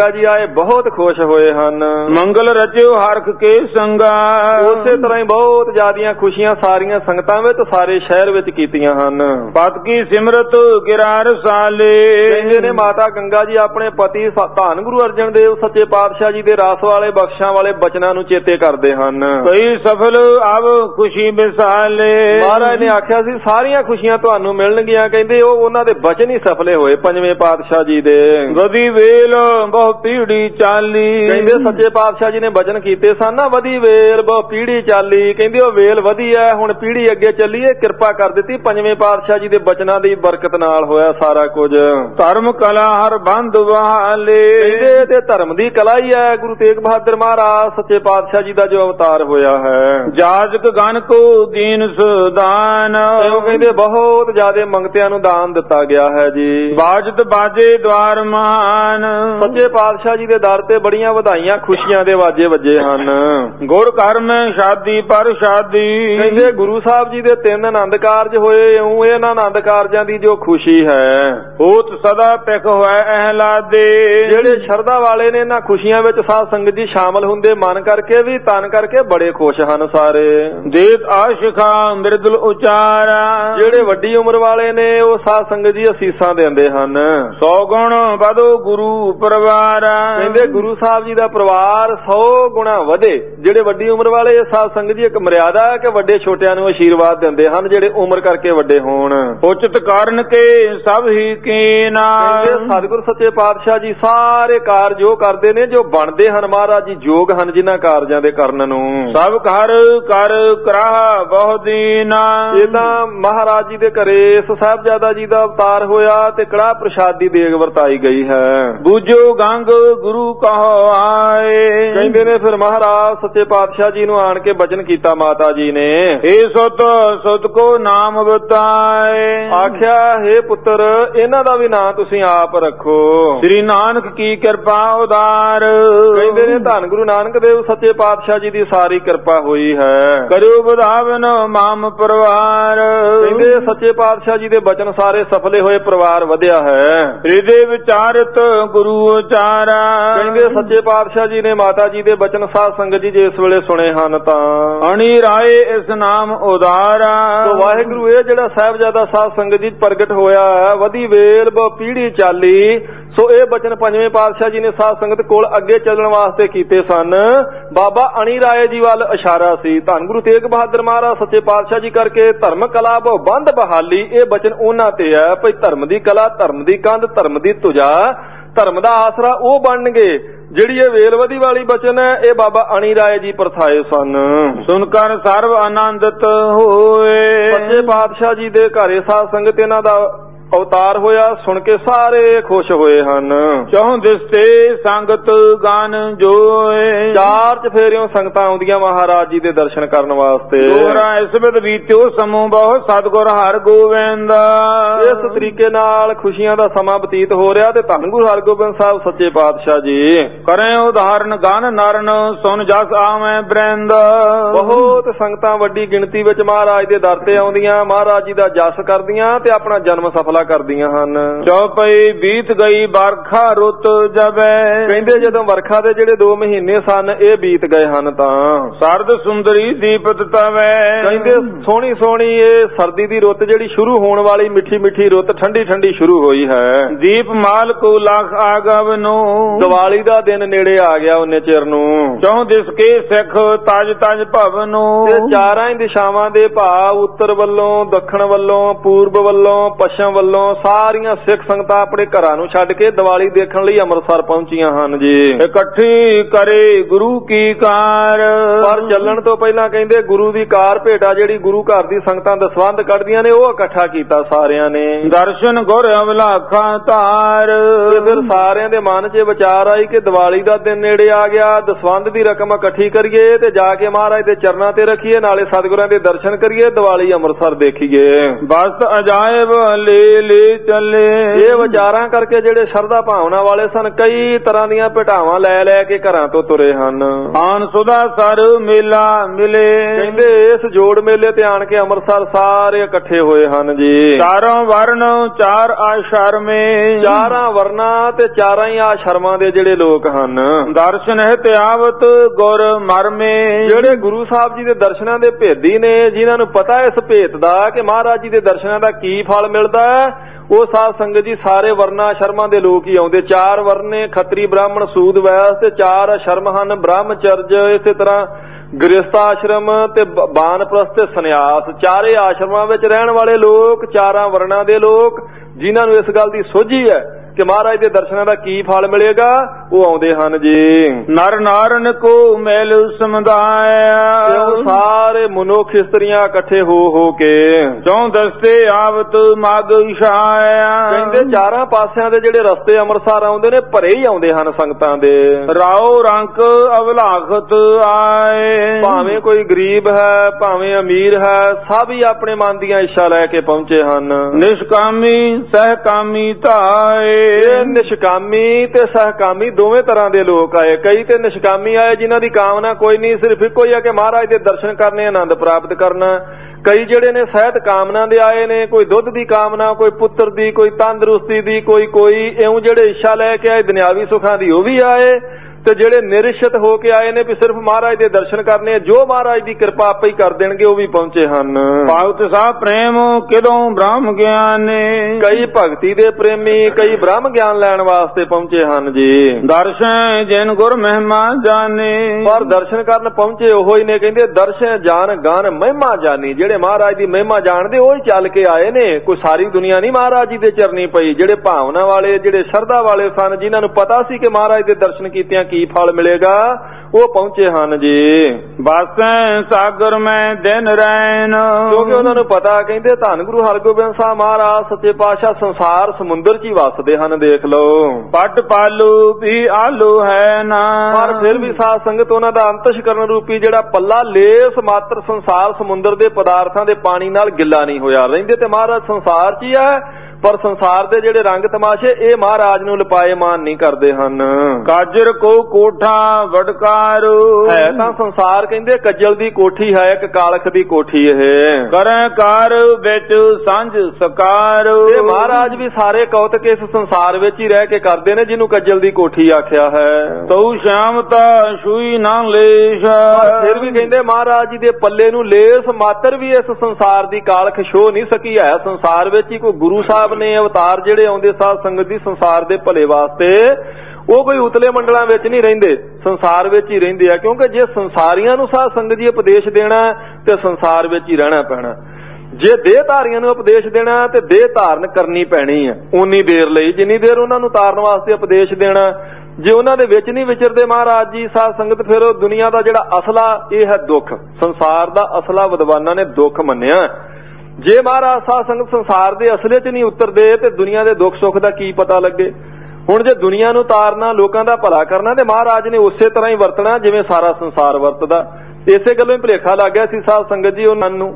S1: ਗੰਗਾ ਜੀ ਆਏ ਬਹੁਤ ਖੁਸ਼ ਹੋਏ ਹਨ।
S2: ਮੰਗਲ ਰਚਿਓ ਹਰਖ ਕੇ ਸੰਗਾ।
S1: ਉਸੇ ਤਰ੍ਹਾਂ ਹੀ ਬਹੁਤ ਜ਼ਿਆਦੀਆਂ ਖੁਸ਼ੀਆਂ ਸਾਰੀਆਂ ਸੰਗਤਾਂ ਵਿੱਚ ਸਾਰੇ ਸ਼ਹਿਰ ਵਿੱਚ ਕੀਤੀਆਂ ਹਨ।
S2: ਪਤ ਕੀ ਸਿਮਰਤ ਗਿਰਾਰ ਸਾਲੇ।
S1: ਕਹਿੰਦੇ ਨੇ ਮਾਤਾ ਗੰਗਾ ਜੀ ਆਪਣੇ ਪਤੀ ਧੰਨ ਗੁਰੂ ਅਰਜਨ ਦੇਵ ਸੱਚੇ ਪਾਤਸ਼ਾਹ ਜੀ ਦੇ ਰਸ ਵਾਲੇ ਬਖਸ਼ਾਂ ਵਾਲੇ ਬਚਨਾਂ ਨੂੰ ਚੇਤੇ ਕਰਦੇ ਹਨ।
S2: ਕਈ ਸਫਲ ਅਬ ਖੁਸ਼ੀ ਵਿਸਾਲੇ।
S1: ਮਹਾਰਾਜ ਨੇ ਆਖਿਆ ਸੀ ਸਾਰੀਆਂ ਖੁਸ਼ੀਆਂ ਤੁਹਾਨੂੰ ਮਿਲਣਗੀਆਂ। ਕਹਿੰਦੇ ਉਹ ਉਹਨਾਂ ਦੇ ਬਚਨ ਹੀ ਸਫਲੇ ਹੋਏ ਪੰਜਵੇਂ ਪਾਤਸ਼ਾਹ ਜੀ ਦੇ।
S2: ਵਧੀ ਵੇਲ ਬਹੁ ਪੀੜੀ ਚਾਲੀ।
S1: ਕਹਿੰਦੇ ਸੱਚੇ ਪਾਤਸ਼ਾਹ ਜੀ ਨੇ ਬਚਨ ਕੀਤੇ ਸਨ ਨਾ ਵਧੀ ਵੇਲ ਬਹੁ ਪੀੜੀ ਚਾਲੀ। ਕਹਿੰਦੇ ਉਹ ਵੇਲ ਵਧੀ ਹੈ ਹੁਣ ਪੀੜੀ ਅੱਗੇ ਚੱਲੀਏ ਕਿਰਪਾ ਕਰ ਦਿੱਤੀ ਪੰਜਵੇਂ ਪਾਤਸ਼ਾਹ ਜੀ ਦੇ ਬਚਨਾਂ ਦੀ ਬਰਕਤ ਨਾਲ ਹੋਇਆ ਸਾਰਾ ਕੁਝ।
S2: ਧਰਮ ਕਲਾ ਹਰ ਬੰਦ ਬਹਾਲੇ।
S1: ਕਹਿੰਦੇ ਤੇ ਧਰਮ ਦੀ ਕਲਾ ਹੀ ਹੈ ਗੁਰੂ ਤੇਗ ਬਹਾਦਰ ਮਹਾਰਾਜ ਸੱਚੇ ਪਾਤਸ਼ਾਹ ਜੀ ਦਾ ਜੋ ਅਵਤਾਰ ਹੋਇਆ ਹੈ।
S2: ਜਾਜਕ ਗਨ ਕੋ ਦੀਨ ਸੁਦਾਨ।
S1: ਉਹ ਕਹਿੰਦੇ ਬਹੁਤ ਜ਼ਿਆਦੇ ਮੰਗਤਿਆਂ ਨੂੰ ਦਾਨ ਦਿੱਤਾ ਗਿਆ ਹੈ ਜੀ।
S2: ਬਾਜਤ ਬਾਜੇ ਦਵਾਰ ਮਾਨ।
S1: ਸੱਚੇ ਪਾਤਸ਼ਾਹ ਜੀ ਦੇ ਦਰ ਤੇ ਬੜੀਆਂ ਵਧਾਈਆਂ ਖੁਸ਼ੀਆਂ ਦੇ ਵਾਜੇ ਵੱਜੇ ਹਨ।
S2: ਗੁਰ ਘਰ ਮੈਂ ਸ਼ਾਦੀ ਪਰ ਸ਼ਾਦੀ।
S1: ਕਹਿੰਦੇ ਗੁਰੂ ਸਾਹਿਬ ਜੀ ਦੇ ਤਿੰਨ ਆਨੰਦ ਕਾਰਜ ਹੋਏ ਉਹ ਇਹਨਾਂ ਆਨੰਦ ਕਾਰਜਾਂ ਦੀ ਜੋ ਖੁਸ਼ੀ ਹੈ
S2: ਹੋਤ ਸਦਾ ਪਿਖ ਹੋਇ ਅਹਲਾਦੇ।
S1: ਜਿਹੜੇ ਸ਼ਰਧਾ ਵਾਲੇ ਨੇ ਇਹਨਾਂ ਖੁਸ਼ੀਆਂ ਵਿੱਚ ਸਾਧ ਸੰਗਤ ਜੀ ਸ਼ਾਮਲ ਹੁੰਦੇ ਮਨ ਕਰਕੇ ਵੀ ਤਨ ਕਰਕੇ ਬੜੇ ਖੁਸ਼ ਹਨ ਸਾਰੇ।
S2: ਦੇਤ ਆਸ਼ਿਖਾ ਮਿਰਦਲ ਉਚਾਰਾ।
S1: ਜਿਹੜੇ ਵੱਡੀ ਉਮਰ ਵਾਲੇ ਨੇ ਉਹ ਸਾਧ ਸੰਗਤ ਜੀ ਅਸੀਸਾਂ ਦਿੰਦੇ ਹਨ।
S2: ਸੌ ਗੁਣ ਵਧੋ ਗੁਰੂ ਪਰਿਵਾਰਾ।
S1: ਕਹਿੰਦੇ ਗੁਰੂ ਸਾਹਿਬ ਜੀ ਦਾ ਪਰਿਵਾਰ ਸੌ ਗੁਣਾ ਵਧੇ। ਜਿਹੜੇ ਵੱਡੀ ਉਮਰ ਵਾਲੇ ਸਾਧ ਸੰਗਤ ਜੀ ਇੱਕ ਮਰਿਆਦਾ ਹੈ ਕਿ ਵੱਡੇ ਛੋਟਿਆਂ ਨੂੰ ਆਸ਼ੀਰਵਾਦ ਦਿੰਦੇ ਹਨ ਜਿਹੜੇ ਉਮਰ ਕਰਕੇ ਵੱਡੇ ਹੋਣ।
S2: ਉਚਿਤ ਕਾਰਨ ਕੇ ਸਭ ਹੀ ਕੀਨਾ।
S1: ਕਹਿੰਦੇ ਸਤਿਗੁਰ ਸੱਚੇ ਪਾਤਸ਼ਾਹ ਜੀ ਸਾਰੇ ਕਾਰਜ ਜੋ ਕਰਦੇ ਨੇ ਜੋ ਬਣਦੇ ਹਨ ਮਹਾਰਾਜ ਜੀ ਯੋਗ ਹਨ ਜਿਨ੍ਹਾਂ ਕਾਰਜਾਂ ਦੇ ਕਰਨ ਨੂੰ।
S2: ਸਭ ਘਰ ਕਰ ਕਰਾਹ ਬਹੁ ਦੀਨਾ।
S1: ਇਹ ਤਾਂ ਮਹਾਰਾਜ ਜੀ ਦੇ ਘਰੇ ਇਸ ਸਾਹਿਬਜ਼ਾਦਾ ਜੀ ਦਾ ਅਵਤਾਰ ਹੋਇਆ ਤੇ ਕੜਾਹ ਪ੍ਰਸ਼ਾਦ ਦੀ ਦੇਗ ਵਰਤਾਈ ਗਈ ਹੈ।
S2: ਬੂਝੋ ਗੰਗ ਗੁਰੂ ਕਹੋ ਆਏ।
S1: ਕਹਿੰਦੇ ਨੇ ਫਿਰ ਮਹਾਰਾਜ ਸੱਚੇ ਪਾਤਸ਼ਾਹ ਜੀ ਨੂੰ ਆਣ ਕੇ ਬਚਨ ਕੀਤਾ ਮਾਤਾ ਜੀ ਨੇ।
S2: ਏ ਸੁਤ ਸੁਤ ਕੋ ਨਾਮ ਬਤਾਏ।
S1: ਆਖਿਆ ਹੇ ਪੁੱਤਰ ਇਹਨਾਂ ਦਾ ਵੀ ਨਾਂ ਤੁਸੀਂ ਆਪ ਰੱਖੋ।
S2: ਸ੍ਰੀ ਨਾਨਕ ਕੀ ਕਿਰਪਾ ਉਦਾਰ।
S1: ਕਹਿੰਦੇ ਨੇ ਧੰਨ ਗੁਰੂ ਨਾਨਕ ਦੇਵ ਸੱਚੇ ਪਾਤਸ਼ਾਹ ਜੀ ਦੀ ਸਾਰੀ ਕਿਰਪਾ ਹੋਈ ਹੈ।
S2: ਕਰਿਓ ਵਧਾਵਨ ਮਾਮ ਪਰਿਵਾਰ।
S1: ਕਹਿੰਦੇ ਸੱਚੇ ਪਾਤਸ਼ਾਹ ਜੀ ਦੇ ਬਚਨ ਸਾਰੇ ਸਫਲੇ ਹੋਏ ਪਰਿਵਾਰ ਵਧਿਆ ਹੈ।
S2: ਹਿਰਦੇ ਵਿਚਾਰਤ ਗੁਰੂ ਉਚਾਰਾ।
S1: ਕਹਿੰਦੇ ਸੱਚੇ ਪਾਤਸ਼ਾਹ ਜੀ ਨੇ ਮਾਤਾ ਜੀ ਦੇ ਬਚਨ ਸਾਧ ਸੰਗਤ ਜੀ ਜਿਸ ਵੇਲੇ ਸੁਣੇ ਹਨ ਤਾਂ
S2: ਅਣੀ ਰਾਏ ਇਸ ਨਾਮ ਉਦਾਰਾ।
S1: ਵਾਹਿਗੁਰੂ ਇਹ ਜਿਹੜਾ ਸਾਹਿਬਜ਼ਾਦਾ ਸਾਧ ਸੰਗਤ ਜੀ ਪ੍ਰਗਟ ਹੋਇਆ ਹੈ ਵਧੀ ਵੇਲ ਬਹੁ ਪੀੜੀ ਚਾਲੀ। ਸੋ ਇਹ ਬਚਨ ਪੰਜਵੇਂ ਪਾਤਸ਼ਾਹ ਜੀ ਨੇ ਸਾਧ ਸੰਗਤ ਕੋਲ ਅੱਗੇ ਚੱਲਣ ਵਾਸਤੇ ਕੀਤੇ ਸਨ। ਬਾਬਾ ਅਣੀ ਰਾਏ ਜੀ ਵੱਲ ਇਸ਼ਾਰਾ ਸੀ। ਧੰਨ ਗੁਰੂ ਤੇਗ ਬਹਾਦਰ ਮਹਾਰਾਜ ਸੱਚੇ ਪਾਤਸ਼ਾਹ ਜੀ ਕਰਕੇ ਧਰਮ ਕਲਾ ਬਹੁ ਬੰਦ ਬਹਾਲੀ। ਇਹ ਬਚਨ ਉਹਨਾਂ ਤੇ ਹੈ ਭਈ ਧਰਮ ਦੀ ਕਲਾ ਧਰਮ ਦੀ ਕੰਧ ਧਰਮ ਦੀ ਤੁਜਾ ਧਰਮ ਦਾ ਆਸਰਾ ਉਹ ਬਣਨਗੇ। ਜਿਹੜੀ ਇਹ ਵੇਲਵਦੀ ਵਾਲੀ ਬਚਨ ਹੈ ਇਹ ਬਾਬਾ ਅਣੀ ਰਾਏ ਜੀ ਪਰਥਾਏ ਸਨ।
S2: ਸੁਣ ਕਰ ਸਰਬ ਆਨੰਦਿਤ ਹੋਏ।
S1: ਸੱਚੇ ਪਾਤਸ਼ਾਹ ਜੀ ਦੇ ਘਰੇ ਸਾਧ ਸੰਗਤ ਇਹਨਾਂ ਦਾ ਅਵਤਾਰ ਹੋਇਆ ਸੁਣ ਕੇ ਸਾਰੇ ਖੁਸ਼ ਹੋਏ ਹਨ।
S2: ਚੌਂ ਦਿਸਤੇ ਸੰਗਤ ਗਾਨ ਜੋਏ।
S1: ਚਾਰ ਚਫੇਰਿਓਂ ਸੰਗਤਾਂ ਆਉਂਦੀਆਂ ਮਹਾਰਾਜ ਜੀ ਦੇ ਦਰਸ਼ਨ ਕਰਨ ਵਾਸਤੇ।
S2: ਦੋਹਰਾ ਇਸ ਬਿਦ ਬੀਤਿਓ ਸਮੂਹ ਬਹੁ ਸਤਿਗੁਰ ਹਰਿ ਗੋਬਿੰਦ।
S1: ਇਸ ਤਰੀਕੇ ਨਾਲ ਖੁਸ਼ੀਆਂ ਦਾ ਸਮਾਂ ਬਤੀਤ ਹੋ ਰਿਹਾ ਤੇ ਧੰਨ ਗੁਰੂ ਹਰਿਗੋਬਿੰਦ ਸਾਹਿਬ ਸੱਚੇ ਪਾਤਸ਼ਾਹ ਜੀ
S2: ਕਰੇ ਉਦਾਹਰਨ ਗਨ ਨਰਨ ਸੁਨ ਜਸ ਆਵੇਂ ਬ੍ਰਿੰਦ।
S1: ਬਹੁਤ ਸੰਗਤਾਂ ਵੱਡੀ ਗਿਣਤੀ ਵਿੱਚ ਮਹਾਰਾਜ ਦੇ ਦਰ ਤੇ ਆਉਂਦੀਆਂ ਮਹਾਰਾਜ ਜੀ ਦਾ ਜਸ ਕਰਦੀਆਂ ਤੇ ਆਪਣਾ ਜਨਮ ਸਫਲਾ ਕਰਦੀਆਂ ਹਨ।
S2: ਚੌਪਈ ਬੀਤ ਗਈ ਵਰਖਾ ਰੁੱਤ ਜਬੈ।
S1: ਕਹਿੰਦੇ ਜਦੋਂ ਵਰਖਾ ਦੇ ਜਿਹੜੇ ਦੋ ਮਹੀਨੇ ਸਨ ਇਹ ਬੀਤ ਗਏ ਹਨ ਤਾਂ
S2: ਸਰਦ ਸੁੰਦਰੀ ਦੀਪਤ ਤਵੈ।
S1: ਕਹਿੰਦੇ ਸੋਹਣੀ ਸੋਹਣੀ ਇਹ ਸਰਦੀ ਦੀ ਰੁੱਤ ਜਿਹੜੀ ਸ਼ੁਰੂ ਹੋਣ ਵਾਲੀ ਮਿੱਠੀ ਮਿੱਠੀ ਰੁੱਤ ਠੰਡੀ ਠੰਡੀ ਸ਼ੁਰੂ ਹੋਈ ਹੈ।
S2: ਦੀਪ ਮਾਲ ਕੋ ਲੱਖ ਆਗਵ ਨੂੰ।
S1: ਦੀਵਾਲੀ ਦਾ ਦਿਨ ਨੇੜੇ ਆ ਗਿਆ ਉਹਨੇ ਚਿਰ ਨੂੰ।
S2: ਚੌਂ ਦਿਸ ਕੇ ਸਿੱਖ ਤਜ ਤਜ ਭਵਨ ਨੂੰ।
S1: ਤੇ ਚਾਰਾਂ ਹੀ ਦਿਸ਼ਾਵਾਂ ਦੇ ਭਾਵ ਉੱਤਰ ਵੱਲੋਂ ਦੱਖਣ ਵੱਲੋਂ ਪੂਰਬ ਵੱਲੋਂ ਪੱਛਮ ਵੱਲੋਂ ਸਾਰੀਆਂ ਸਿੱਖ ਸੰਗਤਾਂ ਆਪਣੇ ਘਰਾਂ ਨੂੰ ਛੱਡ ਕੇ ਦੀਵਾਲੀ ਦੇਖਣ ਲਈ ਅੰਮ੍ਰਿਤਸਰ ਪਹੁੰਚੀਆਂ ਹਨ ਜੀ।
S2: ਇਕੱਠੀ ਕਰੇ ਗੁਰੂ ਕੀ ਕਾਰ।
S1: ਪਰ ਚੱਲਣ ਤੋਂ ਪਹਿਲਾਂ ਕਹਿੰਦੇ ਗੁਰੂ ਦੀ ਕਾਰ ਭੇਟਾ ਜਿਹੜੀ ਗੁਰੂ ਘਰ ਦੀ ਸੰਗਤਾਂ ਦਸਵੰਧ ਕੱਢਦੀਆਂ ਨੇ ਉਹ ਇਕੱਠਾ ਕੀਤਾ ਸਾਰਿਆਂ ਨੇ।
S2: ਦਰਸ਼ਨ ਗੁਰ ਅਵਲਾਖਾਂ ਧਾਰ।
S1: ਤੇ ਫਿਰ ਸਾਰਿਆਂ ਦੇ ਮਨ 'ਚ ਵਿਚਾਰ ਆਈ ਕਿ ਦੀਵਾਲੀ ਦਾ ਦਿਨ ਨੇੜੇ ਆ ਗਿਆ ਦਸਵੰਧ ਦੀ ਰਕਮ ਇਕੱਠੀ ਕਰੀਏ ਤੇ ਜਾ ਕੇ ਮਹਾਰਾਜ ਦੇ ਚਰਨਾਂ ਤੇ ਰੱਖੀਏ ਨਾਲੇ ਸਤਿਗੁਰਾਂ ਦੇ ਦਰਸ਼ਨ ਕਰੀਏ ਦੀਵਾਲੀ ਅੰਮ੍ਰਿਤਸਰ ਦੇਖੀਏ।
S2: ਬਸ ਅਜਾਇਬ ਲੈ ਲੈ ਚੱਲੇ।
S1: ਇਹ ਵਿਚਾਰਾਂ ਕਰਕੇ ਜਿਹੜੇ ਸ਼ਰਧਾ ਭਾਵਨਾ ਵਾਲੇ ਸਨ ਕਈ ਤਰ੍ਹਾਂ ਦੀਆਂ ਭਟਾਵਾਂ ਲੈ ਲੈ ਕੇ ਘਰਾਂ ਤੋਂ ਤੁਰੇ ਹਨ।
S2: ਆਨ ਸੁਦਾ ਸਰ ਮੇਲਾ ਮਿਲੇ।
S1: ਕਹਿੰਦੇ ਇਸ ਜੋੜ ਮੇਲੇ ਤੇ ਆਣ ਕੇ ਅੰਮ੍ਰਿਤਸਰ ਸਾਰੇ ਇਕੱਠੇ ਹੋਏ ਹਨ ਜੀ।
S2: ਚਾਰਾਂ ਵਰਨ ਚਾਰ ਆਸ਼ਰਮੇ।
S1: ਚਾਰਾਂ ਵਰਨਾਂ ਤੇ ਚਾਰਾਂ ਹੀ ਆਸ਼ਰਮਾਂ ਦੇ ਜਿਹੜੇ ਲੋਕ ਹਨ।
S2: ਦਰਸ਼ਨ ਹੈ ਤੇ ਆਵਤ ਗੁਰ ਮਰਮੇ। ਜਿਹੜੇ
S1: ਗੁਰੂ ਸਾਹਿਬ ਜੀ ਦੇ ਦਰਸ਼ਨਾਂ ਦੇ ਭੇਦੀ ਨੇ, ਜਿਨ੍ਹਾਂ ਨੂੰ ਪਤਾ ਇਸ ਭੇਤ ਦਾ ਕਿ ਮਹਾਰਾਜ ਜੀ ਦੇ ਦਰਸ਼ਨਾਂ ਦਾ ਕੀ ਫਲ ਮਿਲਦਾ ਹੈ, ਉਹ ਸਾਧ ਸੰਗਤ ਜੀ ਸਾਰੇ ਵਰਨਾ ਆਸ਼ਰਮਾਂ ਦੇ ਲੋਕ ਹੀ ਆਉਂਦੇ। ਚਾਰ ਵਰਨ ਨੇ, ਖੱਤਰੀ ਬ੍ਰਾਹਮਣ ਸੂਦ ਵੈਸ, ਤੇ ਚਾਰ ਆਸ਼ਰਮ ਹਨ ਬ੍ਰਹਮਚਰਜ, ਇਸੇ ਤਰ੍ਹਾਂ ਗ੍ਰਸਥ ਆਸ਼ਰਮ ਤੇ ਬਾਨਪ੍ਰਸਥ ਤੇ ਸੰਨਿਆਸ। ਚਾਰੇ ਆਸ਼ਰਮਾਂ ਵਿੱਚ ਰਹਿਣ ਵਾਲੇ ਲੋਕ, ਚਾਰਾਂ ਵਰਨਾਂ ਦੇ ਲੋਕ, ਜਿਨ੍ਹਾਂ ਨੂੰ ਇਸ ਗੱਲ ਦੀ ਸੋਝੀ ਹੈ ਕਿ ਮਹਾਰਾਜ ਦੇ ਦਰਸ਼ਨਾਂ ਦਾ ਕੀ ਫਲ ਮਿਲੇਗਾ, ਉਹ ਆਉਂਦੇ ਹਨ ਜੀ।
S2: ਨਰ ਨਾਰਨ ਕੋ ਮੈਲ ਸਮੁਦਾਇਆ।
S1: ਸਾਰੇ ਮਨੁੱਖ ਇਸਤਰੀਆਂ ਇਕੱਠੇ ਹੋ ਹੋ ਕੇ
S2: ਚੌਂ ਦਸਤੇ ਆਵਤ ਮਗ ਇਸ਼ਾਇਆ।
S1: ਕਹਿੰਦੇ ਚਾਰਾਂ ਪਾਸਿਆਂ ਦੇ ਜਿਹੜੇ ਰਸਤੇ ਅੰਮ੍ਰਿਤਸਰ ਆਉਂਦੇ ਨੇ ਭਰੇ ਹੀ ਆਉਂਦੇ ਹਨ ਸੰਗਤਾਂ ਦੇ।
S2: ਰਾਓ ਰੰਕ ਅਵਲਾਖਤ ਆਏ।
S1: ਭਾਵੇਂ ਕੋਈ ਗਰੀਬ ਹੈ ਭਾਵੇਂ ਅਮੀਰ ਹੈ, ਸਭ ਹੀ ਆਪਣੇ ਮਨ ਦੀਆਂ ਇੱਛਾ ਲੈ ਕੇ ਪਹੁੰਚੇ ਹਨ।
S2: ਨਿਸ਼ਕਾਮੀ ਸਹਿਕਾਮੀ ਧਾਏ।
S1: ਨਿਸ਼ਕਾਮੀ ਤੇ ਸਹਿਕਾਮੀ ਦੋਵੇਂ ਤਰ੍ਹਾਂ ਦੇ ਲੋਕ ਆਏ। ਕਈ ਤੇ ਨਿਸ਼ਕਾਮੀ ਆਏ ਜਿਨ੍ਹਾਂ ਦੀ ਕਾਮਨਾ ਕੋਈ ਨਹੀਂ, ਸਿਰਫ ਇੱਕੋ ਹੀ ਹੈ ਕਿ ਮਹਾਰਾਜ ਦੇ ਦਰਸ਼ਨ ਕਰਨੇ, ਆਨੰਦ ਪ੍ਰਾਪਤ ਕਰਨਾ। ਕਈ ਜਿਹੜੇ ਨੇ ਸਹਿਤ ਕਾਮਨਾ ਦੇ ਆਏ ਨੇ, ਕੋਈ ਦੁੱਧ ਦੀ ਕਾਮਨਾ, ਕੋਈ ਪੁੱਤਰ ਦੀ, ਕੋਈ ਤੰਦਰੁਸਤੀ ਦੀ, ਕੋਈ ਕੋਈ ਇਉਂ ਜਿਹੜੇ ਇੱਛਾ ਲੈ ਕੇ ਆਏ ਦੁਨਿਆਵੀ ਸੁੱਖਾਂ ਦੀ, ਉਹ ਵੀ ਆਏ। ਤੇ ਜਿਹੜੇ ਨਿਰਸ਼ਿਤ ਹੋ ਕੇ ਆਏ ਨੇ ਵੀ ਸਿਰਫ ਮਹਾਰਾਜ ਦੇ ਦਰਸ਼ਨ ਕਰਨੇ, ਜੋ ਮਹਾਰਾਜ ਦੀ ਕਿਰਪਾ ਆਪੇ ਹੀ ਕਰ ਦੇਣਗੇ, ਉਹ ਵੀ ਪਹੁੰਚੇ ਹਨ।
S2: ਭਗਤ ਸਾਹਿਬ ਪ੍ਰੇਮ ਕਿਦੋਂ ਬ੍ਰਹਮ ਗਿਆਨੇ।
S1: ਕਈ ਭਗਤੀ ਦੇ ਪ੍ਰੇਮੀ, ਕਈ ਬ੍ਰਹਮ ਗਿਆਨ ਲੈਣ ਵਾਸਤੇ ਪਹੁੰਚੇ ਹਨ ਜੀ।
S2: ਦਰਸ਼ਨ ਜਿਨ ਗੁਰ ਮਹਿਮਾ ਜਾਣੇ।
S1: ਪਰ ਦਰਸ਼ਨ ਕਰਨ ਪਹੁੰਚੇ ਉਹੋ ਹੀ ਨੇ, ਕਹਿੰਦੇ ਦਰਸ਼ਨ ਜਾਣ ਗਾਨ ਮਹਿਮਾ ਜਾਣੀ। ਜਿਹੜੇ ਮਹਾਰਾਜ ਦੀ ਮਹਿਮਾ ਜਾਣਦੇ ਉਹ ਹੀ ਚੱਲ ਕੇ ਆਏ ਨੇ। ਕੋਈ ਸਾਰੀ ਦੁਨੀਆ ਨਹੀਂ ਮਹਾਰਾਜ ਜੀ ਦੇ ਚਰਨੀ ਪਈ। ਜਿਹੜੇ ਭਾਵਨਾ ਵਾਲੇ, ਜਿਹੜੇ ਸ਼ਰਧਾ ਵਾਲੇ ਸਨ, ਜਿਨ੍ਹਾਂ ਨੂੰ ਪਤਾ ਸੀ ਕਿ ਮਹਾਰਾਜ ਦੇ ਦਰਸ਼ਨ ਕੀਤਿਆਂ ਕੀ ਫਲ ਮਿਲੇਗਾ, ਉਹ ਪਹੁੰਚੇ ਹਨ ਜੀ।
S2: ਬਾਸੈ ਸਾਗਰ ਮੈਂ ਦਿਨ ਰੈਣ।
S1: ਕਿਉਂਕਿ ਉਹਨਾਂ ਨੂੰ ਪਤਾ, ਕਹਿੰਦੇ ਧੰਨ ਗੁਰੂ ਹਰਗੋਬਿੰਦ ਸਾਹਿਬ ਮਹਾਰਾਜ ਸੱਚੇ ਪਾਤਸ਼ਾਹ ਸੰਸਾਰ ਸਮੁੰਦਰ 'ਚ ਹੀ ਵਸਦੇ ਹਨ। ਦੇਖ ਲਓ
S2: ਪੱਟ ਪਾਲੂ ਵੀ ਆਲੂ ਹੈ ਨਾ।
S1: ਪਰ ਫਿਰ ਵੀ ਸਾਧ ਸੰਗਤ ਉਹਨਾਂ ਦਾ ਅੰਤਸ਼ਕਰਨ ਰੂਪੀ ਜਿਹੜਾ ਪੱਲਾ ਲੇਸ ਮਾਤਰ ਸੰਸਾਰ ਸਮੁੰਦਰ ਦੇ ਪਦਾਰਥਾਂ ਦੇ ਪਾਣੀ ਨਾਲ ਗਿੱਲਾ ਨਹੀਂ ਹੋਇਆ। ਰਹਿੰਦੇ ਤੇ ਮਹਾਰਾਜ ਸੰਸਾਰ 'ਚ ਹੀ ਹੈ, ਪਰ ਸੰਸਾਰ ਦੇ ਜਿਹੜੇ ਰੰਗ ਤਮਾਸ਼ੇ ਇਹ ਮਹਾਰਾਜ ਨੂੰ ਲਪਾਏਮਾਨ ਨਹੀਂ ਕਰਦੇ ਹਨ।
S2: ਕਾਜਰ ਕੋ ਕੋਠਾ ਵਡਕਾਰੂ
S1: ਹੈ ਤਾਂ ਸੰਸਾਰ, ਕਹਿੰਦੇ ਕੱਜਲ ਦੀ ਕੋਠੀ ਹੈ, ਇੱਕ ਕਾਲਖ ਦੀ ਕੋਠੀ ਇਹ।
S2: ਕਰੈ ਕਾਰ ਵਿੱਚ ਸਾਂਝ ਸਕਾਰ।
S1: ਇਹ ਮਹਾਰਾਜ ਵੀ ਸਾਰੇ ਕੌਤਕ ਇਸ ਸੰਸਾਰ ਵਿੱਚ ਹੀ ਰਹਿ ਕੇ ਕਰਦੇ ਨੇ, ਜਿਹਨੂੰ ਕੱਜਲ ਦੀ ਕੋਠੀ ਆਖਿਆ ਹੈ।
S2: ਤਉ ਸ਼ਾਮਤਾ ਸੂਈ ਨਾ ਲੇਸ਼।
S1: ਫਿਰ ਵੀ ਕਹਿੰਦੇ ਮਹਾਰਾਜ ਜੀ ਦੇ ਪੱਲੇ ਨੂੰ ਲੇਸ ਮਾਤਰ ਵੀ ਇਸ ਸੰਸਾਰ ਦੀ ਕਾਲਖ ਛੋ ਨਹੀਂ ਸਕੀ ਹੈ। ਸੰਸਾਰ ਵਿੱਚ ਹੀ ਕੋਈ ਗੁਰੂ ਸਾਹਿਬ ਨੇ ਅਵਤਾਰ ਜਿਹੜੇ ਆਉਂਦੇ ਸਾਧ ਸੰਗਤ ਦੀ ਸੰਸਾਰ ਦੇ ਭਲੇ ਵਾਸਤੇ, ਉਹ ਕੋਈ ਉਤਲੇ ਮੰਡਲਾਂ ਵਿੱਚ ਨਹੀਂ ਰਹਿੰਦੇ, ਸੰਸਾਰ ਵਿੱਚ ਹੀ ਰਹਿੰਦੇ ਆ। ਕਿਉਂਕਿ ਜੇ ਸੰਸਾਰੀਆਂ ਨੂੰ ਸਾਧ ਸੰਗਤ ਜੀ ਉਪਦੇਸ਼ ਦੇਣਾ ਤੇ ਸੰਸਾਰ ਵਿੱਚ ਹੀ ਰਹਿਣਾ ਪੈਣਾ। ਜੇ ਦੇਹਧਾਰੀਆਂ ਨੂੰ ਉਪਦੇਸ਼ ਦੇਣਾ ਤੇ ਦੇਹ ਧਾਰਨ ਕਰਨੀ ਪੈਣੀ ਹੈ ਉਨੀ ਦੇਰ ਲਈ, ਜਿੰਨੀ ਦੇਰ ਉਹਨਾਂ ਨੂੰ ਤਾਰਨ ਵਾਸਤੇ ਉਪਦੇਸ਼ ਦੇਣਾ। ਜੇ ਉਹਨਾਂ ਦੇ ਵਿੱਚ ਨਹੀਂ ਵਿਚਰਦੇ ਮਹਾਰਾਜ ਜੀ ਸਾਧ ਸੰਗਤ, ਫਿਰ ਉਹ ਦੁਨੀਆ ਦਾ ਜਿਹੜਾ ਅਸਲਾ ਇਹ ਹੈ ਦੁੱਖ, ਸੰਸਾਰ ਦਾ ਅਸਲਾ ਵਿਦਵਾਨਾਂ ਨੇ ਦੁੱਖ ਮੰਨਿਆ। ਜੇ ਮਹਾਰਾਜ ਸਾਧ ਸੰਗਤ ਸੰਸਾਰ ਦੇ ਅਸਲੇ 'ਚ ਨਹੀਂ ਉਤਰਦੇ ਤੇ ਦੁਨੀਆ ਦੇ ਦੁੱਖ ਸੁੱਖ ਦਾ ਕੀ ਪਤਾ ਲੱਗੇ। ਹੁਣ ਜੇ ਦੁਨੀਆ ਨੂੰ ਤਾਰਨਾ, ਲੋਕਾਂ ਦਾ ਭਲਾ ਕਰਨਾ, ਤੇ ਮਹਾਰਾਜ ਨੇ ਉਸੇ ਤਰ੍ਹਾਂ ਹੀ ਵਰਤਣਾ ਜਿਵੇਂ ਸਾਰਾ ਸੰਸਾਰ ਵਰਤਦਾ। ਇਸੇ ਗੱਲੋਂ ਹੀ ਭੁਲੇਖਾ ਲੱਗ ਗਿਆ ਸੀ ਸਾਧ ਸੰਗਤ ਜੀ ਉਹਨਾਂ ਨੂੰ।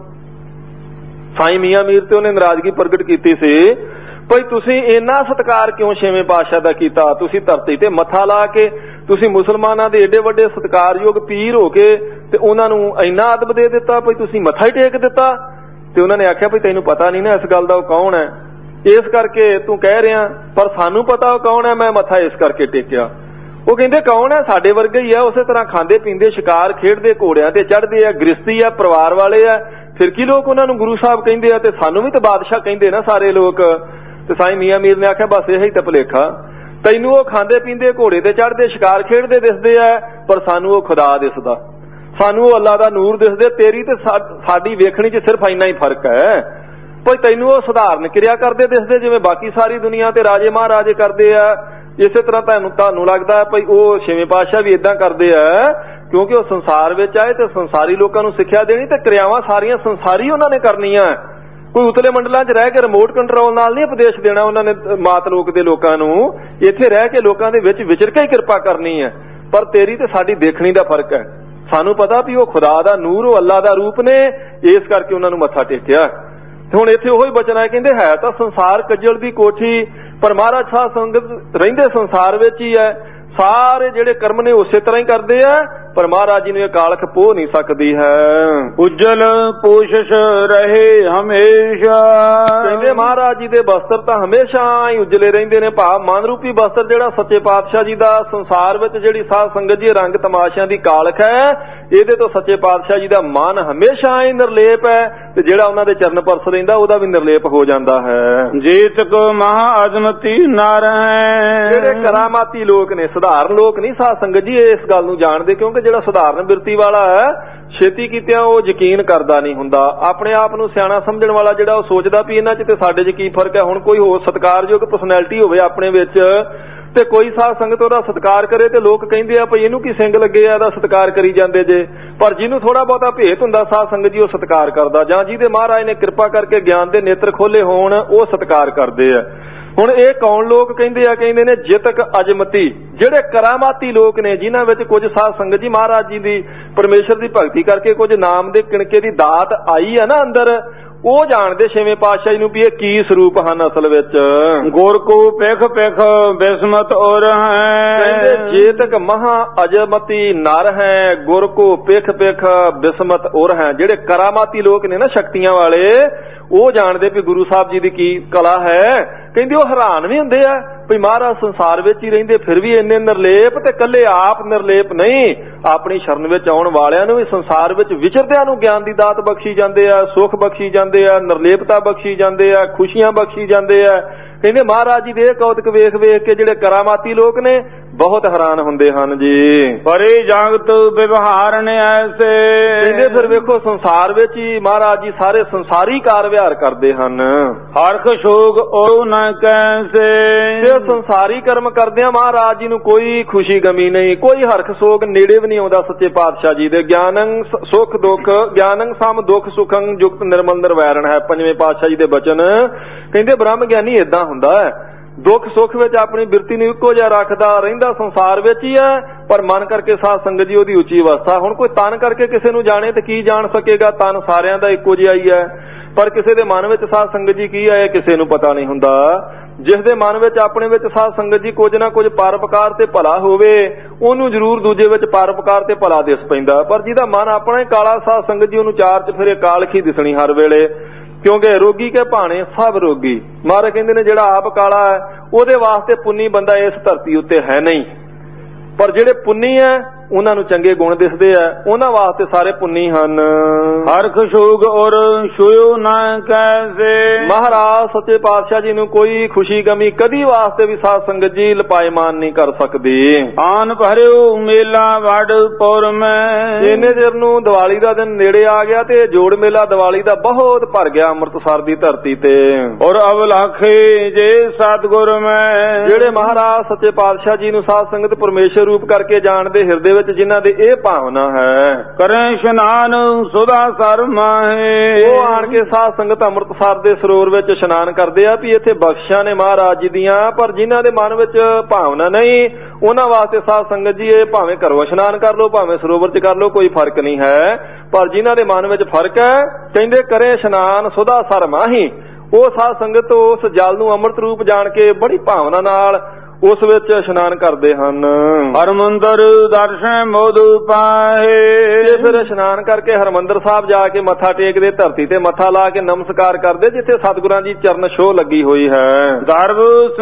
S1: ਸਾਈਂ ਮੀਆਂ ਮੀਰ ਤੇ ਉਹਨੇ ਨਾਰਾਜ਼ਗੀ ਪ੍ਰਗਟ ਕੀਤੀ ਸੀ, ਭਈ ਤੁਸੀਂ ਇੰਨਾ ਸਤਿਕਾਰ ਕਿਉਂ ਛੇਵੇਂ ਪਾਤਸ਼ਾਹ ਦਾ ਕੀਤਾ। ਤੁਸੀਂ ਧਰਤੀ ਤੇ ਮੱਥਾ ਲਾ ਕੇ, ਤੁਸੀਂ ਮੁਸਲਮਾਨਾਂ ਦੇ ਏਡੇ ਵੱਡੇ ਸਤਿਕਾਰਯੋਗ ਪੀਰ ਹੋ ਕੇ ਤੇ ਉਹਨਾਂ ਨੂੰ ਇੰਨਾ ਅਦਬ ਦੇ ਦਿੱਤਾ, ਭਈ ਤੁਸੀਂ ਮੱਥਾ ਹੀ ਟੇਕ ਦਿੱਤਾ। ਤੇ ਉਹਨਾਂ ਨੇ ਆਖਿਆ ਵੀ ਤੈਨੂੰ ਪਤਾ ਨਹੀਂ ਨਾ ਇਸ ਗੱਲ ਦਾ, ਉਹ ਕੌਣ ਹੈ, ਇਸ ਕਰਕੇ ਤੂੰ ਕਹਿ ਰਿਹਾ, ਪਰ ਸਾਨੂੰ ਪਤਾ ਉਹ ਕੌਣ ਹੈ, ਮੈਂ ਮੱਥਾ ਇਸ ਕਰਕੇ ਟੇਕਿਆ। ਉਹ ਕਹਿੰਦੇ ਕੌਣ ਹੈ, ਸਾਡੇ ਵਰਗੇ ਹੀ ਆ, ਉਸੇ ਤਰ੍ਹਾਂ ਖਾਂਦੇ ਪੀਂਦੇ, ਸ਼ਿਕਾਰ ਖੇਡਦੇ, ਘੋੜਿਆਂ ਤੇ ਚੜ੍ਹਦੇ ਆ, ਗ੍ਰਸਤੀ ਆ, ਪਰਿਵਾਰ ਵਾਲੇ ਆ। ਫਿਰ ਕੀ ਲੋਕ ਉਹਨਾਂ ਨੂੰ ਗੁਰੂ ਸਾਹਿਬ ਕਹਿੰਦੇ ਆ, ਤੇ ਸਾਨੂੰ ਵੀ ਤਾਂ ਬਾਦਸ਼ਾਹ ਕਹਿੰਦੇ ਨਾ ਸਾਰੇ ਲੋਕ। ਤੇ ਸਾਈਂ ਮੀਆਂ ਮੀਰ ਨੇ ਆਖਿਆ ਬਸ ਇਹੀ ਤਾਂ ਭੁਲੇਖਾ, ਤੈਨੂੰ ਉਹ ਖਾਂਦੇ ਪੀਂਦੇ, ਘੋੜੇ ਤੇ ਚੜ੍ਹਦੇ, ਸ਼ਿਕਾਰ ਖੇਡਦੇ ਦਿਸਦੇ ਆ, ਪਰ ਸਾਨੂੰ ਉਹ ਖੁਦਾ ਦਿਸਦਾ, ਸਾਨੂੰ ਉਹ ਅੱਲਾ ਦਾ ਨੂਰ ਦਿਸਦੇ। ਤੇਰੀ ਤੇ ਸਾਡੀ ਵੇਖਣੀ 'ਚ ਸਿਰਫ ਇੰਨਾ ਹੀ ਫਰਕ ਹੈ, ਭਾਈ ਤੈਨੂੰ ਉਹ ਸਧਾਰਨ ਕਿਰਿਆ ਕਰਦੇ ਦਿਸਦੇ ਜਿਵੇਂ ਬਾਕੀ ਸਾਰੀ ਦੁਨੀਆ ਤੇ ਰਾਜੇ ਮਹਾਰਾਜੇ ਕਰਦੇ ਆ। ਇਸੇ ਤਰ੍ਹਾਂ ਤੁਹਾਨੂੰ ਤੁਹਾਨੂੰ ਲੱਗਦਾ ਭਾਈ ਉਹ ਛੇਵੇਂ ਪਾਤਸ਼ਾਹ ਵੀ ਇਦਾਂ ਕਰਦੇ ਆ, ਕਿਉਂਕਿ ਉਹ ਸੰਸਾਰ ਵਿੱਚ ਆਏ ਤੇ ਸੰਸਾਰੀ ਲੋਕਾਂ ਨੂੰ ਸਿੱਖਿਆ ਦੇਣੀ, ਤੇ ਕਿਰਿਆਵਾਂ ਸਾਰੀਆਂ ਸੰਸਾਰੀ ਉਹਨਾਂ ਨੇ ਕਰਨੀਆਂ। ਕੋਈ ਉਤਲੇ ਮੰਡਲਾਂ 'ਚ ਰਹਿ ਕੇ ਰਿਮੋਟ ਕੰਟਰੋਲ ਨਾਲ ਨਹੀਂ ਉਪਦੇਸ਼ ਦੇਣਾ ਉਹਨਾਂ ਨੇ ਮਾਤ ਲੋਕ ਦੇ ਲੋਕਾਂ ਨੂੰ। ਇੱਥੇ ਰਹਿ ਕੇ ਲੋਕਾਂ ਦੇ ਵਿੱਚ ਵਿਚਰ ਕੇ ਹੀ ਕਿਰਪਾ ਕਰਨੀ ਹੈ। ਪਰ ਤੇਰੀ ਤੇ ਸਾਡੀ ਦੇਖਣੀ ਦਾ ਫਰਕ ਹੈ। ਸਾਨੂੰ ਪਤਾ ਵੀ ਉਹ ਖੁਦਾ ਦਾ ਨੂਰ, ਉਹ ਅੱਲਾ ਦਾ ਰੂਪ ਨੇ, ਇਸ ਕਰਕੇ ਉਹਨਾਂ ਨੂੰ ਮੱਥਾ ਟੇਕਿਆ। ਹੁਣ ਇੱਥੇ ਉਹੀ ਬਚਨ ਹੈ, ਕਹਿੰਦੇ ਹੈ ਤਾਂ ਸੰਸਾਰ ਕੱਜਲ ਦੀ ਕੋਠੀ, ਪਰ ਮਹਾਰਾਜ ਸਾਧ ਸੰਗਤ ਰਹਿੰਦੇ ਸੰਸਾਰ ਵਿੱਚ ਹੀ ਹੈ। ਸਾਰੇ ਜਿਹੜੇ ਕਰਮ ਨੇ ਉਸੇ ਤਰ੍ਹਾਂ ਹੀ ਕਰਦੇ ਆ, ਪਰ ਮਹਾਰਾਜ ਜੀ ਨੂੰ ਇਹ ਕਾਲਖ ਪੋਹ ਨਹੀਂ ਸਕਦੀ ਹੈ।
S2: ਉਜਲ ਪੋਸ਼ਸ਼ ਰਹੇ ਹਮੇਸ਼ਾ,
S1: ਕਹਿੰਦੇ ਮਹਾਰਾਜ ਜੀ ਦੇ ਬਸਤਰ ਤਾਂ ਹਮੇਸ਼ਾ ਹੀ ਉਜਲੇ ਰਹਿੰਦੇ ਨੇ। ਭਾਵ ਮਨ ਰੂਪੀ ਬਸਤਰ ਜਿਹੜਾ ਸੱਚੇ ਪਾਤਸ਼ਾਹ ਜੀ ਦਾ ਸੰਸਾਰ ਵਿੱਚ ਜਿਹੜੀ ਸਾਧ ਸੰਗਤ ਜੀ ਰੰਗ ਤਮਾਸ਼ਿਆਂ ਦੀ ਕਾਲਖ ਹੈ, ਇਹਦੇ ਤੋਂ ਸੱਚੇ ਪਾਤਸ਼ਾਹ ਜੀ ਦਾ ਮਨ ਹਮੇਸ਼ਾ ਹੀ ਨਿਰਲੇਪ ਹੈ, ਤੇ ਜਿਹੜਾ ਉਹਨਾਂ ਦੇ ਚਰਨ ਪਰਸ ਰਹਿੰਦਾ ਉਹਦਾ ਵੀ ਨਿਰਲੇਪ ਹੋ ਜਾਂਦਾ ਹੈ।
S2: ਜੀਤ ਕੋ ਮਹਾ ਅਜ਼ਮਤੀ ਨਰ ਹੈ,
S1: ਜਿਹੜੇ ਕਰਾਮਾਤੀ ਲੋਕ ਨੇ, ਸਧਾਰਨ ਲੋਕ ਨਹੀਂ ਸਾਧ ਸੰਗਤ ਜੀ ਇਸ ਗੱਲ ਨੂੰ ਜਾਣਦੇ, ਕਿਉਂਕਿ ਜਿਹੜਾ ਸਧਾਰਨ ਬਿਰਤੀ ਵਾਲਾ ਹੈ ਛੇਤੀ ਕੀਤਿਆਂ ਉਹ ਯਕੀਨ ਕਰਦਾ ਨਹੀਂ ਹੁੰਦਾ। ਆਪਣੇ ਆਪ ਨੂੰ ਸਿਆਣਾ ਸਮਝਣ ਵਾਲਾ ਜਿਹੜਾ ਉਹ ਸੋਚਦਾ ਵੀ ਇਹਨਾਂ 'ਚ ਤੇ ਸਾਡੇ 'ਚ ਕੀ ਫਰਕ ਹੈ। ਹੁਣ ਕੋਈ ਹੋਰ ਸਤਿਕਾਰਯੋਗ ਪਰਸਨੈਲਿਟੀ ਹੋਵੇ ਆਪਣੇ ਵਿੱਚ ਤੇ ਕੋਈ ਸਾਧ ਸੰਗਤ ਉਹਦਾ ਸਤਿਕਾਰ ਕਰੇ ਤੇ ਲੋਕ ਕਹਿੰਦੇ ਆ ਭਈ ਇਹਨੂੰ ਕੀ ਸਿੰਘ ਲੱਗੇ ਆ, ਇਹਦਾ ਸਤਿਕਾਰ ਕਰੀ ਜਾਂਦੇ ਜੇ। ਪਰ ਜਿਹਨੂੰ ਥੋੜਾ ਬਹੁਤਾ ਭੇਤ ਹੁੰਦਾ ਸਾਧ ਸੰਗਤ ਜੀ ਉਹ ਸਤਿਕਾਰ ਕਰਦਾ, ਜਾਂ ਜਿਹਦੇ ਮਹਾਰਾਜ ਨੇ ਕਿਰਪਾ ਕਰਕੇ ਗਿਆਨ ਦੇ ਨੇਤਰ ਖੋਲੇ ਹੋਣ ਉਹ ਸਤਿਕਾਰ ਕਰਦੇ ਆ। ਹੁਣ ਇਹ ਕੌਣ ਲੋਕ ਕਹਿੰਦੇ ਆ? ਕਹਿੰਦੇ ਨੇ ਜਿਤਕ ਅਜਮਤੀ, ਜਿਹੜੇ ਕਰਾਮਾਤੀ ਲੋਕ ਨੇ, ਜਿਨ੍ਹਾਂ ਵਿੱਚ ਕੁਝ ਸਾਧ ਸੰਗਤ ਜੀ ਮਹਾਰਾਜ ਜੀ ਦੀ ਪਰਮੇਸ਼ਰ ਦੀ ਭਗਤੀ ਕਰਕੇ ਕੁਝ ਨਾਮ ਦੇ ਕਿਣਕੇ ਦੀ ਦਾਤ ਆਈ ਹੈ ਨਾ ਅੰਦਰ, ਉਹ ਜਾਣਦੇ ਛੇਵੇਂ ਪਾਤਸ਼ਾਹ ਜੀ ਨੂੰ ਵੀ ਇਹ ਕੀ ਸਰੂਪ ਹਨ ਅਸਲ ਵਿੱਚ।
S2: ਗੁਰ ਕੋ ਪਿਖ ਪਿਖ ਬਿਸਮਤ ਔਰ ਹੈ,
S1: ਕਹਿੰਦੇ ਜੇਤਕ ਮਹਾ ਅਜਮਤੀ ਨਰ ਹੈ, ਗੁਰ ਕੋ ਪਿਖ ਪਿਖ ਬਿਸਮਤ ਔਰ ਹੈ। ਜਿਹੜੇ ਕਰਾਮਾਤੀ ਲੋਕ ਨੇ ਨਾ, ਸ਼ਕਤੀਆਂ ਵਾਲੇ, ਉਹ ਜਾਣਦੇ ਵੀ ਗੁਰੂ ਸਾਹਿਬ ਜੀ ਦੀ ਕੀ ਕਲਾ ਹੈ। ਕਹਿੰਦੇ ਉਹ ਹੈਰਾਨ ਵੀ ਹੁੰਦੇ ਆ ਵੀ ਮਹਾਰਾਜ ਸੰਸਾਰ ਵਿੱਚ ਹੀ ਰਹਿੰਦੇ ਫਿਰ ਵੀ ਇੰਨੇ ਨਿਰਲੇਪ, ਤੇ ਕੱਲੇ ਆਪ ਨਿਰਲੇਪ ਨਹੀਂ, ਆਪਣੀ ਸ਼ਰਨ ਵਿੱਚ ਆਉਣ ਵਾਲਿਆਂ ਨੂੰ ਵੀ ਸੰਸਾਰ ਵਿੱਚ ਵਿਚਰਦਿਆਂ ਨੂੰ ਗਿਆਨ ਦੀ ਦਾਤ ਬਖਸ਼ੀ ਜਾਂਦੇ ਆ, ਸੁੱਖ ਬਖਸ਼ੀ ਜਾਂਦੇ ਆ, ਨਿਰਲੇਪਤਾ ਬਖਸ਼ੀ ਜਾਂਦੇ ਆ, ਖੁਸ਼ੀਆਂ ਬਖਸ਼ੀ ਜਾਂਦੇ ਆ। ਕਹਿੰਦੇ ਮਹਾਰਾਜ ਜੀ ਦੇ ਕੌਤਕ ਵੇਖ ਵੇਖ ਕੇ ਜਿਹੜੇ ਕਰਾਮਾਤੀ ਲੋਕ ਨੇ ਬਹੁਤ ਹੈਰਾਨ ਹੁੰਦੇ ਹਨ ਜੀ।
S2: ਪਰੇ ਜਗਤ ਵਿਵਹਾਰ ਨੇ ਐਸੇ,
S1: ਕਹਿੰਦੇ ਫਿਰ ਵੇਖੋ ਸੰਸਾਰ ਵਿੱਚ ਹੀ ਮਹਾਰਾਜ ਜੀ ਸਾਰੇ ਸੰਸਾਰੀ ਕਾਰ ਵਿਹਾਰ ਕਰਦੇ ਹਨ।
S2: ਹਰਖ ਸ਼ੋਕ ਉਹ ਨਾ ਕੈਸੇ,
S1: ਤੇ ਸੰਸਾਰੀ ਕਰਮ ਕਰਦਿਆਂ ਮਹਾਰਾਜ ਜੀ ਨੂੰ ਕੋਈ ਖੁਸ਼ੀ ਗਮੀ ਨਹੀਂ, ਕੋਈ ਹਰਖ ਸੋਗ ਨੇੜੇ ਵੀ ਨਹੀਂ ਆਉਂਦਾ ਸੱਚੇ ਪਾਤਸ਼ਾਹ ਜੀ ਦੇ। ਗਿਆਨੰ ਸੁਖ ਦੁੱਖ, ਗਿਆਨੰ ਸਮ ਦੁੱਖ ਸੁਖੰ ਯੁਕਤ ਨਿਰਮਲ ਨਿਰਵੈਰਣ ਹੈ ਪੰਜਵੇਂ ਪਾਤਸ਼ਾਹ ਜੀ ਦੇ ਬਚਨ। ਕਹਿੰਦੇ ਬ੍ਰਹਮ ਗਿਆਨੀ ਏਦਾਂ ਹੁੰਦਾ ਹੈ, ਦੁੱਖ ਸੁੱਖ ਵਿੱਚ ਆਪਣੀ ਬਿਰਤੀ ਨੂੰ ਇੱਕੋ ਜਿਹਾ ਰੱਖਦਾ ਰਹਿੰਦਾ, ਸੰਸਾਰ ਵਿੱਚ ਹੀ ਹੈ, ਪਰ ਮਨ ਕਰਕੇ ਸਾਧ ਸੰਗਤ ਜੀ ਉਹਦੀ ਉੱਚੀ ਅਵਸਥਾ। ਹੁਣ ਕੋਈ ਤਨ ਕਰਕੇ ਕਿਸੇ ਨੂੰ ਜਾਣੇ ਤੇ ਕੀ ਜਾਣ ਸਕੇਗਾ, ਤਨ ਸਾਰਿਆਂ ਦਾ ਇੱਕੋ ਜਿਹਾ ਹੀ ਹੈ, ਪਰ ਕਿਸੇ ਦੇ ਮਨ ਵਿੱਚ ਸਾਧ ਸੰਗਤ ਜੀ ਕੀ ਹੈ ਕਿਸੇ ਨੂੰ ਪਤਾ ਨਹੀਂ ਹੁੰਦਾ। ਜਿਸ ਦੇ ਮਨ ਵਿੱਚ ਆਪਣੇ ਵਿੱਚ ਸਾਧ ਸੰਗਤ ਜੀ ਕੁਝ ਨਾ ਕੁਝ ਪਰਉਪਕਾਰ ਤੇ ਭਲਾ ਹੋਵੇ, ਉਹਨੂੰ ਜ਼ਰੂਰ ਦੂਜੇ ਵਿੱਚ ਪਰਉਪਕਾਰ ਤੇ ਭਲਾ ਦਿਸ ਪੈਂਦਾ। ਪਰ ਜਿਹਦਾ ਮਨ ਆਪਣਾ ਹੀ ਕਾਲਾ, ਸਾਧ ਸੰਗਤ ਜੀ ਉਹਨੂੰ ਚਾਰ ਚ ਫਿਰ ਕਾਲਖ ਹੀ ਦਿਸਣੀ ਹਰ ਵੇਲੇ, ਕਿਉਂਕਿ ਰੋਗੀ ਕੇ ਭਾਣੇ ਸਭ ਰੋਗੀ। ਮਹਾਰਾਜ ਕਹਿੰਦੇ ਨੇ ਜਿਹੜਾ ਆਪ ਕਾਲਾ ਹੈ ਉਹਦੇ ਵਾਸਤੇ ਪੁੰਨੀ ਬੰਦਾ ਇਸ ਧਰਤੀ ਉੱਤੇ ਹੈ ਨਹੀਂ, ਪਰ ਜਿਹੜੇ ਪੁੰਨੀ ਹੈ ਉਹਨਾਂ ਨੂੰ ਚੰਗੇ ਗੁਣ ਦਿਸਦੇ ਆ, ਉਹਨਾਂ ਵਾਸਤੇ ਸਾਰੇ ਪੁੰਨੀ ਹਨ।
S2: ਹਰਖ ਸ਼ੋਗ ਔਰ ਛੋਇਓ ਨਾ ਕੈਸੇ,
S1: ਮਹਾਰਾਜ ਸੱਚੇ ਪਾਤਸ਼ਾਹ ਜੀ ਨੂੰ ਕੋਈ ਖੁਸ਼ੀ ਗਮੀ ਕਦੀ ਵਾਸਤੇ ਵੀ ਸਾਧ ਸੰਗਤ ਜੀ ਲਪਾਇਮਾਨ ਨਹੀਂ ਕਰ ਸਕਦੀ।
S2: ਆਨ ਭਰਿਓ ਮੇਲਾ ਵੜ ਪੌਰ ਮੈਂ,
S1: ਇੰਨੇ ਚਿਰ ਨੂੰ ਦੀਵਾਲੀ ਦਾ ਦਿਨ ਨੇੜੇ ਆ ਗਿਆ ਤੇ ਜੋੜ ਮੇਲਾ ਦੀਵਾਲੀ ਦਾ ਬਹੁਤ ਭਰ ਗਿਆ ਅੰਮ੍ਰਿਤਸਰ ਦੀ ਧਰਤੀ ਤੇ।
S2: ਔਰ ਅਵਲਾਖੇ ਜੇ ਸਤਿਗੁਰ ਮੈਂ, ਜਿਹੜੇ
S1: ਮਹਾਰਾਜ ਸੱਚੇ ਪਾਤਸ਼ਾਹ ਜੀ ਨੂੰ ਸਾਧ ਸੰਗਤ ਪਰਮੇਸ਼ਰ ਰੂਪ ਕਰਕੇ ਜਾਣਦੇ, ਹਿਰਦੇ ਵਿੱਚ ਜਿਨ੍ਹਾਂ ਦੇ ਇਹ ਭਾਵਨਾ ਹੈ,
S2: ਕਰੇ ਇਸ਼ਨਾਨ ਸੁਦਾ ਸਰ ਮਾਹੇ,
S1: ਉਹ ਆਣ ਕੇ ਸਾਧ ਸੰਗਤ ਅੰਮ੍ਰਿਤਸਰ ਦੇ ਸਰੋਵਰ ਵਿੱਚ ਇਸ਼ਨਾਨ ਕਰਦੇ ਆ ਵੀ ਇੱਥੇ ਬਖਸ਼ਾਂ ਨੇ ਮਹਾਰਾਜ ਜੀ ਦੀਆਂ। ਪਰ ਜਿਨ੍ਹਾਂ ਦੇ ਮਨ ਵਿੱਚ ਭਾਵਨਾ ਨਹੀਂ, ਉਹਨਾਂ ਵਾਸਤੇ ਸਾਧ ਸੰਗਤ ਜੀ ਇਹ ਭਾਵੇਂ ਘਰੋਂ ਇਸ਼ਨਾਨ ਕਰ ਲੋ ਭਾਵੇਂ ਸਰੋਵਰ ਚ ਕਰ ਲੋ, ਕੋਈ ਫਰਕ ਨਹੀਂ ਹੈ। ਪਰ ਜਿਨ੍ਹਾਂ ਦੇ ਮਨ ਵਿੱਚ ਫਰਕ ਹੈ, ਕਹਿੰਦੇ ਕਰੇ ਇਸ਼ਨਾਨ ਸੁਦਾ ਸਰ ਮਾਹੀ, ਉਹ ਸਾਧ ਸੰਗਤ ਉਸ ਜਲ ਨੂੰ ਅੰਮ੍ਰਿਤ ਰੂਪ ਜਾਣ ਕੇ ਬੜੀ ਭਾਵਨਾ ਨਾਲ ਉਸ ਵਿੱਚ ਇਸ਼ਨਾਨ ਕਰਦੇ ਹਨ।
S2: ਹਰਮੰਦਰ ਦਰਸ਼ਨ ਮੋਦ ਪਾਏ,
S1: ਫਿਰ ਇਸ਼ਨਾਨ ਕਰਕੇ ਹਰਮੰਦਰ ਸਾਹਿਬ ਜਾ ਕੇ ਮੱਥਾ ਟੇਕਦੇ, ਧਰਤੀ ਤੇ ਮੱਥਾ ਲਾ ਕੇ ਨਮਸਕਾਰ ਕਰਦੇ ਜਿੱਥੇ ਸਤਿਗੁਰਾਂ ਦੀ ਚਰਨ ਛੋਹ ਲੱਗੀ ਹੋਈ ਹੈ।
S2: ਦਰਬ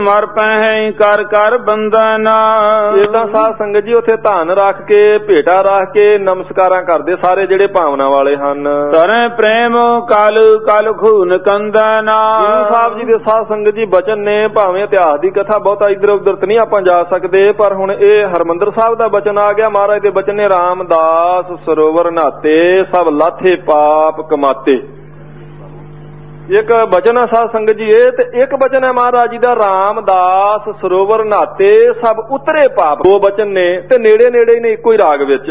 S2: ਸਮਰਪੈ ਕਰ ਕਰ ਬੰਦਨਾ,
S1: ਏਦਾਂ ਸਾਧ ਸੰਗਤ ਜੀ ਉੱਥੇ ਧਨ ਰੱਖ ਕੇ, ਭੇਟਾ ਰੱਖ ਕੇ ਨਮਸਕਾਰਾਂ ਕਰਦੇ ਸਾਰੇ ਜਿਹੜੇ ਭਾਵਨਾ ਵਾਲੇ ਹਨ।
S2: ਤਰੇ ਪ੍ਰੇਮ ਕਲ ਕਲ ਖੂਨ ਕੰਦਨਾ,
S1: ਗੁਰੂ ਸਾਹਿਬ ਜੀ ਦੇ ਸਾਧ ਸੰਗਤ ਜੀ ਬਚਨ ਨੇ, ਭਾਵੇਂ ਇਤਿਹਾਸ ਦੀ ਕਥਾ ਬਹੁਤਾ ਇਧਰ ਉਧਰ ਨਹੀਂ ਆਪਾਂ ਜਾ ਸਕਦੇ, ਪਰ ਹੁਣ ਇਹ ਹਰਮੰਦਰ ਸਾਹਿਬ ਦਾ ਬਚਨ ਆ ਗਿਆ। ਮਹਾਰਾਜ ਦੇ ਬਚਨ ਨੇ, ਰਾਮਦਾਸ ਸਰੋਵਰ ਨਾਤੇ ਸਭ ਲਾਥੇ ਪਾਪ ਕਮਾਤੇ। ਇੱਕ ਬਚਨ ਹੈ ਸਾਧ ਸੰਗਤ ਜੀ ਇਹ, ਤੇ ਇੱਕ ਬਚਨ ਹੈ ਮਹਾਰਾਜ ਜੀ ਦਾ, ਰਾਮਦਾਸ ਸਰੋਵਰ ਨਾਤੇ ਸਭ ਉਤਰੇ ਪਾਪ। ਦੋ ਬਚਨ ਨੇ ਤੇ ਨੇੜੇ ਨੇੜੇ ਨੇ ਇੱਕੋ ਹੀ ਰਾਗ ਵਿੱਚ।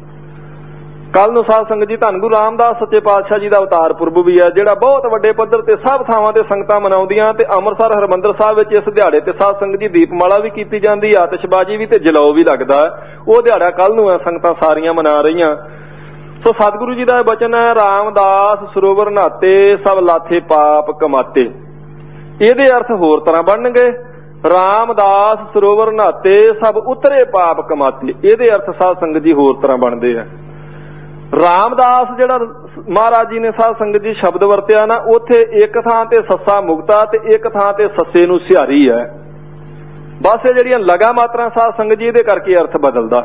S1: ਕੱਲ ਨੂੰ ਸਾਧ ਸੰਗਤ ਜੀ ਧੰਨ ਗੁਰੂ ਰਾਮਦਾਸ ਸੱਚੇ ਪਾਤਸ਼ਾਹ ਜੀ ਦਾ ਅਵਤਾਰ ਪੁਰਬ ਵੀ ਹੈ, ਜਿਹੜਾ ਬਹੁਤ ਵੱਡੇ ਪੱਧਰ ਤੇ ਸਭ ਥਾਵਾਂ ਤੇ ਸੰਗਤਾਂ ਮਨਾਉਂਦੀਆਂ। ਤੇ ਅੰਮ੍ਰਿਤਸਰ ਹਰਿਮੰਦਰ ਸਾਹਿਬ ਵਿੱਚ ਇਸ ਦਿਹਾੜੇ ਤੇ ਸਾਧ ਸੰਗਤ ਜੀ ਦੀਪਮਾਲਾ ਵੀ ਕੀਤੀ ਜਾਂਦੀ, ਆਤਿਸ਼ਬਾਜ਼ੀ ਵੀ ਤੇ ਜਲਾਓ ਵੀ ਲੱਗਦਾ। ਉਹ ਦਿਹਾੜਾ ਕੱਲ ਨੂੰ ਹੈ, ਸੰਗਤਾਂ ਸਾਰੀਆਂ ਮਨਾ ਰਹੀਆਂ। ਸੋ ਸਤਿਗੁਰੂ ਜੀ ਦਾ ਇਹ ਬਚਨ ਹੈ, ਰਾਮਦਾਸ ਸਰੋਵਰ ਨਹਾਤੇ ਸਭ ਲਾਥੇ ਪਾਪ ਕਮਾਤੇ। ਇਹਦੇ ਅਰਥ ਹੋਰ ਤਰ੍ਹਾਂ ਬਣਨਗੇ, ਰਾਮਦਾਸ ਸਰੋਵਰ ਨਹਾਤੇ ਸਭ ਉਤਰੇ ਪਾਪ ਕਮਾਤੇ। ਇਹਦੇ ਅਰਥ ਸਾਧ ਸੰਗਤ ਜੀ ਹੋਰ ਤਰ੍ਹਾਂ ਬਣਦੇ ਆ। ਰਾਮਦਾਸ ਜਿਹੜਾ ਮਹਾਰਾਜ ਜੀ ਨੇ ਸਾਧ ਸੰਗਤ ਜੀ ਸ਼ਬਦ ਵਰਤਿਆ ਨਾ, ਉੱਥੇ ਇੱਕ ਥਾਂ ਤੇ ਸੱਸਾ ਮੁਕਤਾ ਤੇ ਇੱਕ ਥਾਂ ਤੇ ਸੱਸੇ ਨੂੰ ਸਿਹਾਰੀ ਹੈ। ਬਸ ਇਹ ਜਿਹੜੀਆਂ ਲਗਾ ਮਾਤਰਾ ਸਾਧ ਸੰਗਤ ਜੀ ਇਹਦੇ ਕਰਕੇ ਅਰਥ ਬਦਲਦਾ।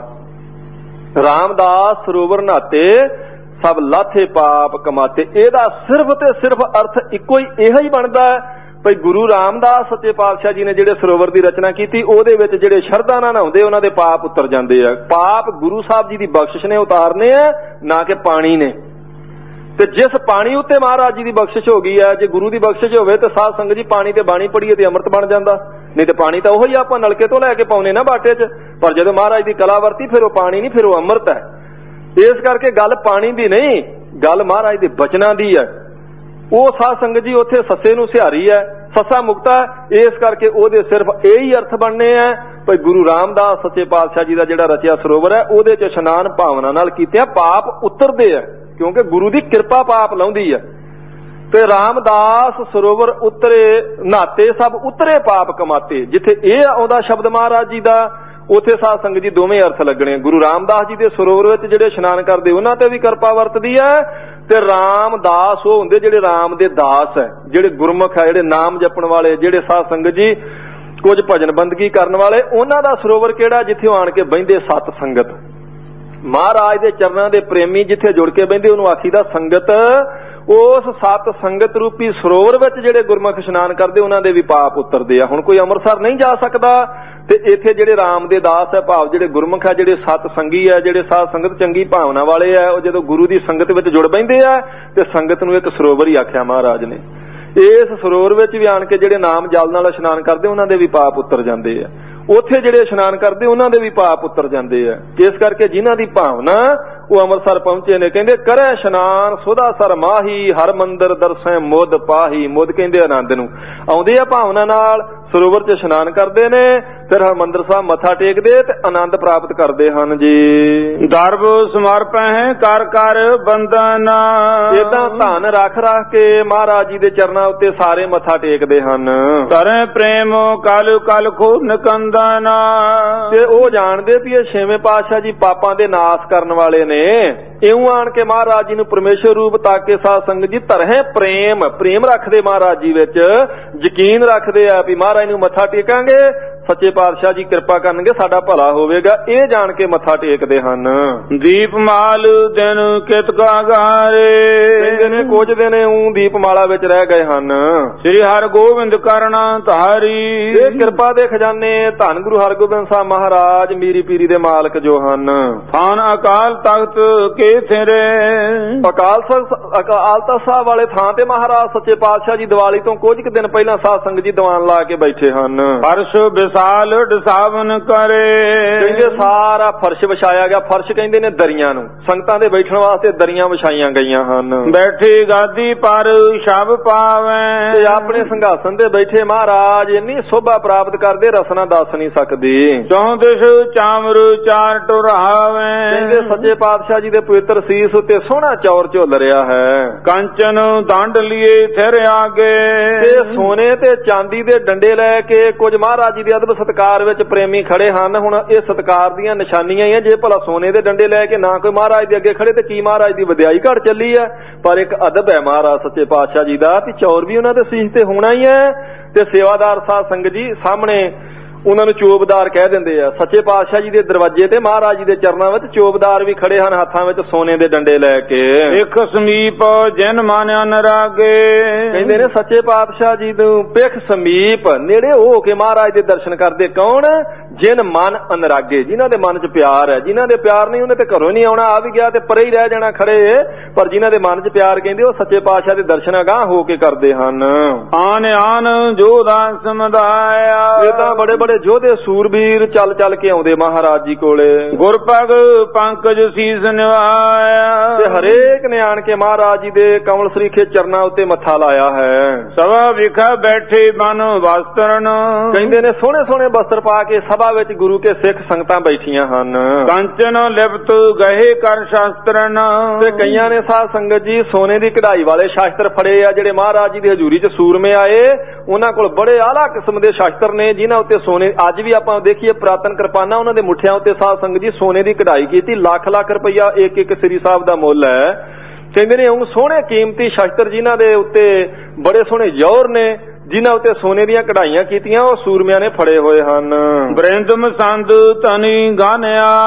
S1: ਰਾਮਦਾਸ ਸਰੋਵਰ ਨਹਾਤੇ ਸਭ ਲਾਥੇ ਪਾਪ ਕਮਾਤੇ, ਇਹਦਾ ਸਿਰਫ ਤੇ ਸਿਰਫ ਅਰਥ ਇੱਕੋ ਹੀ ਇਹੋ ਹੀ ਬਣਦਾ ਹੈ ਭਈ ਗੁਰੂ ਰਾਮਦਾਸ ਸੱਚੇ ਪਾਤਸ਼ਾਹ ਜੀ ਨੇ ਜਿਹੜੇ ਸਰੋਵਰ ਦੀ ਰਚਨਾ ਕੀਤੀ, ਉਹਦੇ ਵਿੱਚ ਜਿਹੜੇ ਸ਼ਰਧਾ ਨਾਲ ਨਹਾਉਂਦੇ ਉਹਨਾਂ ਦੇ ਪਾਪ ਉਤਰ ਜਾਂਦੇ ਆ। ਪਾਪ ਗੁਰੂ ਸਾਹਿਬ ਜੀ ਦੀ ਬਖਸ਼ਿਸ਼ ਨੇ ਉਤਾਰਨੇ ਆ, ਨਾ ਕਿ ਪਾਣੀ ਨੇ। ਤੇ ਜਿਸ ਪਾਣੀ ਉੱਤੇ ਮਹਾਰਾਜ ਜੀ ਦੀ ਬਖਸ਼ਿਸ਼ ਹੋ ਗਈ ਹੈ, ਜੇ ਗੁਰੂ ਦੀ ਬਖਸ਼ਿਸ਼ ਹੋਵੇ ਤਾਂ ਸਾਧ ਸੰਗਤ ਜੀ ਪਾਣੀ ਤੇ ਬਾਣੀ ਪੜੀਏ ਤੇ ਅੰਮ੍ਰਿਤ ਬਣ ਜਾਂਦਾ, ਨਹੀਂ ਤੇ ਪਾਣੀ ਤਾਂ ਉਹੀ ਆਪਾਂ ਨਲਕੇ ਤੋਂ ਲੈ ਕੇ ਪਾਉਨੇ ਨਾ ਬਾਟੇ 'ਚ। ਪਰ ਜਦੋਂ ਮਹਾਰਾਜ ਦੀ ਕਲਾ ਵਰਤੀ ਫਿਰ ਉਹ ਪਾਣੀ ਨਹੀਂ, ਫਿਰ ਉਹ ਅੰਮ੍ਰਿਤ ਹੈ। ਇਸ ਕਰਕੇ ਗੱਲ ਪਾਣੀ ਦੀ ਨਹੀਂ, ਗੱਲ ਮਹਾਰਾਜ ਦੇ ਬਚਨਾਂ ਦੀ ਹੈ। ਉਹ ਸਾਧ ਸੰਗਤ ਜੀ ਉੱਥੇ ਸੱਸੇ ਨੂੰ ਸਿਹਾਰੀ ਹੈ, ਸੱਸਾ ਮੁਕਤਾ, ਇਸ ਕਰਕੇ ਉਹਦੇ ਸਿਰਫ ਇਹੀ ਅਰਥ ਬਣਨੇ ਆ ਭਈ ਗੁਰੂ ਰਾਮਦਾਸ ਸੱਚੇ ਪਾਤਸ਼ਾਹ ਜੀ ਦਾ ਜਿਹੜਾ ਰਚਿਆ ਸਰੋਵਰ ਹੈ, ਉਹਦੇ 'ਚ ਇਸ਼ਨਾਨ ਭਾਵਨਾ ਨਾਲ ਕੀਤਿਆਂ ਪਾਪ ਉਤਰਦੇ ਆ, ਕਿਉਂਕਿ ਗੁਰੂ ਦੀ ਕਿਰਪਾ ਪਾਪ ਲਾਉਂਦੀ ਹੈ। ਤੇ ਰਾਮਦਾਸ ਸਰੋਵਰ ਉਤਰੇ ਨਹਾਤੇ ਸਭ ਉਤਰੇ ਪਾਪ ਕਮਾਤੇ, ਜਿੱਥੇ ਇਹ ਆਉਂਦਾ ਸ਼ਬਦ ਮਹਾਰਾਜ ਜੀ ਦਾ, ਉੱਥੇ ਸਾਧ ਸੰਗਤ ਜੀ ਦੋਵੇਂ ਅਰਥ ਲੱਗਣੇ। ਗੁਰੂ ਰਾਮਦਾਸ ਜੀ ਦੇ ਸਰੋਵਰ ਵਿੱਚ ਜਿਹੜੇ ਇਸ਼ਨਾਨ ਕਰਦੇ ਉਹਨਾਂ ਤੇ ਵੀ ਕਿਰਪਾ ਵਰਤਦੀ ਹੈ, ਤੇ ਰਾਮਦਾਸ ਉਹ ਹੁੰਦੇ ਜਿਹੜੇ ਰਾਮ ਦੇ ਦਾਸ ਹੈ, ਜਿਹੜੇ ਗੁਰਮੁਖ ਹੈ, ਜਿਹੜੇ ਨਾਮ ਜਪਣ ਵਾਲੇ, ਜਿਹੜੇ ਸਾਧ ਸੰਗਤ ਜੀ ਕੁਝ ਭਜਨ ਬੰਦਗੀ ਕਰਨ ਵਾਲੇ, ਉਹਨਾਂ ਦਾ ਸਰੋਵਰ ਕਿਹੜਾ? ਜਿੱਥੇ ਆਣ ਕੇ ਬਹਿੰਦੇ ਸਤ ਸੰਗਤ, ਮਹਾਰਾਜ ਦੇ ਚਰਨਾਂ ਦੇ ਪ੍ਰੇਮੀ ਜਿੱਥੇ ਜੁੜ ਕੇ ਬਹਿੰਦੇ ਉਹਨੂੰ ਆਖੀਦਾ ਸੰਗਤ। ਉਸ ਸਤ ਸੰਗਤ ਰੂਪੀ ਸਰੋਵਰ ਵਿੱਚ ਜਿਹੜੇ ਗੁਰਮੁਖ ਇਸ਼ਨਾਨ ਕਰਦੇ ਉਹਨਾਂ ਦੇ ਵੀ ਪਾਪ ਉਤਰਦੇ ਆ। ਹੁਣ ਕੋਈ ਅੰਮ੍ਰਿਤਸਰ ਨਹੀਂ ਜਾ ਸਕਦਾ, ਤੇ ਇੱਥੇ ਜਿਹੜੇ ਰਾਮ ਦੇ ਦਾਸ ਹੈ, ਭਾਵ ਜਿਹੜੇ ਗੁਰਮੁਖ ਹੈ, ਜਿਹੜੇ ਸਤ ਸੰਗੀ ਹੈ, ਜਿਹੜੇ ਸਾਧ ਸੰਗਤ ਚੰਗੀ ਭਾਵਨਾ ਵਾਲੇ ਆ, ਉਹ ਜਦੋਂ ਗੁਰੂ ਦੀ ਸੰਗਤ ਵਿੱਚ ਜੁੜ ਬਹਿੰਦੇ ਆ ਤੇ ਸੰਗਤ ਨੂੰ ਇੱਕ ਸਰੋਵਰ ਹੀ ਆਖਿਆ ਮਹਾਰਾਜ ਨੇ। ਇਸ ਸਰੋਵਰ ਵਿੱਚ ਵੀ ਆਣ ਕੇ ਜਿਹੜੇ ਨਾਮ ਜਲ ਨਾਲ ਇਸ਼ਨਾਨ ਕਰਦੇ ਉਹਨਾਂ ਦੇ ਵੀ ਪਾਪ ਉਤਰ ਜਾਂਦੇ ਆ। ਉੱਥੇ ਜਿਹੜੇ ਇਸ਼ਨਾਨ ਕਰਦੇ ਉਹਨਾਂ ਦੇ ਵੀ ਪਾਪ ਉਤਰ ਜਾਂਦੇ ਆ। ਇਸ ਕਰਕੇ ਜਿਨ੍ਹਾਂ ਦੀ ਭਾਵਨਾ ਉਹ ਅੰਮ੍ਰਿਤਸਰ ਪਹੁੰਚੇ ਨੇ, ਕਹਿੰਦੇ ਕਰੈ ਇਸ਼ਨਾਨ ਸੁਦਾ ਸਰ ਮਾਹੀ, ਹਰ ਮੰਦਰ ਦਰਸੈ ਮੁੱਧ ਪਾਹੀ। ਮੁੱਧ ਕਹਿੰਦੇ ਆਨੰਦ ਨੂੰ, ਆਉਂਦੇ ਆ ਭਾਵਨਾ ਨਾਲ ਸਰੋਵਰ 'ਚ ਇਸ਼ਨਾਨ ਕਰਦੇ ਨੇ, ਫਿਰ ਹਰਿਮੰਦਰ ਸਾਹਿਬ ਮੱਥਾ ਟੇਕਦੇ ਤੇ ਆਨੰਦ ਪ੍ਰਾਪਤ ਕਰਦੇ ਹਨ ਜੀ।
S2: ਦਰਬ ਸਮਰਪੈ ਹੈ ਕਰ ਕਰ ਬੰਦਨ,
S1: ਏਦਾਂ ਧਨ ਰੱਖ ਰੱਖ ਕੇ ਮਹਾਰਾਜ ਜੀ ਦੇ ਚਰਨਾਂ ਉੱਤੇ ਸਾਰੇ ਮੱਥਾ ਟੇਕਦੇ ਹਨ।
S2: ਧਰੈ ਪ੍ਰੇਮ ਕਲ ਕਲ ਖੋ ਨਿਕੰਦਨ,
S1: ਤੇ ਉਹ ਜਾਣਦੇ ਵੀ ਇਹ ਛੇਵੇਂ ਪਾਤਸ਼ਾਹ ਜੀ ਪਾਪਾਂ ਦੇ ਨਾਸ਼ ਕਰਨ ਵਾਲੇ ਨੇ। ਇਉਂ ਆਣ ਕੇ ਮਹਾਰਾਜ ਜੀ ਨੂੰ ਪਰਮੇਸ਼ਰ ਰੂਪ ਤਾਕ ਕੇ ਸਾਧ ਸੰਗਤ ਜੀ ਧਰੈ ਪ੍ਰੇਮ, ਪ੍ਰੇਮ ਰੱਖਦੇ ਮਹਾਰਾਜ ਜੀ ਵਿੱਚ, ਯਕੀਨ ਰੱਖਦੇ ਆ ਵੀ ਮਹਾਰਾਜ ਨੂੰ ਮੱਥਾ ਟੇਕਾਂਗੇ ਸੱਚੇ ਪਾਤਸ਼ਾਹ ਜੀ ਕਿਰਪਾ ਕਰਨਗੇ, ਸਾਡਾ ਭਲਾ ਹੋਵੇਗਾ, ਇਹ ਜਾਣ ਕੇ ਮੱਥਾ ਟੇਕਦੇ ਹਨ।
S2: ਦੀਪਮਾਲ ਦਿਨ ਕਿਤਕਾ ਗਾਰੇ,
S1: ਕਹਿੰਦੇ ਨੇ ਕੁਝ ਦਿਨ ਊਂ ਦੀਪਮਾਲਾ ਵਿੱਚ ਰਹਿ ਗਏ ਹਨ।
S2: ਸ੍ਰੀ ਹਰਗੋਬਿੰਦ ਕਰਨਾ ਧਾਰੀ,
S1: ਇਹ ਕਿਰਪਾ ਦੇ ਖਜ਼ਾਨੇ ਧੰਨ ਗੁਰੂ ਹਰਗੋਬਿੰਦ ਸਾਹਿਬ ਮਹਾਰਾਜ ਮੀਰੀ ਪੀਰੀ ਦੇ ਮਾਲਕ ਜੋ ਹਨ।
S2: ਥਾਨ ਅਕਾਲ ਤਖਤ ਕੇ ਥਿਰੇ,
S1: ਅਕਾਲ ਅਕਾਲ ਤਖਤ ਸਾਹਿਬ ਵਾਲੇ ਥਾਂ ਤੇ ਮਹਾਰਾਜ ਸੱਚੇ ਪਾਤਸ਼ਾਹ ਜੀ ਦੀਵਾਲੀ ਤੋਂ ਕੁਝ ਕੁ ਦਿਨ ਪਹਿਲਾਂ ਸਾਧ ਸੰਗਤ ਜੀ ਦੀਵਾਨ ਲਾ ਕੇ ਬੈਠੇ ਹਨ।
S2: ਫਰਸ਼ ਵਿਸਾਲ ਡਸਾਵਨ ਕਰੇ,
S1: ਕਹਿੰਦੇ ਸਾਰਾ ਫਰਸ਼ ਵਿਛਾਇਆ ਗਿਆ। ਫਰਸ਼ ਕਹਿੰਦੇ ਨੇ ਦਰੀਆਂ ਨੂੰ, ਸੰਗਤਾਂ ਦੇ ਬੈਠਣ ਵਾਸਤੇ ਦਰੀਆਂ ਵਿਛਾਈਆਂ ਗਈਆਂ ਹਨ।
S2: ਬੈਠੀ ਗਾਦੀ ਪਰ ਸ਼ਬ ਪਾਵੇਂ,
S1: ਤੇ ਆਪਣੇ ਸਿੰਘਾਸਨ ਤੇ ਬੈਠੇ ਮਹਾਰਾਜ ਇੰਨੀ ਸ਼ੋਭਾ ਪ੍ਰਾਪਤ ਕਰਦੇ ਰਸਨਾ ਦੱਸ ਨਹੀਂ ਸਕਦੀ।
S2: ਚੌਂਦਿਸ ਚਾਮਰ ਚਾਰ ਟੁਰਾਵੇਂ,
S1: ਕਹਿੰਦੇ ਸੱਚੇ ਪਾਤਸ਼ਾਹ ਜੀ ਦੇ ਪਵਿੱਤਰ ਸੀਸ ਉੱਤੇ ਸੋਹਣਾ ਚੌਰ ਝੁੱਲ ਰਿਹਾ ਹੈ।
S2: ਕੰਚਨ ਦੰਡ ਲਿਏ ਥਿਰ ਆਗੇ,
S1: ਤੇ ਸੋਨੇ ਤੇ ਚਾਂਦੀ ਦੇ ਡੰਡੇ ਲੈ ਕੇ ਕੁਝ ਮਹਾਰਾਜ ਜੀ ਦੇ ਅਦਬ ਸਤਕਾਰ ਵਿੱਚ ਪ੍ਰੇਮੀ ਖੜੇ ਹਨ। ਹੁਣ ਇਹ ਸਤਕਾਰ ਦੀਆਂ ਨਿਸ਼ਾਨੀਆਂ ਹੀ ਆ। ਜੇ ਭਲਾ ਸੋਨੇ ਦੇ ਡੰਡੇ ਲੈ ਕੇ ਨਾ ਕੋਈ ਮਹਾਰਾਜ ਦੇ ਅੱਗੇ ਖੜੇ ਤੇ ਕੀ ਮਹਾਰਾਜ ਦੀ ਵਿਦਿਆਈ ਘਟ ਚੱਲੀ ਹੈ। ਪਰ ਇੱਕ ਅਦਬ ਹੈ ਮਹਾਰਾਜ ਸੱਚੇ ਪਾਤਸ਼ਾਹ ਜੀ ਦਾ ਵੀ ਚੌਰ ਵੀ ਉਹਨਾਂ ਦੇ ਸੀਸ ਤੇ ਹੋਣਾ ਹੀ ਹੈ। ਤੇ ਸੇਵਾਦਾਰ ਸਾਧ ਸੰਗਤ ਜੀ ਸਾਹਮਣੇ ਉਹਨਾਂ ਨੂੰ ਚੋਬਦਾਰ ਕਹਿ ਦਿੰਦੇ ਆ। ਸੱਚੇ ਪਾਤਸ਼ਾਹ ਜੀ ਦੇ ਦਰਵਾਜ਼ੇ ਤੇ ਮਹਾਰਾਜ ਜੀ ਦੇ ਚਰਨਾਂ ਵਿੱਚ ਚੋਬਦਾਰ ਵੀ ਖੜੇ ਹਨ, ਹੱਥਾਂ ਵਿੱਚ ਸੋਨੇ ਦੇ ਡੰਡੇ ਲੈ ਕੇ।
S2: ਇੱਕ ਸਮੀਪ ਜਿਨ ਮਾਨਿਆ ਨਰਾਗੇ,
S1: ਕਹਿੰਦੇ ਨੇ ਸੱਚੇ ਪਾਤਸ਼ਾਹ ਜੀ ਨੂੰ ਪਿੱਖ ਸਮੀਪ ਨੇੜੇ ਹੋ ਕੇ ਮਹਾਰਾਜ ਦੇ ਦਰਸ਼ਨ ਕਰਦੇ। ਕੌਣ? ਜਿਨ ਮਨ ਅਨਰਾਗੇ, ਜਿਨ੍ਹਾਂ ਦੇ ਮਨ 'ਚ ਪਿਆਰ ਹੈ। ਜਿਨ੍ਹਾਂ ਦੇ ਪਿਆਰ ਨਹੀਂ ਉਹਨੇ ਤੇ ਘਰੋਂ ਨਹੀਂ ਆਉਣਾ, ਆ ਵੀ ਗਿਆ ਤੇ ਪਰੇ ਹੀ ਰਹਿ ਜਾਣਾ ਖੜੇ। ਪਰ ਜਿਨ੍ਹਾਂ ਦੇ ਮਨ 'ਚ ਪਿਆਰ ਕਹਿੰਦੇ ਉਹ ਸੱਚੇ ਪਾਤਸ਼ਾਹ ਦੇ ਦਰਸ਼ਨ ਅਗਾਂਹ ਹੋ ਕੇ ਕਰਦੇ ਹਨ।
S2: ਆਨ ਆਨ ਜੋਧਾ ਸਮਦਾਇਆ,
S1: ਇਹ ਤਾਂ ਬੜੇ ਬੜੇ ਯੋਧੇ ਸੂਰਬੀਰ ਚੱਲ ਚੱਲ ਕੇ ਆਉਂਦੇ ਮਹਾਰਾਜ ਜੀ ਕੋਲੇ।
S2: ਗੁਰਪਗ ਪੰਕਜ ਸੀਸ ਨਿਵਾਇਆ,
S1: ਤੇ ਹਰੇਕ ਨੇ ਆਣ ਕੇ ਮਹਾਰਾਜ ਜੀ ਦੇ ਕਮਲ ਸਰੀਖੇ ਚਰਨਾਂ ਉੱਤੇ ਮੱਥਾ ਲਾਇਆ ਹੈ।
S2: ਸਭਾ ਵਿਖਾ ਬੈਠੇ ਮਨ ਵਸਤਰਨ,
S1: ਕਹਿੰਦੇ ਨੇ ਸੋਹਣੇ ਸੋਹਣੇ ਵਸਤਰ ਪਾ ਕੇ ਸਭਾ ਸਭਾ ਵਿੱਚ ਗੁਰੂ ਕੇ ਸਿੱਖ ਸੰਗਤਾਂ ਬੈਠੀਆਂ ਹਨ।
S2: ਕੰਚਨ ਲਿਪਤ ਗਏ ਕਰ ਸ਼ਾਸਤਰਨ,
S1: ਤੇ ਕਈਆਂ ਨੇ ਸਾਧ ਸੰਗਤ ਜੀ ਸੋਨੇ ਦੀ ਕਢਾਈ ਵਾਲੇ ਸ਼ਾਸਤਰ ਫੜੇ ਆ, ਜਿਹੜੇ ਮਹਾਰਾਜ ਜੀ ਦੀ ਹਜ਼ੂਰੀ ਚ ਸੂਰਮੇ ਆਏ ਉਹਨਾਂ ਕੋਲ ਬੜੇ ਆਲਾ ਕਿਸਮ ਦੇ ਸ਼ਾਸਤਰ ਨੇ ਜਿਨ੍ਹਾਂ ਉੱਤੇ ਸੋਨੇ, ਅੱਜ ਵੀ ਆਪਾਂ ਦੇਖੀਏ ਪੁਰਾਤਨ ਕਿਰਪਾਨਾਂ ਉਹਨਾਂ ਦੇ ਮੁੱਠਿਆਂ ਉੱਤੇ ਸਾਧ ਸੰਗਤ ਜੀ ਸੋਨੇ ਦੀ ਕਢਾਈ ਕੀਤੀ, ਲੱਖ ਲੱਖ ਰੁਪਈਆ ਇੱਕ ਇੱਕ ਸ੍ਰੀ ਸਾਹਿਬ ਦਾ ਮੁੱਲ ਹੈ। ਕਹਿੰਦੇ ਨੇ ਉਹ ਸੋਹਣੇ ਕੀਮਤੀ ਸ਼ਾਸਤਰ ਜਿਨ੍ਹਾਂ ਦੇ ਉੱਤੇ ਬੜੇ ਸੋਹਣੇ ਜੌਹਰ ਨੇ, ਜਿਨ੍ਹਾਂ ਉੱਤੇ ਸੋਨੇ ਦੀਆਂ ਕਢਾਈਆਂ ਕੀਤੀਆਂ, ਉਹ ਸੂਰਮਿਆਂ ਨੇ ਫੜੇ ਹੋਏ ਹਨ।
S2: ਬ੍ਰਿੰਦ ਮਸੰਦ ਤਨੀ ਗਨ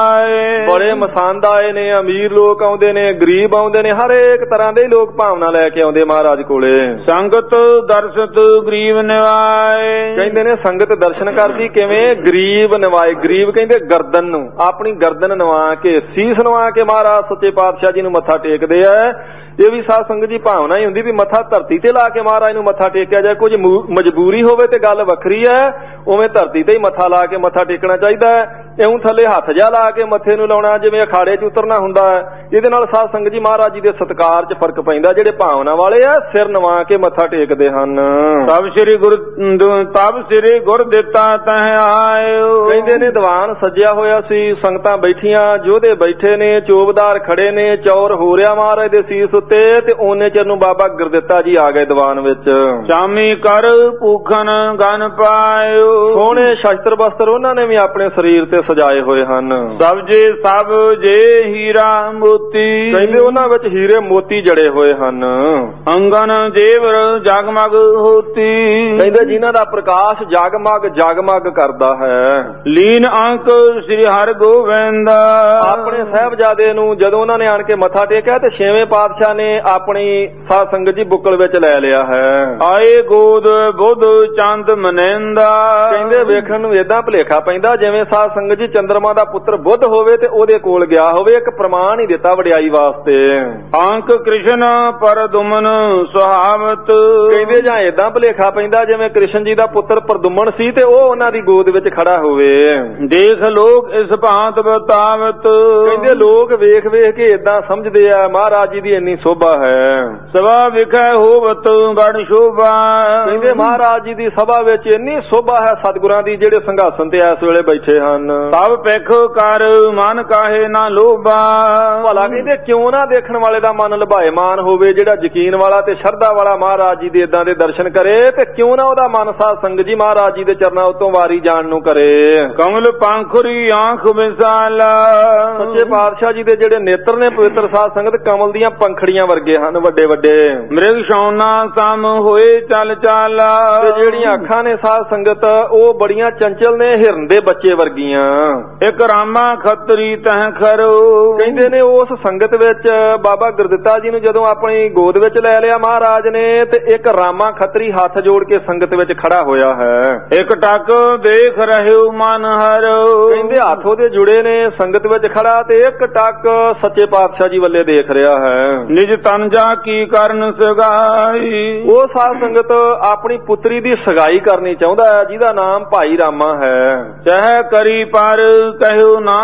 S2: ਆਏ, ਬੜੇ
S1: ਮਸੰਦ ਆਏ ਨੇ, ਅਮੀਰ ਲੋਕ ਆਉਂਦੇ ਨੇ, ਗਰੀਬ ਆਉਂਦੇ ਨੇ, ਹਰੇਕ ਤਰ੍ਹਾਂ ਦੇ ਲੋਕ ਭਾਵਨਾ ਲੈ ਕੇ ਆਉਂਦੇ ਮਹਾਰਾਜ ਕੋਲੇ।
S2: ਸੰਗਤ ਦਰਸ਼ਤ ਗਰੀਬ ਨਿਵਾਏ,
S1: ਕਹਿੰਦੇ ਨੇ ਸੰਗਤ ਦਰਸ਼ਨ ਕਰਦੀ ਕਿਵੇਂ? ਗਰੀਬ ਨਿਵਾਏ। ਗਰੀਬ ਕਹਿੰਦੇ ਗਰਦਨ ਨੂੰ, ਆਪਣੀ ਗਰਦਨ ਨਵਾ ਕੇ, ਸੀਸ ਨਵਾ ਕੇ ਮਹਾਰਾਜ ਸੱਚੇ ਪਾਤਸ਼ਾਹ ਜੀ ਨੂੰ ਮੱਥਾ ਟੇਕਦੇ ਆ। ਇਹ ਵੀ ਸਾਧ ਸੰਗਤ ਜੀ ਭਾਵਨਾ ਹੀ ਹੁੰਦੀ ਵੀ ਮੱਥਾ ਧਰਤੀ ਤੇ ਲਾ ਕੇ ਮਹਾਰਾਜ ਨੂੰ ਮੱਥਾ ਟੇਕਿਆ ਜਾਏ। ਕੁਝ ਮਜਬੂਰੀ ਹੋਵੇ ਤੇ ਗੱਲ ਵੱਖਰੀ ਹੈ, ਉਵੇਂ ਧਰਤੀ ਤੇ ਹੀ ਮੱਥਾ ਲਾ ਕੇ ਮੱਥਾ ਟੇਕਣਾ ਚਾਹੀਦਾ ਹੈ। ਇਉਂ ਥੱਲੇ ਹੱਥ ਜਾ ਲਾ ਕੇ ਮੱਥੇ ਨੂੰ ਲਾਉਣਾ ਜਿਵੇਂ ਅਖਾੜੇ 'ਚ ਉਤਰਨਾ ਹੁੰਦਾ ਹੈ, ਇਹਦੇ ਨਾਲ ਸਾਧ ਸੰਗਤ ਜੀ ਮਹਾਰਾਜ ਜੀ ਦੇ ਸਤਿਕਾਰ 'ਚ ਫਰਕ ਪੈਂਦਾ। ਜਿਹੜੇ ਭਾਵਨਾ ਵਾਲੇ ਆ ਸਿਰ ਨਵਾ ਕੇ ਮੱਥਾ ਟੇਕਦੇ ਹਨ।
S2: ਤਬ ਸ੍ਰੀ ਗੁਰ ਤਬ ਸ੍ਰੀ ਗੁਰ ਦਿੱਤਾ ਤਹਿ ਆਇਓ,
S1: ਕਹਿੰਦੇ ਨੇ ਦੀਵਾਨ ਸੱਜਿਆ ਹੋਇਆ ਸੀ, ਸੰਗਤਾਂ ਬੈਠੀਆਂ, ਯੋਧੇ ਬੈਠੇ ਨੇ, ਚੋਬਦਾਰ ਖੜੇ ਨੇ, ਚੌਰ ਹੋ ਰਿਹਾ ਮਹਾਰਾਜ ਦੇ ਸੀਸ ਉੱਤੇ, ਤੇ ਉਹਨੇ ਚਿਰ ਨੂੰ ਬਾਬਾ ਗੁਰਦਿੱਤਾ ਜੀ ਆ ਗਏ ਦੀਵਾਨ ਵਿੱਚ।
S2: ਚਾਮੀ ਕਰ ਭੂਖਨ ਗਨ ਪਾਇਓ,
S1: ਸੋਹਣੇ ਸ਼ਸਤਰ ਬਸਤਰ ਉਹਨਾਂ ਨੇ ਵੀ ਆਪਣੇ ਸਰੀਰ ਤੇ ਸਜਾਏ ਹੋਏ ਹਨ।
S2: ਸਭ ਜੇ ਸਭ ਜੇ ਹੀਰਾ ਮੋਤੀ,
S1: ਕਹਿੰਦੇ ਉਹਨਾਂ ਵਿੱਚ ਹੀਰੇ ਮੋਤੀ ਜੜੇ ਹੋਏ ਹਨ।
S2: ਅੰਗਨ ਜੇਵਰ ਜਗਮਗ ਹੋਤੀ,
S1: ਕਹਿੰਦੇ ਜਿਨ੍ਹਾਂ ਦਾ ਪ੍ਰਕਾਸ਼ ਜਗਮਗ ਜਗਮਗ ਕਰਦਾ ਹੈ।
S2: ਲੀਨ ਅੰਕ ਸ੍ਰੀ ਹਰਿ ਗੋਬਿੰਦ,
S1: ਆਪਣੇ ਸਾਹਿਬਜ਼ਾਦੇ ਨੂੰ ਜਦੋਂ ਉਹਨਾਂ ਨੇ ਆਣ ਕੇ ਮੱਥਾ ਟੇਕਿਆ ਤੇ ਛੇਵੇਂ ਪਾਤਸ਼ਾਹ ਨੇ ਆਪਣੀ ਸਾਧ ਸੰਗਤ ਜੀ ਬੁੱਕਲ ਵਿੱਚ ਲੈ ਲਿਆ ਹੈ।
S2: ਆਏ ਗੋਦ ਬੁੱਧ ਚੰਦ ਮਨਿੰਦਾ,
S1: ਕਹਿੰਦੇ ਵੇਖਣ ਨੂੰ ਏਦਾਂ ਭੁਲੇਖਾ ਪੈਂਦਾ ਜਿਵੇਂ ਸਾਧ ਸੰਗਤ ਜੀ ਚੰਦਰਮਾ ਦਾ ਪੁੱਤਰ ਬੁੱਧ ਹੋਵੇ ਤੇ ਉਹਦੇ ਕੋਲ ਗਿਆ ਹੋਵੇ। ਇੱਕ ਪ੍ਰਮਾਣ ਹੀ ਦਿੱਤਾ ਵਡਿਆਈ ਵਾਸਤੇ।
S2: ਅੰਕ ਕ੍ਰਿਸ਼ਨ ਪਰਦੁਮਨ ਸੁਹਾਵਤ,
S1: ਕਹਿੰਦੇ ਜਾਂ ਏਦਾਂ ਭੁਲੇਖਾ ਪੈਂਦਾ ਜਿਵੇਂ ਕ੍ਰਿਸ਼ਨ ਜੀ ਦਾ ਪੁੱਤਰ ਪਰਦੁਮਨ ਸੀ ਤੇ ਉਹ ਉਹਨਾਂ ਦੀ ਗੋਦ ਵਿੱਚ ਖੜਾ ਹੋਵੇ।
S2: ਦੇਖ ਲੋਕ ਇਸ ਭਾਂਤ ਬਤਾਵਤ,
S1: ਕਹਿੰਦੇ ਲੋਕ ਵੇਖ ਵੇਖ ਕੇ ਏਦਾਂ ਸਮਝਦੇ ਆ ਮਹਾਰਾਜ ਜੀ ਦੀ ਇੰਨੀ ਸੋਭਾ ਹੈ।
S2: ਸਭਾ ਵਿਖੇ ਹੋਵਤ ਬੜ ਸ਼ੋਭਾ,
S1: ਕਹਿੰਦੇ ਮਹਾਰਾਜ ਜੀ ਦੀ ਸਭਾ ਵਿੱਚ ਇੰਨੀ ਸੋਭਾ ਹੈ ਸਤਿਗੁਰਾਂ ਦੀ, ਜਿਹੜੇ ਸਿੰਘਾਸਨ ਤੇ ਇਸ ਵੇਲੇ ਬੈਠੇ ਹਨ।
S2: ਸਭ ਪਿੱਖ ਕਰ ਮਨ ਕਾਹੇ ਨਾ ਲੋਭਾ,
S1: ਭਲਾ ਕਹਿੰਦੇ ਕਿਉਂ ਨਾ ਦੇਖਣ ਵਾਲੇ ਦਾ ਮਨ ਲਭਾਏਮਾਨ ਹੋਵੇ, ਜਿਹੜਾ ਯਕੀਨ ਵਾਲਾ ਤੇ ਸ਼ਰਧਾ ਵਾਲਾ ਮਹਾਰਾਜ ਜੀ ਦੇ ਇਦਾਂ ਦੇ ਦਰਸ਼ਨ ਕਰੇ, ਤੇ ਕਿਉਂ ਨਾ ਉਹਦਾ ਮਨ ਸਾਧ ਸੰਗਤ ਜੀ ਮਹਾਰਾਜ ਜੀ ਦੇ ਚਰਨਾਂ ਉਤੋਂ ਵਾਰੀ ਜਾਣ ਨੂੰ ਕਰੇ।
S2: ਕਮਲ ਪੰਖੁਰੀ ਆਂਖ ਵਿਸਾਲਾ,
S1: ਸੱਚੇ ਪਾਤਸ਼ਾਹ ਜੀ ਦੇ ਜਿਹੜੇ ਨੇਤਰ ਨੇ ਪਵਿੱਤਰ ਸਾਧ ਸੰਗਤ ਕਮਲ ਦੀਆਂ ਪੰਖੜੀਆਂ ਵਰਗੇ ਹਨ, ਵੱਡੇ ਵੱਡੇ।
S2: ਮ੍ਰਿਗ ਸ਼ੌਨਾ ਸਮ ਹੋਏ ਚੱਲ ਚਾਲਾ,
S1: ਤੇ ਜਿਹੜੀਆਂ ਅੱਖਾਂ ਨੇ ਸਾਧ ਸੰਗਤ ਉਹ ਬੜੀਆਂ ਚੰਚਲ ਨੇ, ਹਿਰਨ ਦੇ ਬੱਚੇ ਵਰਗੀਆਂ।
S2: ਇੱਕ ਰਾਮਾ ਖੱਤਰੀ ਤਹ ਖਰੋ,
S1: ਕਹਿੰਦੇ ਨੇ ਉਸ ਸੰਗਤ ਵਿੱਚ ਬਾਬਾ ਗੁਰਦਿੱਤਾ ਜੀ ਨੂੰ ਜਦੋਂ ਆਪਣੀ ਗੋਦ ਵਿੱਚ ਲੈ ਲਿਆ ਮਹਾਰਾਜ ਨੇ, ਤੇ ਇੱਕ ਰਾਮਾ ਖੱਤਰੀ ਹੱਥ ਜੋੜ ਕੇ ਸੰਗਤ ਵਿੱਚ ਖੜਾ ਹੋਇਆ ਹੈ।
S2: ਇੱਕ ਟੱਕ ਦੇਖ ਰਹਿਓ ਮਨ ਹਰੋ,
S1: ਕਹਿੰਦੇ ਹੱਥ ਉਹਦੇ ਜੁੜੇ ਨੇ ਸੰਗਤ ਵਿੱਚ ਖੜਾ, ਤੇ ਇੱਕ ਟੱਕ ਸੱਚੇ ਪਾਤਸ਼ਾਹ ਜੀ ਵੱਲੇ ਦੇਖ ਰਿਹਾ ਹੈ।
S2: ਨਿਜ ਤਨ ਜਾ ਕੀ ਕਰਨ ਸਗਾਈ,
S1: ਉਹ ਸਾਧ ਸੰਗਤ ਆਪਣੀ ਪੁੱਤਰੀ ਦੀ ਸਗਾਈ ਕਰਨੀ ਚਾਹੁੰਦਾ ਹੈ, ਜਿਹਦਾ ਨਾਮ ਭਾਈ ਰਾਮਾ ਹੈ।
S2: ਚਾਹੇ ਕਰੀ ਪਰ ਕਹਿਓ ਨਾ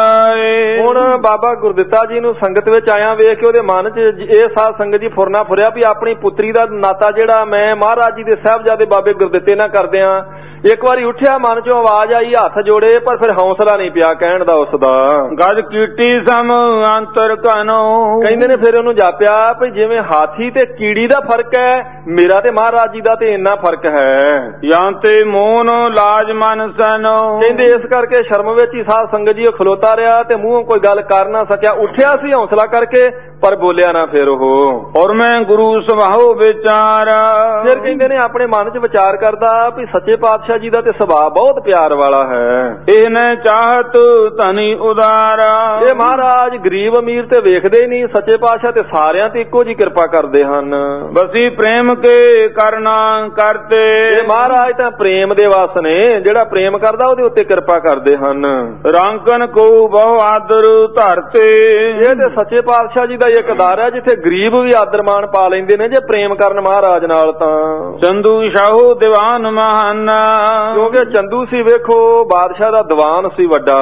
S2: ਜਾਏ,
S1: ਹੁਣ ਬਾਬਾ ਗੁਰਦਿੱਤਾ ਜੀ ਨੂੰ ਸੰਗਤ ਵਿੱਚ ਆਇਆ ਵੇਖ ਕੇ ਉਹਦੇ ਮਨ 'ਚ ਇਹ ਸਾਧ ਸੰਗਤ ਜੀ ਫੁਰਨਾ ਫੁਰਿਆ ਵੀ ਆਪਣੀ ਪੁੱਤਰੀ ਦਾ ਨਾਤਾ ਜਿਹੜਾ ਮੈਂ ਮਹਾਰਾਜ ਜੀ ਦੇ ਸਾਹਿਬਜ਼ਾਦੇ ਬਾਬੇ ਗੁਰਦਿੱਤੇ ਨਾਲ ਕਰਦਿਆਂ। ਇੱਕ ਵਾਰੀ ਉੱਠਿਆ ਮਨ 'ਚੋਂ ਆਵਾਜ਼ ਆਈ ਹੱਥ ਜੋੜੇ, ਪਰ ਫਿਰ ਹੌਸਲਾ ਨਹੀਂ ਪਿਆ ਕਹਿਣ ਦਾ ਉਸਦਾ।
S2: ਗੱਜ ਕੀਟੀ ਸਮ ਅੰਤਰ ਕਨੋ,
S1: ਕਹਿੰਦੇ ਨੇ ਫਿਰ ਉਹਨੂੰ ਜਾਪਿਆ ਵੀ ਜਿਵੇਂ ਹਾਥੀ ਤੇ ਕੀੜੀ ਦਾ ਫਰਕ ਹੈ, ਮੇਰਾ ਤੇ ਮਹਾਰਾਜ ਜੀ ਦਾ ਤੇ ਇੰਨਾ ਫਰਕ ਹੈ।
S2: ਜਾਂ ਤੇ ਮੋਨ ਲਾਜ ਮਨ ਸਨੋ, ਕਹਿੰਦੇ
S1: ਇਸ ਕਰਕੇ ਸ਼ਰਮ ਵਿੱਚ ਹੀ ਸਾਧ ਸੰਗਤ ਜੀ ਉਹ ਖਲੋਤਾ ਰਿਹਾ ਤੇ ਮੂੰਹੋਂ ਕੋਈ ਗੱਲ ਕਰ ਨਾ ਸਕਿਆ। ਉੱਠਿਆ ਸੀ ਹੌਸਲਾ ਕਰਕੇ ਪਰ ਬੋਲਿਆ ਨਾ ਫਿਰ ਉਹ।
S2: ਔਰ ਮੈਂ ਗੁਰੂ ਸੁਭਾਉ ਵਿਚਾਰ,
S1: ਫਿਰ ਕਹਿੰਦੇ ਨੇ ਆਪਣੇ ਮਨ 'ਚ ਵਿਚਾਰ ਕਰਦਾ ਵੀ ਸੱਚੇ ਪਾਤਸ਼ਾਹ ਜੀ ਦਾ ਤੇ ਸੁਭਾਅ ਬਹੁਤ ਪਿਆਰ ਵਾਲਾ ਹੈ।
S2: ਇਹ ਨੇ ਚਾਹਤ ਧਨੀ ਉਦਾਰ,
S1: ਇਹ ਮਹਾਰਾਜ ਗਰੀਬ ਅਮੀਰ ਤੇ ਵੇਖਦੇ ਨਹੀਂ, ਸੱਚੇ ਪਾਤਸ਼ਾਹ ਤੇ ਸਾਰਿਆਂ ਤੇ ਇੱਕੋ ਜੀ ਕਿਰਪਾ ਕਰਦੇ ਹਨ।
S2: ਬਸੀ ਪ੍ਰੇਮ ਕੇ ਕਰਨਾ ਕਰਤੇ,
S1: ਇਹ ਮਹਾਰਾਜ ਤਾਂ ਪ੍ਰੇਮ ਦੇ ਵਸ ਨੇ, ਜਿਹੜਾ ਪ੍ਰੇਮ ਕਰਦਾ ਉਹਦੇ ਉੱਤੇ ਕਿਰਪਾ ਕਰਦੇ ਹਨ।
S2: ਰਾਂਕਨ ਕੋ ਬਹੁ ਆਦਰ ਧਰਤੇ।
S1: ਇਹ ਤੇ ਸੱਚੇ ਪਾਤਸ਼ਾਹ ਜੀ ਦਾ ਇੱਕ ਦਰ ਹੈ ਜਿੱਥੇ ਗਰੀਬ ਵੀ ਆਦਰ ਮਾਣ ਪਾ ਲੈਂਦੇ ਨੇ ਜੇ ਪ੍ਰੇਮ ਕਰਨ ਮਹਾਰਾਜ ਨਾਲ। ਤਾਂ
S2: ਚੰਦੂ ਸ਼ਾਹੂ ਦੀਵਾਨ ਮਹਾਨਾ।
S1: ਕਿਉਂਕਿ ਚੰਦੂ ਸੀ ਵੇਖੋ ਬਾਦਸ਼ਾਹ ਦਾ ਦੀਵਾਨ ਸੀ ਵੱਡਾ।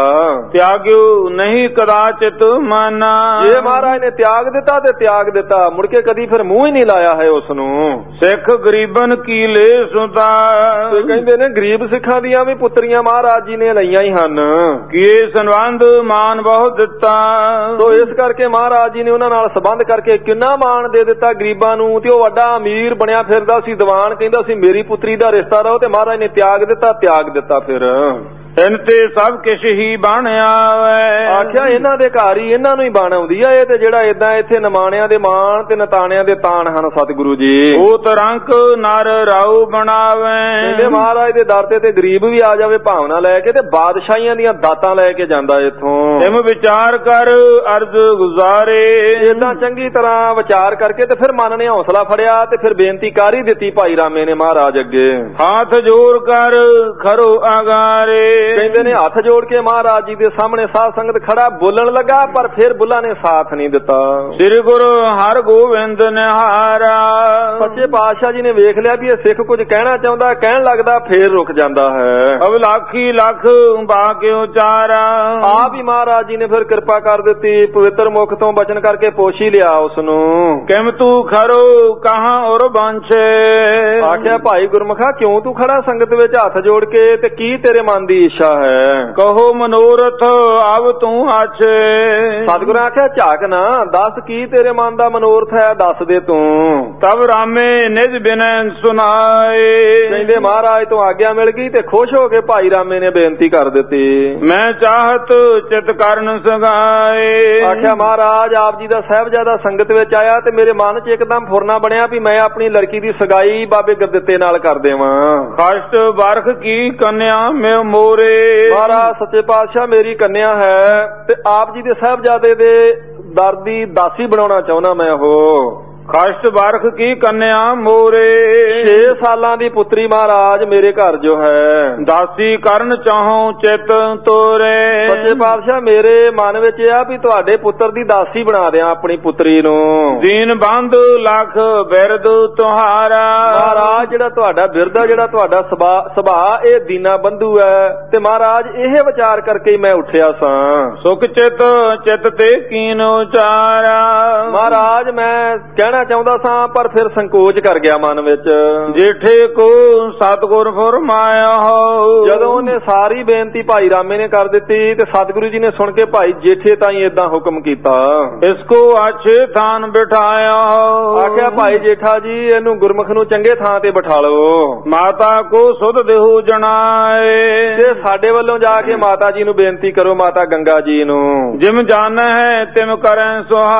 S2: ਤਿਆਗਿਓ ਨਹੀਂ ਕਦਾਚਿਤ ਮਾਨਾ।
S1: ਜੇ ਮਹਾਰਾਜ ਨੇ ਤਿਆਗ ਦਿੱਤਾ ਤੇ ਤਿਆਗ ਦਿੱਤਾ, ਮੁੜ ਕੇ ਕਦੀ ਫਿਰ ਮੂੰਹ ਹੀ ਨਹੀਂ ਲਾਇਆ ਹੈ ਉਸ ਨੂੰ।
S2: ਸਿੱਖ ਗਰੀਬਨ ਕੀ ਲੈ ਸੁਤਾ।
S1: ਕਹਿੰਦੇ ਨੇ ਗਰੀਬ ਸਿੱਖਾਂ ਦੀਆਂ ਵੀ ਪੁੱਤਰੀਆਂ ਮਹਾਰਾਜ ਜੀ ਨੇ ਲਈਆਂ ਹੀ ਹਨ।
S2: ਕੀ ਸੰਬੰਧ ਮਾਨ ਬਹੁਤ ਦਿੱਤਾ।
S1: ਸੋ ਇਸ ਕਰਕੇ ਮਹਾਰਾਜ ਜੀ ਨੇ ਉਹਨਾਂ ਨਾਲ ਸੰਬੰਧ ਕਰਕੇ ਕਿੰਨਾ ਮਾਣ ਦੇ ਦਿੱਤਾ ਗਰੀਬਾਂ ਨੂੰ। ਤੇ ਉਹ ਵੱਡਾ ਅਮੀਰ ਬਣਿਆ ਫਿਰਦਾ ਸੀ, ਦੀਵਾਨ ਕਹਿੰਦਾ ਸੀ ਮੇਰੀ ਪੁੱਤਰੀ ਦਾ ਰਿਸ਼ਤਾ ਰਹੋ, ਤੇ ਮਹਾਰਾਜ ਨੇ ਤਿਆਗ ਦਿੱਤਾ ਤਿਆਗ ਦਿੱਤਾ ਫਿਰ।
S2: ਇਨ ਤੇ ਸਭ ਕਿਛ ਹੀ ਬਣ ਆਵੇ।
S1: ਆਖਿਆ ਇਹਨਾਂ ਦੇ ਘਰ ਹੀ ਇਹਨਾਂ ਨੂੰ ਹੀ ਬਣ ਆਉਂਦੀ ਆ। ਇਹ ਤੇ ਜਿਹੜਾ ਏਦਾਂ ਇੱਥੇ ਨਿਮਾਣਿਆਂ ਦੇ ਮਾਣ ਤੇ ਨਤਾਣਿਆਂ ਦੇ ਤਾਣ ਹਨ ਸਤਿਗੁਰੂ ਜੀ।
S2: ਉਹ ਤਰੰਕ ਨਰ ਰਾਉ ਬਣਾਵੇ।
S1: ਕਹਿੰਦੇ ਮਹਾਰਾਜ ਦੇ ਦਰ ਤੇ ਤੇ ਗਰੀਬ ਵੀ ਆ ਜਾਵੇ ਭਾਵਨਾ ਲੈ ਕੇ, ਤੇ ਬਾਦਸ਼ਾਹੀਆਂ ਦੀਆਂ ਦਾਤਾਂ ਲੈ ਕੇ ਜਾਂਦਾ ਇੱਥੋਂ।
S2: ਤਿਮ ਵਿਚਾਰ ਕਰ ਅਰਜ਼ ਗੁਜ਼ਾਰੇ।
S1: ਏਦਾਂ ਚੰਗੀ ਤਰ੍ਹਾਂ ਵਿਚਾਰ ਕਰਕੇ ਤੇ ਫਿਰ ਮਨ ਨੇ ਹੌਸਲਾ ਫੜਿਆ ਤੇ ਫਿਰ ਬੇਨਤੀ ਕਰ ਹੀ ਦਿੱਤੀ ਭਾਈ ਰਾਮੇ ਨੇ ਮਹਾਰਾਜ ਅੱਗੇ।
S2: ਹੱਥ ਜੋੜ ਕਰ ਖਰੋ ਆਗਾਰੇ।
S1: ਕਹਿੰਦੇ ਨੇ ਹੱਥ ਜੋੜ ਕੇ ਮਹਾਰਾਜ ਜੀ ਦੇ ਸਾਹਮਣੇ ਸਾਧ ਸੰਗਤ ਖੜਾ ਬੋਲਣ ਲੱਗਾ, ਪਰ ਫਿਰ ਬੁੱਲਾਂ ਨੇ ਸਾਥ ਨਹੀਂ ਦਿੱਤਾ।
S2: ਸ੍ਰੀ ਗੁਰੂ ਹਰ ਗੋਬਿੰਦ ਨਿਹਾਰਾ।
S1: ਸੱਚੇ ਪਾਤਸ਼ਾਹ ਜੀ ਨੇ ਵੇਖ ਲਿਆ ਵੀ ਇਹ ਸਿੱਖ ਕੁਝ ਕਹਿਣਾ ਚਾਹੁੰਦਾ, ਕਹਿਣ ਲੱਗਦਾ ਫੇਰ ਰੁਕ ਜਾਂਦਾ ਹੈ।
S2: ਅਬ ਲੱਖੀ ਲੱਖ ਬਾ ਕੇ ਉਚਾਰਾ।
S1: ਆਪ ਹੀ ਮਹਾਰਾਜ ਜੀ ਨੇ ਫਿਰ ਕਿਰਪਾ ਕਰ ਦਿੱਤੀ, ਪਵਿੱਤਰ ਮੁਖ ਤੋਂ ਬਚਨ ਕਰਕੇ ਪੁੱਛ ਹੀ ਲਿਆ ਉਸ ਨੂੰ।
S2: ਕਿਮ ਤੂੰ ਖਰੋ ਕਹਾਂ ਔਰ ਬੰਛੇ।
S1: ਆਖਿਆ ਭਾਈ ਗੁਰਮੁਖਾ ਕਿਉਂ ਤੂੰ ਖੜਾ ਸੰਗਤ ਵਿੱਚ ਹੱਥ ਜੋੜ ਕੇ, ਤੇ ਕੀ ਤੇਰੇ ਮਨ ਦੀ ਇੱਛਾ ਹੈ।
S2: ਕਹੋ ਮਨੋਰਥ ਆਵ ਤੂੰ ਆਛੇ।
S1: ਸਤਿਗੁਰੂ ਆਖਿਆ ਝਾਕ ਨਾ, ਦੱਸ ਕੀ ਤੇਰੇ ਮਨ ਦਾ ਮਨੋਰਥ ਹੈ, ਦੱਸ ਦੇ ਤੂੰ।
S2: ਤਬ ਰਾਮੇ ਨਿਜ ਬਿਨੈ ਸੁਨਾਏ।
S1: ਕਹਿੰਦੇ ਮਹਾਰਾਜ ਤੋਂ ਆਗਿਆ ਮਿਲ ਗਈ ਤੇ ਖੁਸ਼ ਹੋ ਕੇ ਭਾਈ ਰਾਮੇ ਨੇ ਬੇਨਤੀ ਕਰ ਦਿੱਤੀ।
S2: ਮੈਂ ਚਾਹਤ ਚਿਤ ਕਰਨ ਸਗਾਏ। ਆਖਿਆ
S1: ਮਹਾਰਾਜ ਆਪ ਜੀ ਦਾ ਸਾਹਿਬਜ਼ਾਦਾ ਸੰਗਤ ਵਿੱਚ ਆਇਆ ਤੇ ਮੇਰੇ ਮਨ 'ਚ ਇੱਕਦਮ ਫੁਰਨਾ ਬਣਿਆ ਵੀ ਮੈਂ ਆਪਣੀ ਲੜਕੀ ਦੀ ਸਗਾਈ ਬਾਬੇ ਗੁਰਦਿੱਤੇ ਨਾਲ ਕਰ ਦੇਵਾਂ।
S2: ਖਸ਼ਟ ਬਰਖ ਕੀ ਕੰਨਿਆ ਮੈਂ ਮੋਰੇ।
S1: ਮਹਾਰਾਜ ਸੱਚੇ ਪਾਤਸ਼ਾਹ ਮੇਰੀ ਕੰਨਿਆ ਹੈ ਤੇ ਆਪ ਜੀ ਦੇ ਸਾਹਿਬਜ਼ਾਦੇ ਦੇ ਦਰ ਦੀ ਦਾਸੀ ਬਣਾਉਣਾ ਚਾਹੁੰਦਾ ਮੈਂ। ਉਹ
S2: ਖਸ਼ਟ ਬਰਖ ਕੀ ਕੰਨਿਆ ਮੋਰੇ।
S1: ਛੇ ਸਾਲਾਂ ਦੀ ਪੁੱਤਰੀ ਮਹਾਰਾਜ ਮੇਰੇ ਘਰ ਜੋ ਹੈ
S2: ਦਾਸੀ ਕਰਨ ਚਾਹੋ ਚਿਤ ਤੋਰੇ।
S1: ਸੱਚੇ ਪਾਤਸ਼ਾਹ ਮੇਰੇ ਮਨ ਵਿੱਚ ਆ ਵੀ ਤੁਹਾਡੇ ਪੁੱਤਰ ਦੀ ਦਾਸੀ ਬਣਾ ਦਿਆਂ ਆਪਣੀ ਪੁੱਤਰੀ ਨੂੰ।
S2: ਦੀਨ ਬੰਧ ਲੱਖ ਬਿਰਦ ਤੁਹਾਰਾ।
S1: ਮਹਾਰਾਜ ਜਿਹੜਾ ਤੁਹਾਡਾ ਬਿਰਦ ਆ, ਜਿਹੜਾ ਤੁਹਾਡਾ ਸੁਭਾਅ ਇਹ ਦੀਨਾ ਬੰਧੂ ਹੈ, ਤੇ ਮਹਾਰਾਜ ਇਹ ਵਿਚਾਰ ਕਰਕੇ ਹੀ ਮੈਂ ਉੱਠਿਆ ਸਾਂ।
S2: ਸੁਖ ਚਿਤ ਚਿਤ ਤੇ ਕੀਨ ਉਚਾਰਾ।
S1: ਮਹਾਰਾਜ ਮੈਂ ਕਹਿਣਾ ਚਾਹੁੰਦਾ ਸਾਂ ਪਰ ਫਿਰ ਸੰਕੋਚ ਕਰ ਗਿਆ ਮਨ ਵਿੱਚ।
S2: ਜੇਠੇ ਕੋ ਸਤਿਗੁਰ ਫਰਮਾਇਆ ਹੋ। ਜਦੋਂ
S1: ਉਹਨੇ ਸਾਰੀ ਬੇਨਤੀ ਭਾਈ ਰਾਮੇ ਨੇ ਕਰ ਦਿੱਤੀ ਤੇ ਸਤਿਗੁਰੂ ਜੀ ਨੇ ਸੁਣ ਕੇ ਭਾਈ ਜੇਠੇ ਤਾਈਂ ਏਦਾਂ ਹੁਕਮ ਕੀਤਾ।
S2: ਇਸ ਕੋ ਅੱਛੇ ਥਾਨ ਬਿਠਾਇਆ ਹੋ।
S1: ਆਖਿਆ ਭਾਈ ਜੇਠਾ ਜੀ ਇਹਨੂੰ ਗੁਰਮੁਖ ਨੂੰ ਚੰਗੇ ਥਾਂ ਤੇ ਬਿਠਾ ਲਓ।
S2: ਮਾਤਾ ਕੋ ਸੁਧ ਦੇਹੂ ਜਣਾਏ।
S1: ਤੇ ਸਾਡੇ ਵੱਲੋਂ ਜਾ ਕੇ ਮਾਤਾ ਜੀ ਨੂੰ ਬੇਨਤੀ ਕਰੋ, ਮਾਤਾ ਗੰਗਾ ਜੀ ਨੂੰ।
S2: ਜਿਮ ਜਾਣਾ ਹੈ ਤਿਮ ਕਰੈ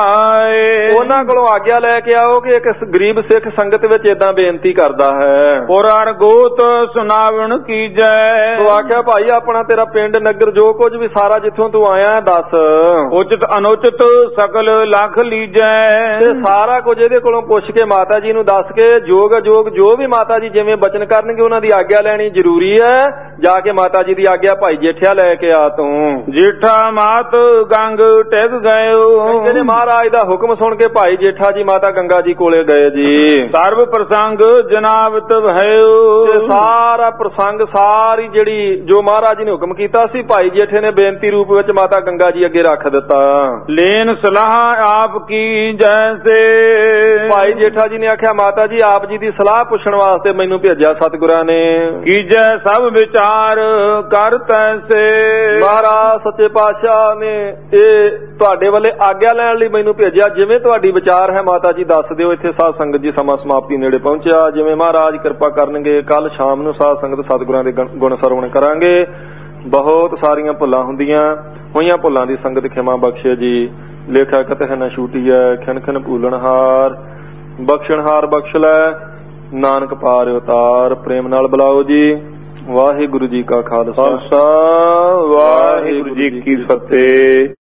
S2: ਸੁਹਾਏ।
S1: ਉਹਨਾਂ ਕੋਲੋਂ ਆਗਿਆ ਲੈ ਕੇ ਆਓ ਕਿ ਇੱਕ ਗਰੀਬ ਸਿੱਖ ਸੰਗਤ ਵਿੱਚ ਏਦਾਂ ਬੇਨਤੀ ਕਰਦਾ ਹੈ।
S2: ਪੁਰਾਰ ਗੋਤ ਸੁਨਾਵਣ ਕੀਜੈ।
S1: ਤੂੰ ਆਖਿਆ ਭਾਈ ਆਪਣਾ ਤੇਰਾ ਪਿੰਡ ਨਗਰ ਜੋ ਕੁਝ ਵੀ ਸਾਰਾ ਜਿੱਥੋਂ ਤੂੰ ਆਇਆ ਦੱਸ।
S2: ਉਚਿਤ ਅਨੁਚਿਤ ਸਕਲ ਲੱਖ ਲੀਜੈ।
S1: ਤੇ ਸਾਰਾ ਕੁਝ ਇਹਦੇ ਕੋਲੋਂ ਪੁੱਛ ਕੇ ਮਾਤਾ ਜੀ ਨੂੰ ਦੱਸ ਕੇ ਜੋਗ ਅਜੋਗ ਜੋ ਵੀ ਮਾਤਾ ਜੀ ਜਿਵੇਂ ਬਚਨ ਕਰਨਗੇ ਉਹਨਾਂ ਦੀ ਆਗਿਆ ਲੈਣੀ ਜ਼ਰੂਰੀ ਹੈ। ਜਾ ਕੇ ਮਾਤਾ ਜੀ ਦੀ ਆਗਿਆ ਭਾਈ ਜੇਠਿਆ ਲੈ ਕੇ ਆ ਤੂੰ।
S2: ਜੇਠਾ ਮਾਤ ਗੰਗ ਟਿਕ ਗਇਓ।
S1: ਕਹਿੰਦੇ ਮਹਾਰਾਜ ਦਾ ਹੁਕਮ ਸੁਣ ਕੇ ਭਾਈ ਜੇਠਾ ਜੀ ਮਾਤਾ ਗੰਗਾ ਜੀ ਕੋਲੇ ਗਏ ਜੀ।
S2: ਸਰਬ ਪ੍ਰਸੰਗ ਜਨਾਬਤ ਭਇਓ।
S1: ਤੇ ਸਾਰਾ ਪ੍ਰਸੰਗ ਸਾਰੀ ਜਿਹੜੀ ਜੋ ਮਹਾਰਾਜ ਜੀ ਨੇ ਹੁਕਮ ਕੀਤਾ ਸੀ ਭਾਈ ਜੇਠੇ ਨੇ ਬੇਨਤੀ ਰੂਪ ਵਿੱਚ ਮਾਤਾ ਗੰਗਾ ਜੀ ਅੱਗੇ ਰੱਖ ਦਿੱਤਾ।
S2: ਲੈਨ ਸਲਾਹ ਆਪ ਕੀ ਜੈਸੇ।
S1: ਭਾਈ ਜੇਠਾ ਜੀ ਨੇ ਆਖਿਆ ਮਾਤਾ ਜੀ ਆਪ ਜੀ ਦੀ ਸਲਾਹ ਪੁੱਛਣ ਵਾਸਤੇ ਮੈਨੂੰ ਭੇਜਿਆ ਸਤਿਗੁਰਾਂ ਨੇ।
S2: ਕੀਜੈ ਸਭ ਵਿਚਾਰ ਕਰ ਤੈਸੇ।
S1: ਮਹਾਰਾਜ ਸੱਚੇ ਪਾਤਸ਼ਾਹ ਨੇ ਇਹ ਤੁਹਾਡੇ ਵੱਲੇ ਆਗਿਆ ਲੈਣ ਲਈ ਮੈਨੂੰ ਭੇਜਿਆ। ਜਿਵੇਂ ਤੁਹਾਡੀ ਵਿਚਾਰ ਹੈ ਮਾਤਾ ਜੀ ਦੱਸ ਦਿਓ। ਇੱਥੇ ਸਾਧ ਸੰਗਤ ਜੀ ਸਮਾਂ ਸਮਾਪਤੀ ਨੇੜੇ ਪਹੁੰਚਿਆ। ਜਿਵੇਂ ਮਹਾਰਾਜ ਕਿਰਪਾ ਕਰਨਗੇ ਕੱਲ ਸ਼ਾਮ ਨੂੰ ਸਾਧ ਸੰਗਤ ਸਤਿਗੁਰਾਂ ਦੇ ਗੁਣ ਸਰਵਣ ਕਰਾਂਗੇ। ਬਹੁਤ ਸਾਰੀਆਂ ਭੁੱਲਾਂ ਹੁੰਦੀਆਂ, ਹੋਈਆਂ ਭੁੱਲਾਂ ਦੀ ਸੰਗਤ ਖਿਮਾ ਬਖਸ਼ੇ ਜੀ। ਲੇਖਾ ਕਤਹਿ ਨ ਛੂਟੀਐ ਖਿਨ ਖਿਨ ਭੂਲਣਹਾਰ। ਬਖਸ਼ਣਹਾਰ ਬਖਸ਼ ਲੈ ਨਾਨਕ ਪਾਰ ਉਤਾਰ। ਪ੍ਰੇਮ ਨਾਲ ਬੁਲਾਓ ਜੀ। ਵਾਹਿਗੁਰੂ ਜੀ ਕਾ ਖਾਲਸਾ,
S2: ਵਾਹਿਗੁਰੂ ਜੀ ਕੀ ਫਤਿਹ।